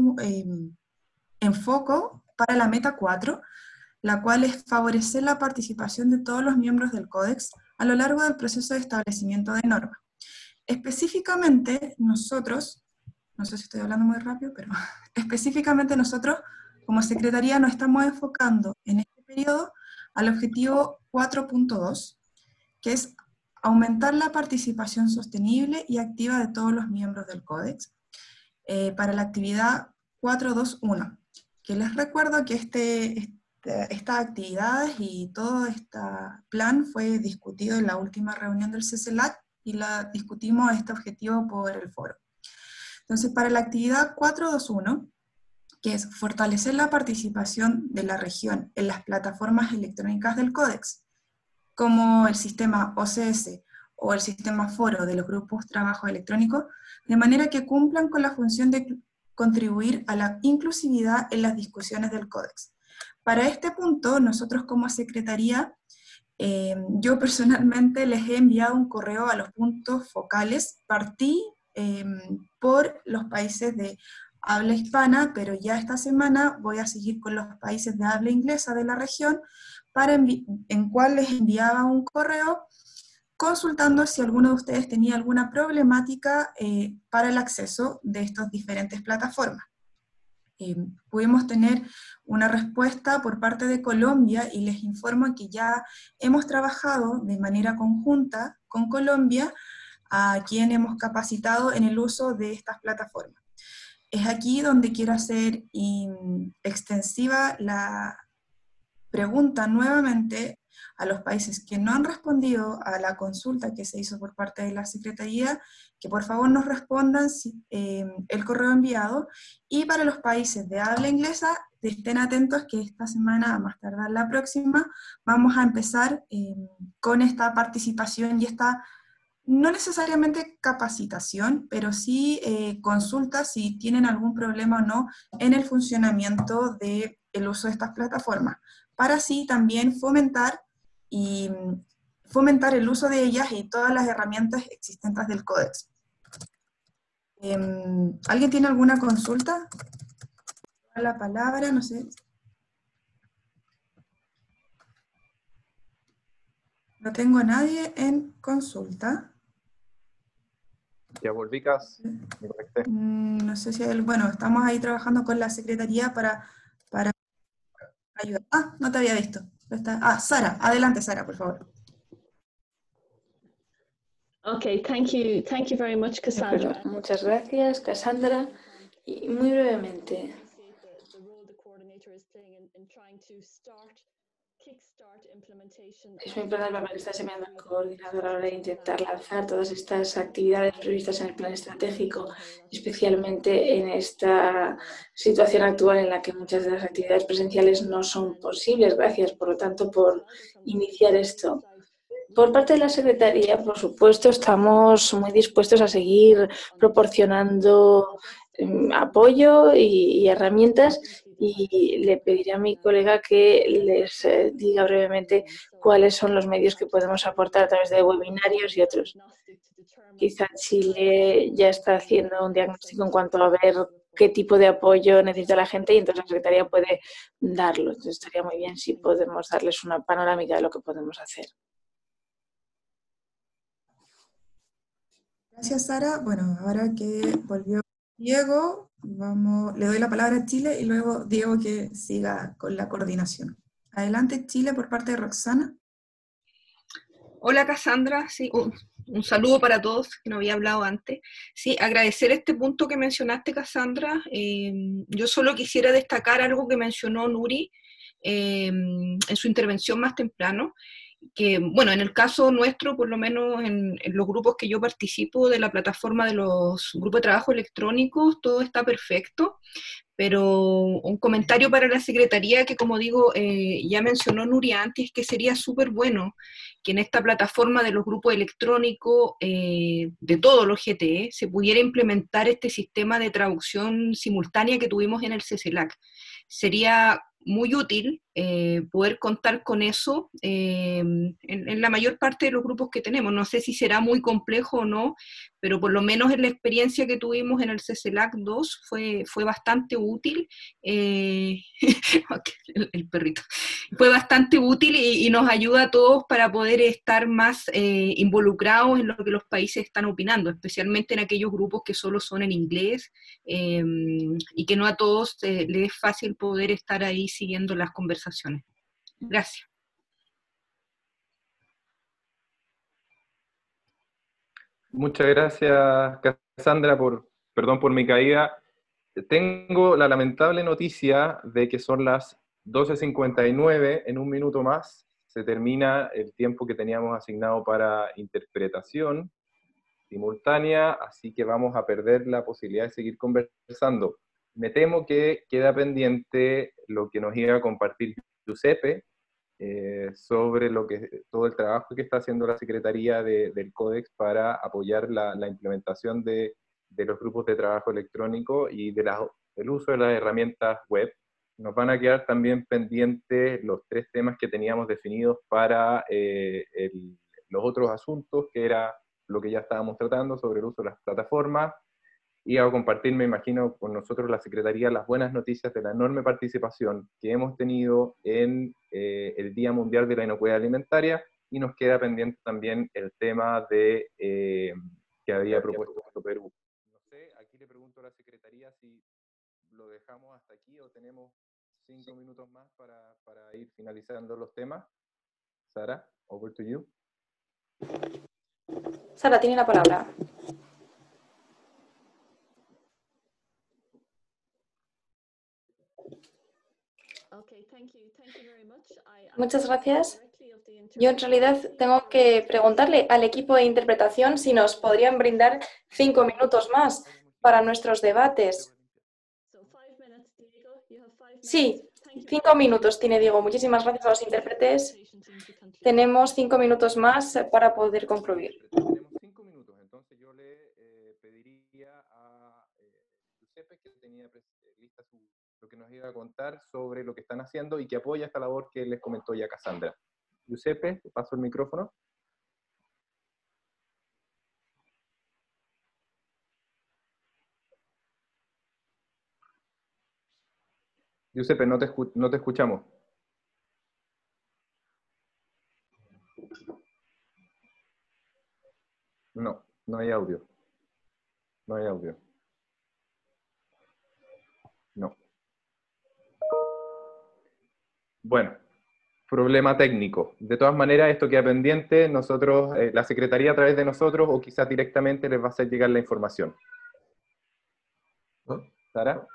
en foco para la meta 4, la cual es favorecer la participación de todos los miembros del Códex a lo largo del proceso de establecimiento de normas. Específicamente nosotros, no sé si estoy hablando muy rápido, pero específicamente nosotros como Secretaría nos estamos enfocando en este periodo al objetivo 4.2, que es aumentar la participación sostenible y activa de todos los miembros del Códex, para la actividad 4.2.1, que les recuerdo que estas actividades y todo este plan fue discutido en la última reunión del CCLAC y discutimos este objetivo por el foro. Entonces, para la actividad 4.2.1, que es fortalecer la participación de la región en las plataformas electrónicas del Códex, como el sistema OCS o el sistema foro de los grupos trabajo electrónico, de manera que cumplan con la función de contribuir a la inclusividad en las discusiones del Códex. Para este punto, nosotros como Secretaría, yo personalmente les he enviado un correo a los puntos focales. Partí por los países de habla hispana, pero ya esta semana voy a seguir con los países de habla inglesa de la región, en cual les enviaba un correo consultando si alguno de ustedes tenía alguna problemática para el acceso de estas diferentes plataformas. Pudimos tener una respuesta por parte de Colombia y les informo que ya hemos trabajado de manera conjunta con Colombia, a quien hemos capacitado en el uso de estas plataformas. Es aquí donde quiero hacer extensiva la pregunta nuevamente a los países que no han respondido a la consulta que se hizo por parte de la Secretaría, que por favor nos respondan el correo enviado, y para los países de habla inglesa, estén atentos que esta semana, a más tardar la próxima, vamos a empezar con esta participación y esta, no necesariamente capacitación, pero sí consulta si tienen algún problema o no en el funcionamiento del uso de estas plataformas, para así también fomentar el uso de ellas y todas las herramientas existentes del Códex. ¿Alguien tiene alguna consulta? La palabra, no sé. No tengo a nadie en consulta. Ya volví, Cas. No sé si hay, bueno, estamos ahí trabajando con la Secretaría para ayudar. Ah, no te había visto. Sara, adelante Sara, por favor. Okay, thank you very much, Cassandra. Muchas gracias, Cassandra. Y muy brevemente. Es muy importante para que está sembrando el coordinador a la hora de intentar lanzar todas estas actividades previstas en el plan estratégico, especialmente en esta situación actual en la que muchas de las actividades presenciales no son posibles. Gracias, por lo tanto, por iniciar esto. Por parte de la Secretaría, por supuesto, estamos muy dispuestos a seguir proporcionando apoyo y herramientas, y le pediré a mi colega que les diga brevemente cuáles son los medios que podemos aportar a través de webinarios y otros. Quizá Chile ya está haciendo un diagnóstico en cuanto a ver qué tipo de apoyo necesita la gente y entonces la Secretaría puede darlo. Entonces estaría muy bien si podemos darles una panorámica de lo que podemos hacer. Gracias, Sara. Bueno, ahora que volvió Diego, le doy la palabra a Chile y luego Diego que siga con la coordinación. Adelante, Chile, por parte de Roxana. Hola, Cassandra. Sí, un saludo para todos, que no había hablado antes. Sí, agradecer este punto que mencionaste, Cassandra. Yo solo quisiera destacar algo que mencionó Nuri en su intervención más temprano, bueno, en el caso nuestro, por lo menos en los grupos que yo participo de la plataforma de los grupos de trabajo electrónicos, todo está perfecto, pero un comentario para la Secretaría que, como digo, ya mencionó Nuria antes, que sería súper bueno que en esta plataforma de los grupos electrónicos de todos los GTE se pudiera implementar este sistema de traducción simultánea que tuvimos en el CCLAC. Sería muy útil poder contar con eso en la mayor parte de los grupos que tenemos. No sé si será muy complejo o no, pero por lo menos en la experiencia que tuvimos en el CCLAC 2 fue bastante útil. El perrito. Fue bastante útil y nos ayuda a todos para poder estar más involucrados en lo que los países están opinando, especialmente en aquellos grupos que solo son en inglés y que no a todos les es fácil poder estar ahí siguiendo las conversaciones. Gracias. Muchas gracias, Cassandra, perdón por mi caída. Tengo la lamentable noticia de que son las 12:59, en un minuto más se termina el tiempo que teníamos asignado para interpretación simultánea, así que vamos a perder la posibilidad de seguir conversando. Me temo que queda pendiente lo que nos iba a compartir Giuseppe sobre todo el trabajo que está haciendo la Secretaría del Códex para apoyar la implementación de los grupos de trabajo electrónico y del uso de las herramientas web. Nos van a quedar también pendientes los 3 temas que teníamos definidos para los otros asuntos, que era lo que ya estábamos tratando sobre el uso de las plataformas, y a compartir, me imagino, con nosotros la Secretaría las buenas noticias de la enorme participación que hemos tenido en el Día Mundial de la Inocuidad Alimentaria, y nos queda pendiente también el tema de que había propuesto Perú. No sé, aquí le pregunto a la Secretaría si lo dejamos hasta aquí o tenemos 5 minutos más para ir finalizando los temas. Sara, over to you. Sara, tiene la palabra. Muchas gracias. Yo en realidad tengo que preguntarle al equipo de interpretación si nos podrían brindar 5 minutos más para nuestros debates. Sí, 5 minutos tiene Diego. Muchísimas gracias a los intérpretes. Tenemos 5 minutos más para poder concluir. Tenemos 5 minutos, entonces yo le pediría a Giuseppe que tenía lista lo que nos iba a contar sobre lo que están haciendo y que apoya esta labor que les comentó ya Cassandra. Giuseppe, te paso el micrófono. Giuseppe, no te escuchamos. No hay audio. No hay audio. No. Bueno, problema técnico. De todas maneras, esto queda pendiente. Nosotros, la Secretaría a través de nosotros, o quizás directamente les va a hacer llegar la información. ¿Sara?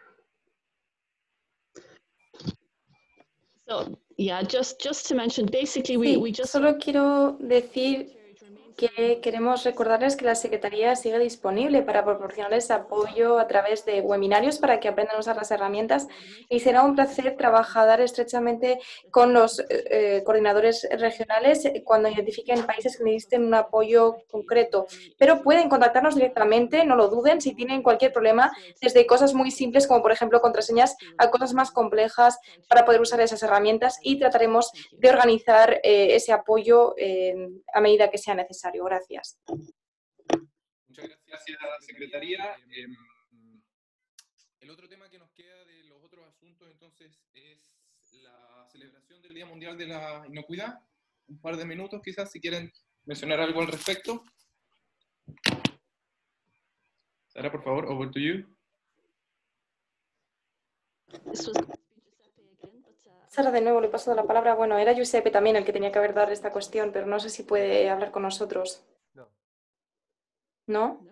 So, yeah, just to mention, basically we just... Solo quiero decir que queremos recordarles que la Secretaría sigue disponible para proporcionarles apoyo a través de webinarios para que aprendan a usar las herramientas, y será un placer trabajar estrechamente con los coordinadores regionales cuando identifiquen países que necesiten un apoyo concreto. Pero pueden contactarnos directamente, no lo duden, si tienen cualquier problema, desde cosas muy simples como por ejemplo contraseñas a cosas más complejas para poder usar esas herramientas, y trataremos de organizar ese apoyo a medida que sea necesario. Gracias. Muchas gracias, Secretaría. El otro tema que nos queda de los otros asuntos, entonces, es la celebración del Día Mundial de la Inocuidad. Un par de minutos, quizás, si quieren mencionar algo al respecto. Sara, por favor, over to you. Sara, de nuevo le paso la palabra. Bueno, era Giuseppe también el que tenía que haber dado esta cuestión, pero no sé si puede hablar con nosotros. ¿No?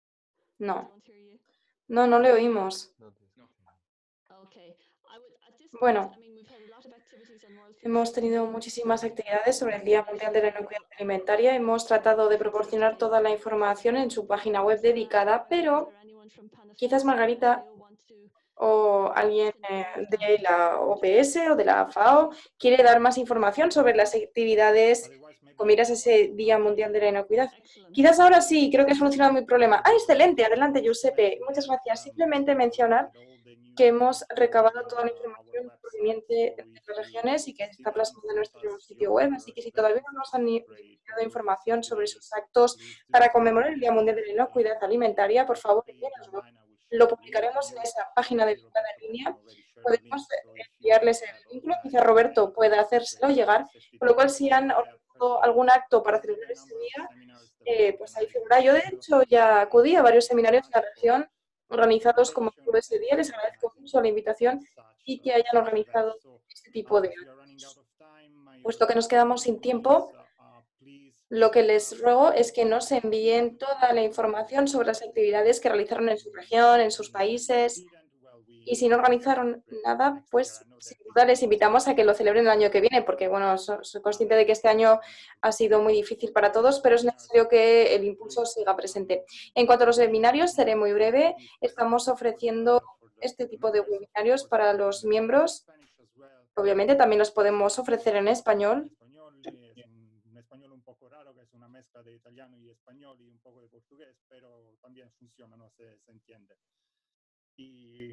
No le oímos. Bueno, Hemos tenido muchísimas actividades sobre el Día Mundial de la Inocuidad Alimentaria. Hemos tratado de proporcionar toda la información en su página web dedicada, pero quizás Margarita o alguien de la OPS o de la FAO quiere dar más información sobre las actividades con miras a ese Día Mundial de la Inocuidad. Quizás ahora sí, creo que he solucionado mi problema. ¡Ah, excelente! Adelante, Giuseppe. Muchas gracias. Simplemente mencionar que hemos recabado toda la información proveniente de las regiones y que está plasmada en nuestro sitio web. Así que si todavía no nos han enviado información sobre sus actos para conmemorar el Día Mundial de la Inocuidad Alimentaria, por favor, envíenoslo. Lo publicaremos en esa página de publicidad en línea. Podemos enviarles el vínculo, quizá Roberto pueda hacérselo llegar, con lo cual si han organizado algún acto para celebrar ese día, pues ahí figura. Yo de hecho ya acudí a varios seminarios de la región organizados como club ese día. Les agradezco mucho la invitación y que hayan organizado este tipo de actos. Puesto que nos quedamos sin tiempo, lo que les ruego es que nos envíen toda la información sobre las actividades que realizaron en su región, en sus países. Y si no organizaron nada, pues sin duda les invitamos a que lo celebren el año que viene, porque bueno, soy consciente de que este año ha sido muy difícil para todos, pero es necesario que el impulso siga presente. En cuanto a los seminarios, seré muy breve. Estamos ofreciendo este tipo de webinarios para los miembros. Obviamente también los podemos ofrecer en español. Un español un poco raro, que es una mezcla de italiano y español y un poco de portugués, pero también funciona, no se entiende. Y,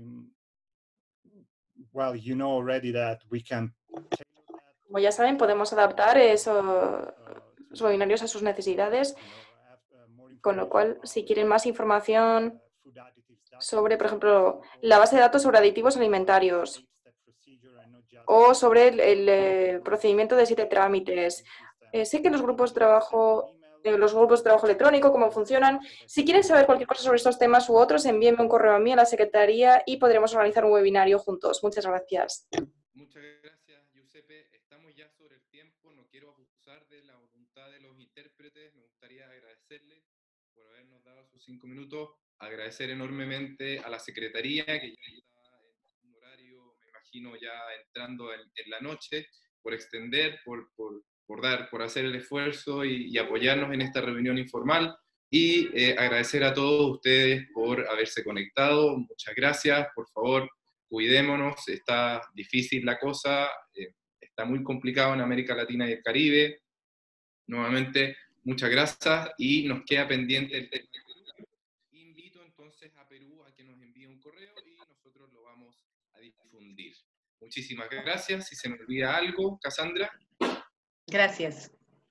well, you know already that we can... Como ya saben, podemos adaptar esos webinarios a sus necesidades, con lo cual, si quieren más información sobre, por ejemplo, la base de datos sobre aditivos alimentarios o sobre el procedimiento de 7 trámites. Sé que los grupos de trabajo electrónico, cómo funcionan. Si quieren saber cualquier cosa sobre estos temas u otros, envíenme un correo a mí, a la secretaría, y podremos organizar un webinario juntos. Muchas gracias. Muchas gracias, Giuseppe. Estamos ya sobre el tiempo. No quiero abusar de la voluntad de los intérpretes. Me gustaría agradecerles por habernos dado sus 5 minutos. Agradecer enormemente a la secretaría, que ya está en un horario, me imagino, ya entrando en la noche, por extender, por hacer el esfuerzo y apoyarnos en esta reunión informal, y agradecer a todos ustedes por haberse conectado. Muchas gracias. Por favor, cuidémonos. Está difícil la cosa, está muy complicado en América Latina y el Caribe. Nuevamente, muchas gracias, y nos queda pendiente el tema de Perú. Invito entonces a Perú a que nos envíe un correo y nosotros lo vamos a difundir. Muchísimas gracias. Si se me olvida algo, Cassandra. Gracias.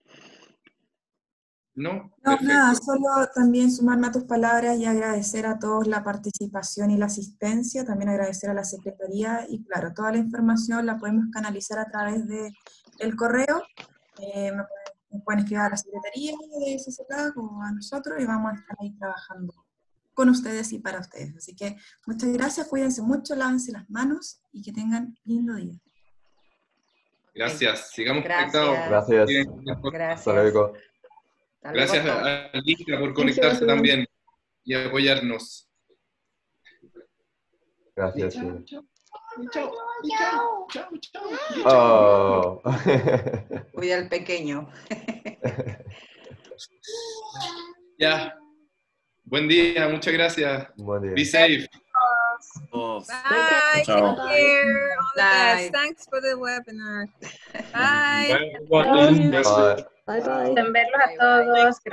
No, nada, solo también sumarme a tus palabras y agradecer a todos la participación y la asistencia, también agradecer a la Secretaría, y claro, toda la información la podemos canalizar a través del correo. Me pueden escribir a la Secretaría de SSK o a nosotros, y vamos a estar ahí trabajando con ustedes y para ustedes. Así que muchas gracias, cuídense mucho, lávense las manos y que tengan lindo día. Gracias. Sigamos conectados. Gracias. Hasta luego. Gracias a Lika por conectarse también y apoyarnos. Gracias. Chao. Oh. Cuida al pequeño. Ya. Buen día, muchas gracias. Buen día. Be safe. Bye. Ciao. Take care. All the Bye. best. Thanks for the webinar. Bye. Bye. En verlos a todos.